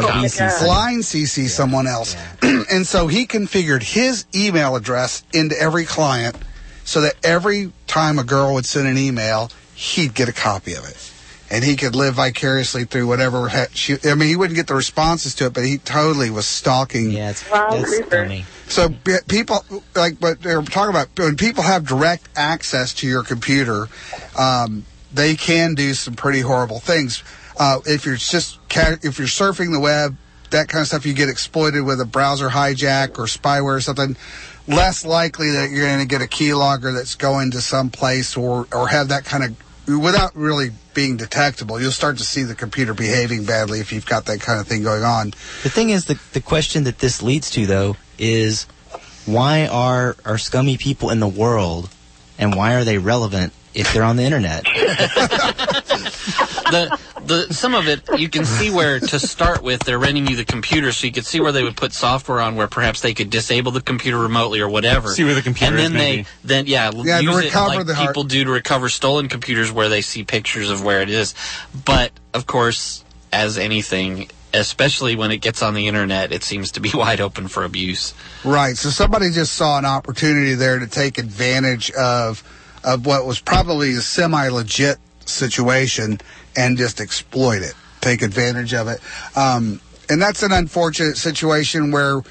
[SPEAKER 4] CC someone else. Yeah. And so he configured his email address into every client so that every time a girl would send an email, he'd get a copy of it. And he could live vicariously through whatever he wouldn't get the responses to it, but he totally was stalking.
[SPEAKER 8] Yeah, it's funny.
[SPEAKER 4] So people, like what they're talking about, when people have direct access to your computer, they can do some pretty horrible things. If you're surfing the web, that kind of stuff, you get exploited with a browser hijack or spyware or something. Less likely that you're going to get a keylogger that's going to some place or have that kind of, without really being detectable. You'll start to see the computer behaving badly if you've got that kind of thing going on.
[SPEAKER 8] The thing is, the question that this leads to, though, is why are scummy people in the world, and why are they relevant if they're on the internet?
[SPEAKER 5] Some of it you can see where, to start with, they're renting you the computer, so you could see where they would put software on where perhaps they could disable the computer remotely or whatever.
[SPEAKER 6] See where the computer
[SPEAKER 5] is,
[SPEAKER 6] maybe.
[SPEAKER 5] Use it like people do to recover stolen computers, where they see pictures of where it is. But of course, as anything, especially when it gets on the internet, it seems to be wide open for abuse.
[SPEAKER 4] Right. So somebody just saw an opportunity there to take advantage of what was probably a semi-legit situation and just exploit it, take advantage of it. And that's an unfortunate situation where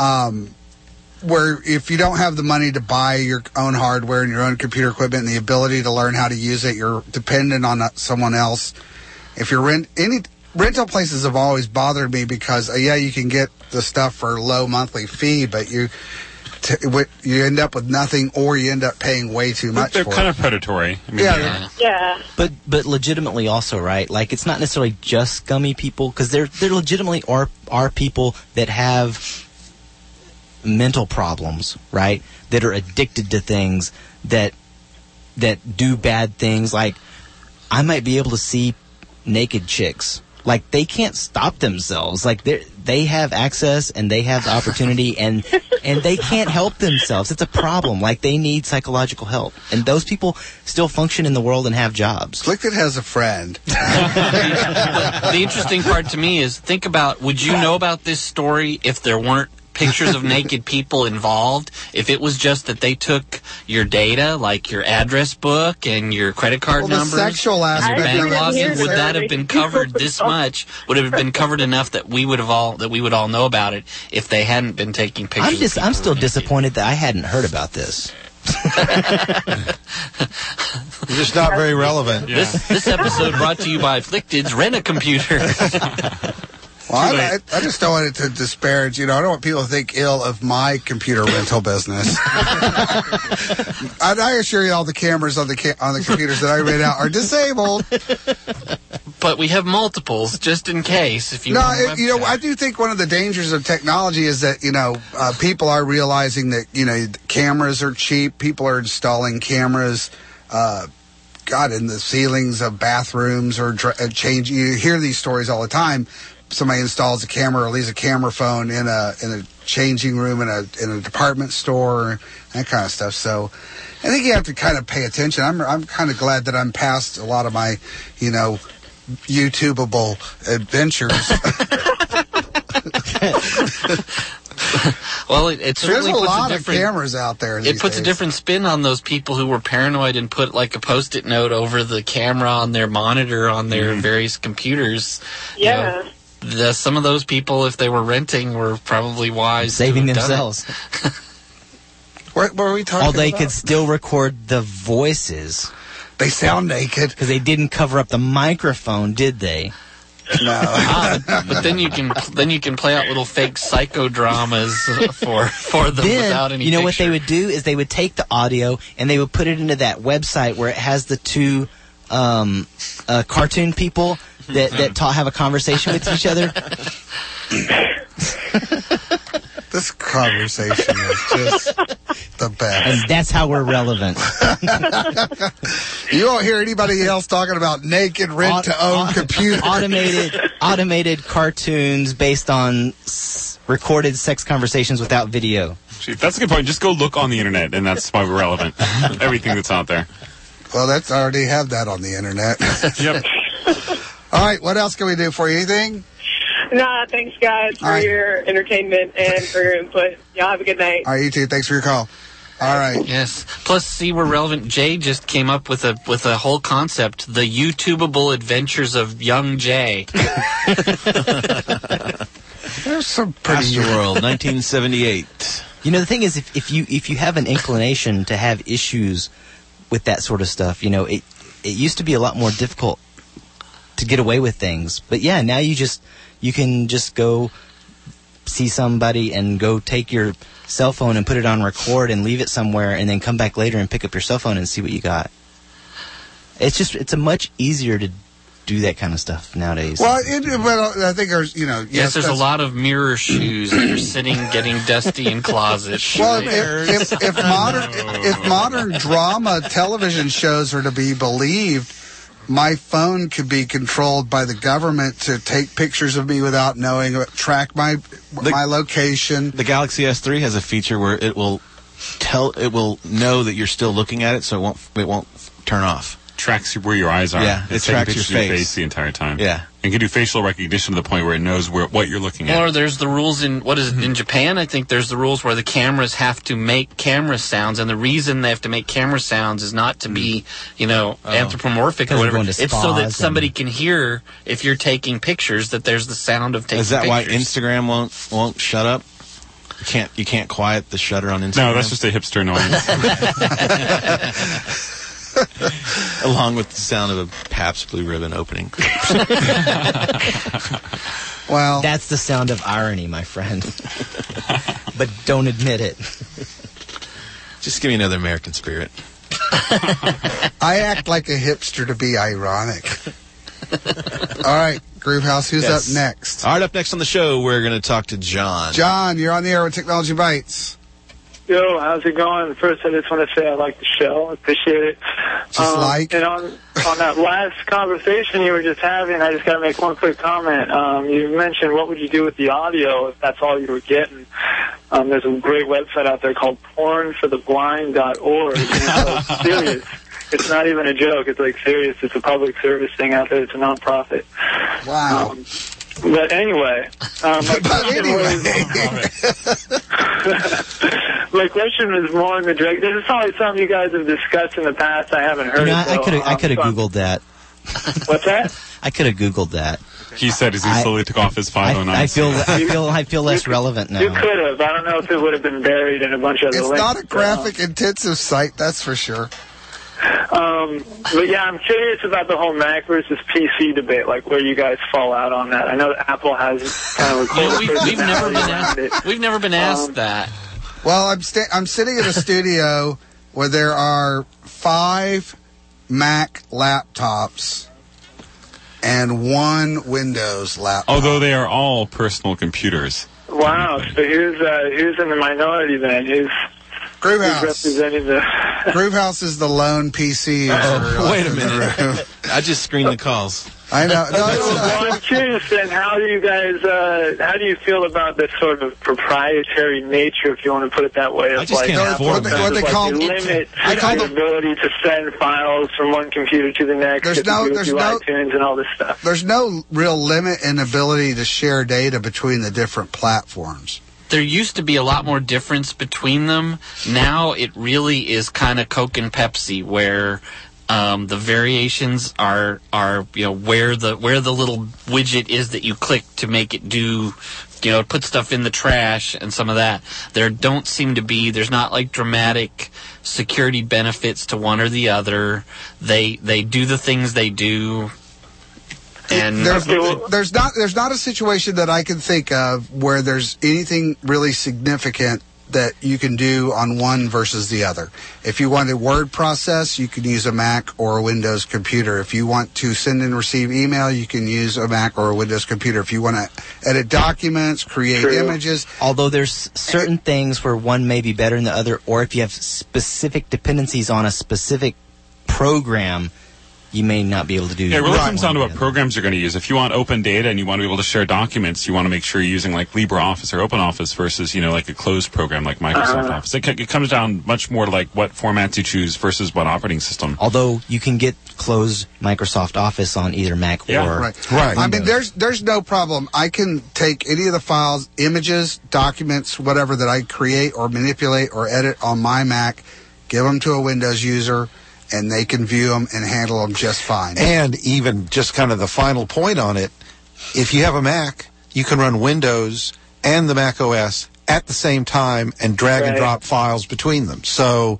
[SPEAKER 4] if you don't have the money to buy your own hardware and your own computer equipment and the ability to learn how to use it, you're dependent on someone else. If you're rental places have always bothered me because, you can get the stuff for a low monthly fee, but you end up with nothing, or you end up paying way too much.
[SPEAKER 6] They're
[SPEAKER 4] for
[SPEAKER 6] kind
[SPEAKER 4] it.
[SPEAKER 6] of predatory. I mean,
[SPEAKER 21] Yeah.
[SPEAKER 8] But legitimately also, right? Like, it's not necessarily just scummy people, because there legitimately are people that have mental problems, right? That are addicted to things, that do bad things. Like, I might be able to see naked chicks. Like, they can't stop themselves. Like, they have access and they have the opportunity, and they can't help themselves. It's a problem. Like, they need psychological help. And those people still function in the world and have jobs.
[SPEAKER 4] Afflicted has a friend.
[SPEAKER 5] The interesting part to me is, think about, would you know about this story if there weren't pictures of naked people involved? If it was just that they took your data, like your address book and your credit card numbers,
[SPEAKER 4] the sexual aspect,
[SPEAKER 5] your bank login, would that have
[SPEAKER 21] naked
[SPEAKER 5] been covered
[SPEAKER 21] people
[SPEAKER 5] this much? Would it have been covered enough that we would all know about it if they hadn't been taking pictures?
[SPEAKER 8] I'm still disappointed that I hadn't heard about this.
[SPEAKER 7] You're just not very relevant.
[SPEAKER 5] Yeah. This episode brought to you by Afflicted's Rent-A-Computer.
[SPEAKER 4] Well, I just don't want it to disparage. I don't want people to think ill of my computer rental business. I assure you, all the cameras on the computers that I rent out are disabled.
[SPEAKER 5] But we have multiples just in case. If you
[SPEAKER 4] I do think one of the dangers of technology is that people are realizing that cameras are cheap. People are installing cameras. In the ceilings of bathrooms or change. You hear these stories all the time. Somebody installs a camera or leaves a camera phone in a changing room in a department store, that kind of stuff. So I think you have to kind of pay attention. I'm kind of glad that I'm past a lot of my, YouTubeable adventures.
[SPEAKER 5] Well, it certainly
[SPEAKER 4] There's a
[SPEAKER 5] puts
[SPEAKER 4] lot
[SPEAKER 5] a
[SPEAKER 4] of
[SPEAKER 5] different
[SPEAKER 4] cameras out there.
[SPEAKER 5] It puts a different spin on those people who were paranoid and put like a Post-it note over the camera on their monitor on their various computers.
[SPEAKER 21] Yeah.
[SPEAKER 5] Some of those people, if they were renting, were probably wise,
[SPEAKER 8] saving
[SPEAKER 5] to have done
[SPEAKER 8] themselves.
[SPEAKER 4] What were we talking about?
[SPEAKER 8] They could still record the voices.
[SPEAKER 4] They sound naked
[SPEAKER 8] because they didn't cover up the microphone, did they?
[SPEAKER 4] No.
[SPEAKER 5] But then you can play out little fake psychodramas for them without any.
[SPEAKER 8] What they would do is they would take the audio and they would put it into that website where it has the two cartoon people that have a conversation with each other.
[SPEAKER 4] This conversation is just the best.
[SPEAKER 8] And that's how we're relevant.
[SPEAKER 4] You won't hear anybody else talking about naked rent-to-own computers.
[SPEAKER 8] Automated cartoons based on recorded sex conversations without video.
[SPEAKER 6] That's a good point. Just go look on the internet, and that's why we're relevant. Everything that's out there.
[SPEAKER 4] Well, I already have that on the internet.
[SPEAKER 6] Yep.
[SPEAKER 4] All right, what else can we do for you? Anything?
[SPEAKER 21] Nah, thanks, guys, for your entertainment and for your input. Y'all have a good night.
[SPEAKER 4] All right, you too. Thanks for your call. All right.
[SPEAKER 5] Yes. Plus, see, we're relevant. Jay just came up with a whole concept: the YouTubeable adventures of young Jay.
[SPEAKER 4] There's some pretty
[SPEAKER 3] Astroworld, 1978.
[SPEAKER 8] The thing is, if you have an inclination to have issues with that sort of stuff, it used to be a lot more difficult to get away with things. But yeah, now you can just go see somebody and go take your cell phone and put it on record and leave it somewhere and then come back later and pick up your cell phone and see what you got. It's a much easier to do that kind of stuff nowadays.
[SPEAKER 4] Well, I think there's,
[SPEAKER 5] yes, there's a lot of mirror shoes that are sitting getting dusty in closets.
[SPEAKER 4] Well, if modern drama television shows are to be believed, my phone could be controlled by the government to take pictures of me without knowing, track my location.
[SPEAKER 3] The Galaxy S3 has a feature where it will know that you're still looking at it, so it won't turn off.
[SPEAKER 6] Tracks where your eyes are.
[SPEAKER 3] Yeah, it tracks your face
[SPEAKER 6] the entire time.
[SPEAKER 3] Yeah.
[SPEAKER 6] And can do facial recognition to the point where it knows what you're looking at.
[SPEAKER 5] Or there's the rules in Japan, I think there's the rules where the cameras have to make camera sounds, and the reason they have to make camera sounds is not to be, anthropomorphic or whatever. It's so that somebody can hear if you're taking pictures that there's the sound of taking pictures.
[SPEAKER 3] Is that why Instagram won't shut up? You can't quiet the shutter on Instagram?
[SPEAKER 6] No, that's just a hipster noise.
[SPEAKER 3] Along with the sound of a Pabst Blue Ribbon opening.
[SPEAKER 4] Well,
[SPEAKER 8] that's the sound of irony, my friend. But don't admit it.
[SPEAKER 3] Just give me another American Spirit.
[SPEAKER 4] I act like a hipster to be ironic. All right, Groovehouse, who's up next?
[SPEAKER 3] All right, up next on the show, we're going to talk to John.
[SPEAKER 4] John, you're on the air with Technology Bites.
[SPEAKER 2] Yo, how's it going? First, I just want to say I like the show. I appreciate it. And on that last conversation you were just having, I just got to make one quick comment. You mentioned what would you do with the audio if that's all you were getting. There's a great website out there called pornfortheblind.org. It's serious. It's not even a joke. It's like serious. It's a public service thing out there. It's a nonprofit.
[SPEAKER 4] Wow.
[SPEAKER 2] But anyway, my question was more in the direct. This is probably something you guys have discussed in the past. I haven't heard it.
[SPEAKER 8] I could have Googled that.
[SPEAKER 2] What's that?
[SPEAKER 8] I could have Googled that.
[SPEAKER 6] He said as he slowly took off his 509.
[SPEAKER 8] I feel less relevant now.
[SPEAKER 2] You could have. I don't know if it would have been buried in a bunch of other links.
[SPEAKER 4] It's not a graphic-intensive site, that's for sure.
[SPEAKER 2] But yeah, I'm curious about the whole Mac versus PC debate, like where you guys fall out on that. I know that Apple has kind of
[SPEAKER 5] we've never been asked that.
[SPEAKER 4] Well, I'm sitting in a studio where there are 5 Mac laptops and 1 Windows laptop.
[SPEAKER 6] Although they are all personal computers.
[SPEAKER 2] Wow, so who's in the minority then?
[SPEAKER 4] Groovehouse.
[SPEAKER 2] Representing the
[SPEAKER 4] Groovehouse is the lone PC.
[SPEAKER 3] Wait a minute. I just screened the calls.
[SPEAKER 4] I know.
[SPEAKER 2] Well, I'm curious then, how do you feel about this sort of proprietary nature, if you want to put it that way?
[SPEAKER 3] I just can't afford
[SPEAKER 2] what they call limit your ability to send files from one computer to the next.
[SPEAKER 4] There's no
[SPEAKER 2] iTunes and all this stuff.
[SPEAKER 4] There's no real limit in ability to share data between the different platforms.
[SPEAKER 5] There used to be a lot more difference between them. Now it really is kind of Coke and Pepsi, where the variations are where the little widget is that you click to make it do, put stuff in the trash and some of that. There's not like dramatic security benefits to one or the other. They do the things they do. And
[SPEAKER 4] there's not a situation that I can think of where there's anything really significant that you can do on one versus the other. If you want a word process, you can use a Mac or a Windows computer. If you want to send and receive email, you can use a Mac or a Windows computer. If you want to edit documents, create images.
[SPEAKER 8] Although there's certain things where one may be better than the other, or if you have specific dependencies on a specific program, you may not be able to do that.
[SPEAKER 6] It really comes down to what programs you're going to use. If you want open data and you want to be able to share documents, you want to make sure you're using like LibreOffice or OpenOffice versus, like a closed program like Microsoft Office. It comes down much more to like what formats you choose versus what operating system.
[SPEAKER 8] Although you can get closed Microsoft Office on either Mac or
[SPEAKER 4] right. I mean, there's no problem. I can take any of the files, images, documents, whatever that I create or manipulate or edit on my Mac, give them to a Windows user, and they can view them and handle them just fine.
[SPEAKER 7] And even just kind of the final point on it, if you have a Mac, you can run Windows and the Mac OS at the same time and drag and drop files between them. So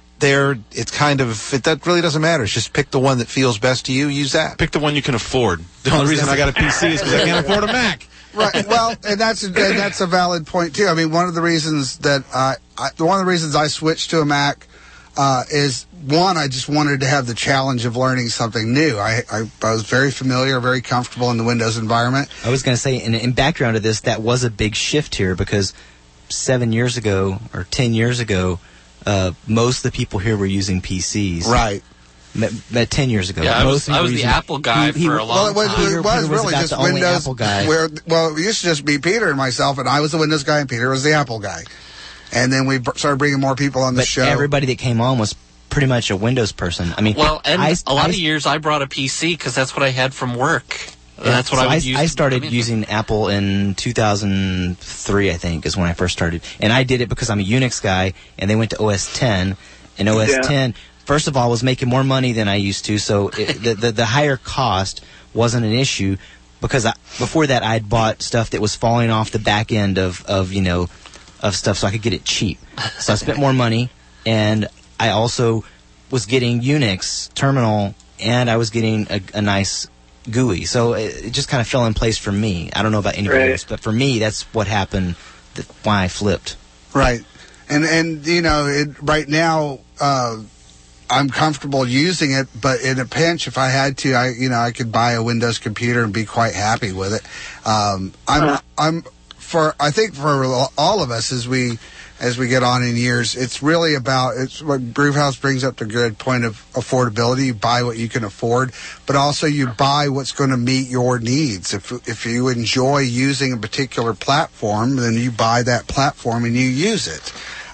[SPEAKER 7] that really doesn't matter. It's just pick the one that feels best to you, use that.
[SPEAKER 3] Pick the one you can afford. The only reason I got a PC is because I can't afford a Mac.
[SPEAKER 4] Right. Well, and that's a valid point too. I mean, one of the reasons I switched to a Mac is one, I just wanted to have the challenge of learning something new. I was very familiar, very comfortable in the Windows environment.
[SPEAKER 8] I was going to say, in background to this, that was a big shift here because 7 years ago or 10 years ago, most of the people here were using PCs.
[SPEAKER 4] Right.
[SPEAKER 8] 10 years ago.
[SPEAKER 5] Yeah, I was the Apple guy for a long time.
[SPEAKER 4] It was really just Windows.
[SPEAKER 8] Apple guy.
[SPEAKER 4] It used to just be Peter and myself, and I was the Windows guy, and Peter was the Apple guy. And then we started bringing more people on the show.
[SPEAKER 8] Everybody that came on was pretty much a Windows person. I mean,
[SPEAKER 5] a lot of years I brought a PC because that's what I had from work. That's what I would use.
[SPEAKER 8] I started using Apple in 2003, I think, is when I first started. And I did it because I'm a Unix guy, and they went to OS 10. And OS 10, first of all, was making more money than I used to, so the higher cost wasn't an issue because before that I'd bought stuff that was falling off the back end of stuff so I could get it cheap. So I spent more money, and I also was getting Unix terminal, and I was getting a nice GUI. So it just kind of fell in place for me. I don't know about anybody else, but for me, that's what happened. Why I flipped.
[SPEAKER 4] Right, and you know, right now I'm comfortable using it, but in a pinch, if I had to, I could buy a Windows computer and be quite happy with it. I think for all of us as we get on in years, it's really it's what Brewhouse brings up the good point of affordability. You buy what you can afford, but also you buy what's going to meet your needs. If you enjoy using a particular platform, then you buy that platform and you use it.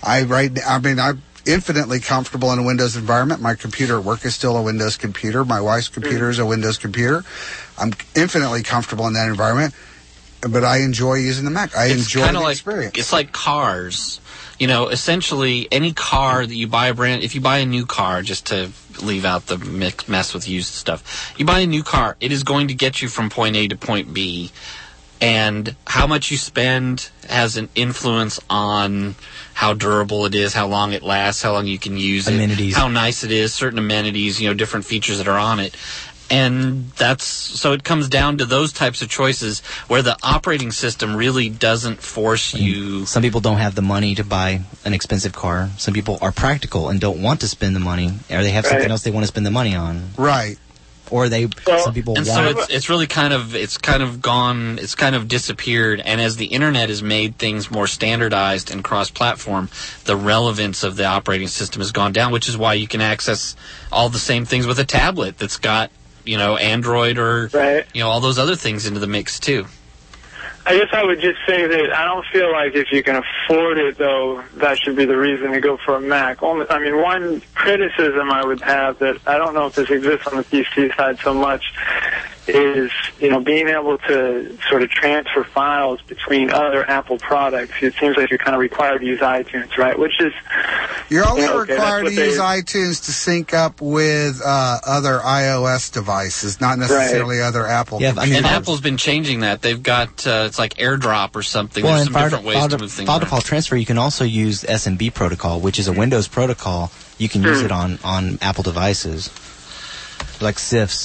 [SPEAKER 4] I'm infinitely comfortable in a Windows environment. My computer at work is still a Windows computer. My wife's computer is a Windows computer. I'm infinitely comfortable in that environment, but I enjoy using the Mac. I enjoy the experience.
[SPEAKER 5] It's like cars. You know, essentially, any car that you buy if you buy a new car, just to leave out the mess with used stuff, you buy a new car, it is going to get you from point A to point B. And how much you spend has an influence on how durable it is, how long it lasts, how long you can use it, how nice it is, certain amenities, different features that are on it. And so it comes down to those types of choices where the operating system really doesn't force you.
[SPEAKER 8] Some people don't have the money to buy an expensive car. Some people are practical and don't want to spend the money, or they have something else they want to spend the money on.
[SPEAKER 4] Right.
[SPEAKER 8] Or some people want.
[SPEAKER 5] So it's really kind of gone. It's kind of disappeared. And as the internet has made things more standardized and cross-platform, the relevance of the operating system has gone down. Which is why you can access all the same things with a tablet that's got Android or all those other things into the mix too.
[SPEAKER 2] I guess I would just say that I don't feel like if you can afford it, though, that should be the reason to go for a Mac. One criticism I would have that I don't know if this exists on the PC side so much is, being able to sort of transfer files between other Apple products. It seems like you're kind of required to use iTunes, right? Which is...
[SPEAKER 4] You're only required to use iTunes to sync up with other iOS devices, not necessarily other Apple computers.
[SPEAKER 5] And Apple's been changing that. They've got, it's like AirDrop or something. There's some different ways to move things
[SPEAKER 8] file
[SPEAKER 5] around.
[SPEAKER 8] default transfer, you can also use SMB protocol, which is a Windows protocol. You can use it on Apple devices, like SIFs.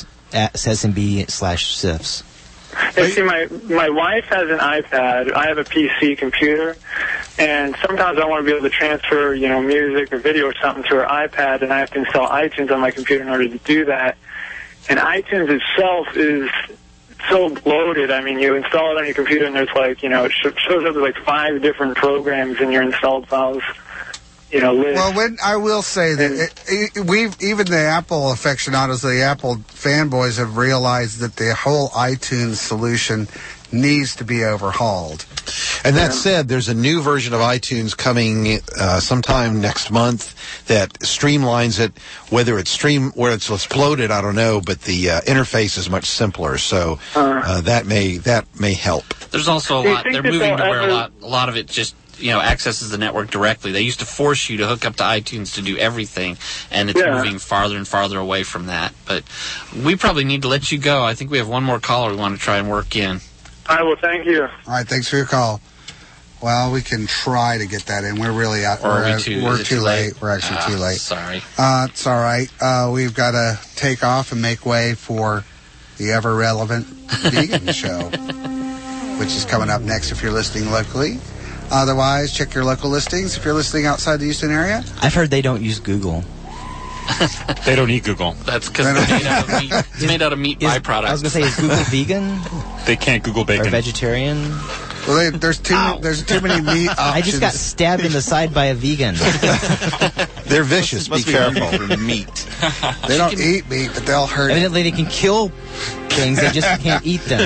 [SPEAKER 8] SMB/SIFs.
[SPEAKER 2] See, my wife has an iPad. I have a PC computer, and sometimes I want to be able to transfer, music or video or something to her iPad, and I have to install iTunes on my computer in order to do that. And iTunes itself is so bloated. You install it on your computer, and there's it shows up with 5 different programs in your installed files. List.
[SPEAKER 4] Well, I will say that even the Apple aficionados, the Apple fanboys have realized that the whole iTunes solution needs to be overhauled.
[SPEAKER 7] And that said, there's a new version of iTunes coming sometime next month that streamlines it. Whether it's exploded, I don't know, but the interface is much simpler. So that may help.
[SPEAKER 5] There's also a lot. They're moving to where a lot of it just accesses the network directly. They used to force you to hook up to iTunes to do everything, and it's moving farther and farther away from that. But we probably need to let you go. I think we have one more caller we want to try and work in.
[SPEAKER 2] All right, well, thank you.
[SPEAKER 4] All right, thanks for your call. Well, we can try to get that in. We're really out. We're too late. We're actually too late.
[SPEAKER 5] Sorry.
[SPEAKER 4] It's all right. We've got to take off and make way for the ever-relevant vegan show, which is coming up next if you're listening locally. Otherwise, check your local listings if you're listening outside the Houston area.
[SPEAKER 8] I've heard they don't use Google.
[SPEAKER 6] They don't eat Google.
[SPEAKER 5] That's because it's made out of meat byproducts.
[SPEAKER 8] I was going to say, is Google vegan?
[SPEAKER 6] They can't Google bacon.
[SPEAKER 8] Or vegetarian?
[SPEAKER 4] Well, there's too many meat options.
[SPEAKER 8] I just got stabbed in the side by a vegan.
[SPEAKER 7] They're vicious. Be careful.
[SPEAKER 3] Meat.
[SPEAKER 4] They don't eat meat, but they'll hurt.
[SPEAKER 8] Evidently, they can kill things. They just can't eat them.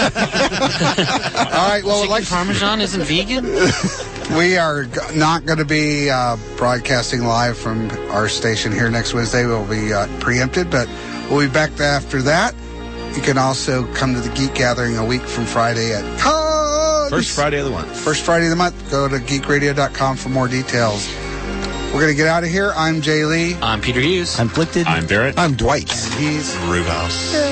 [SPEAKER 4] All right. Well,
[SPEAKER 5] Chicken Parmesan isn't vegan.
[SPEAKER 4] We are not going to be broadcasting live from our station here next Wednesday. We'll be preempted, but we'll be back after that. You can also come to the Geek Gathering a week from Friday at
[SPEAKER 3] First Friday of the month.
[SPEAKER 4] First Friday of the month. Go to geekradio.com for more details. We're going to get out of here. I'm Jay Lee.
[SPEAKER 5] I'm Peter Hughes.
[SPEAKER 8] I'm Flickted.
[SPEAKER 6] I'm Barrett.
[SPEAKER 7] I'm Dwight.
[SPEAKER 4] And he's
[SPEAKER 3] Brewhouse.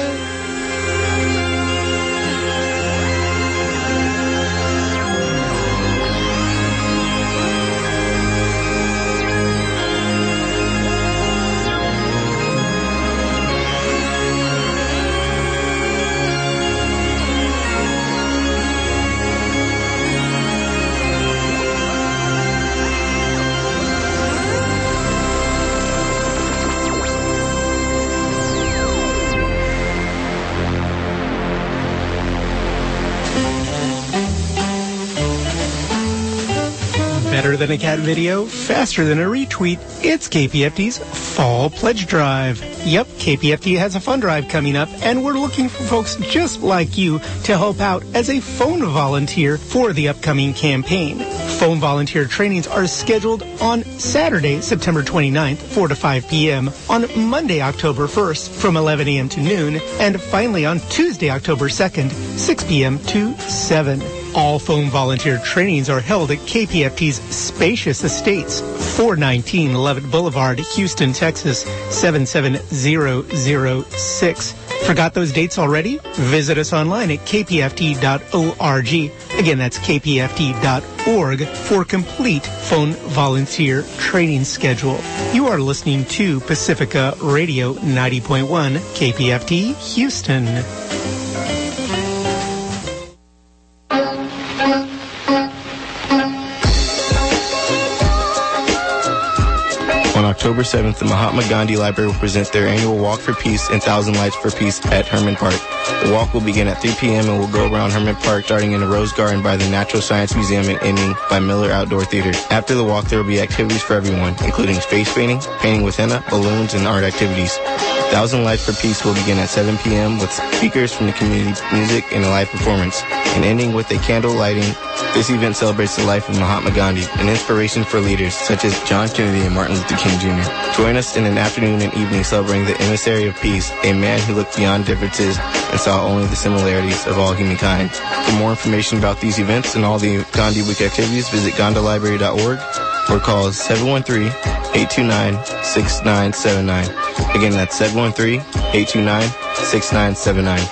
[SPEAKER 10] Better than a cat video, faster than a retweet, it's KPFT's Fall Pledge Drive. Yep, KPFT has a fun drive coming up, and we're looking for folks just like you to help out as a phone volunteer for the upcoming campaign. Phone volunteer trainings are scheduled on Saturday, September 29th, 4 to 5 p.m., on Monday, October 1st, from 11 a.m. to noon, and finally on Tuesday, October 2nd, 6 p.m. to 7. All phone volunteer trainings are held at KPFT's spacious estates, 419 Levitt Boulevard, Houston, Texas, 77006. Forgot those dates already? Visit us online at kpft.org. Again, that's kpft.org for complete phone volunteer training schedule. You are listening to Pacifica Radio 90.1 KPFT Houston.
[SPEAKER 22] On October 7th, the Mahatma Gandhi Library will present their annual Walk for Peace and 1,000 Lights for Peace at Herman Park. The walk will begin at 3 p.m. and will go around Herman Park, starting in the Rose Garden by the Natural Science Museum and ending by Miller Outdoor Theater. After the walk, there will be activities for everyone, including face painting, painting with henna, balloons, and art activities. 1,000 Lights for Peace will begin at 7 p.m. with speakers from the community, music, and a live performance, and ending with a candle lighting. This event celebrates the life of Mahatma Gandhi, an inspiration for leaders such as John Kennedy and Martin Luther King Jr. Join us in an afternoon and evening celebrating the emissary of peace, a man who looked beyond differences and saw only the similarities of all humankind. For more information about these events and all the Gandhi Week activities, visit GandhiLibrary.org or call 713-829-6979. Again, that's 713-829-6979.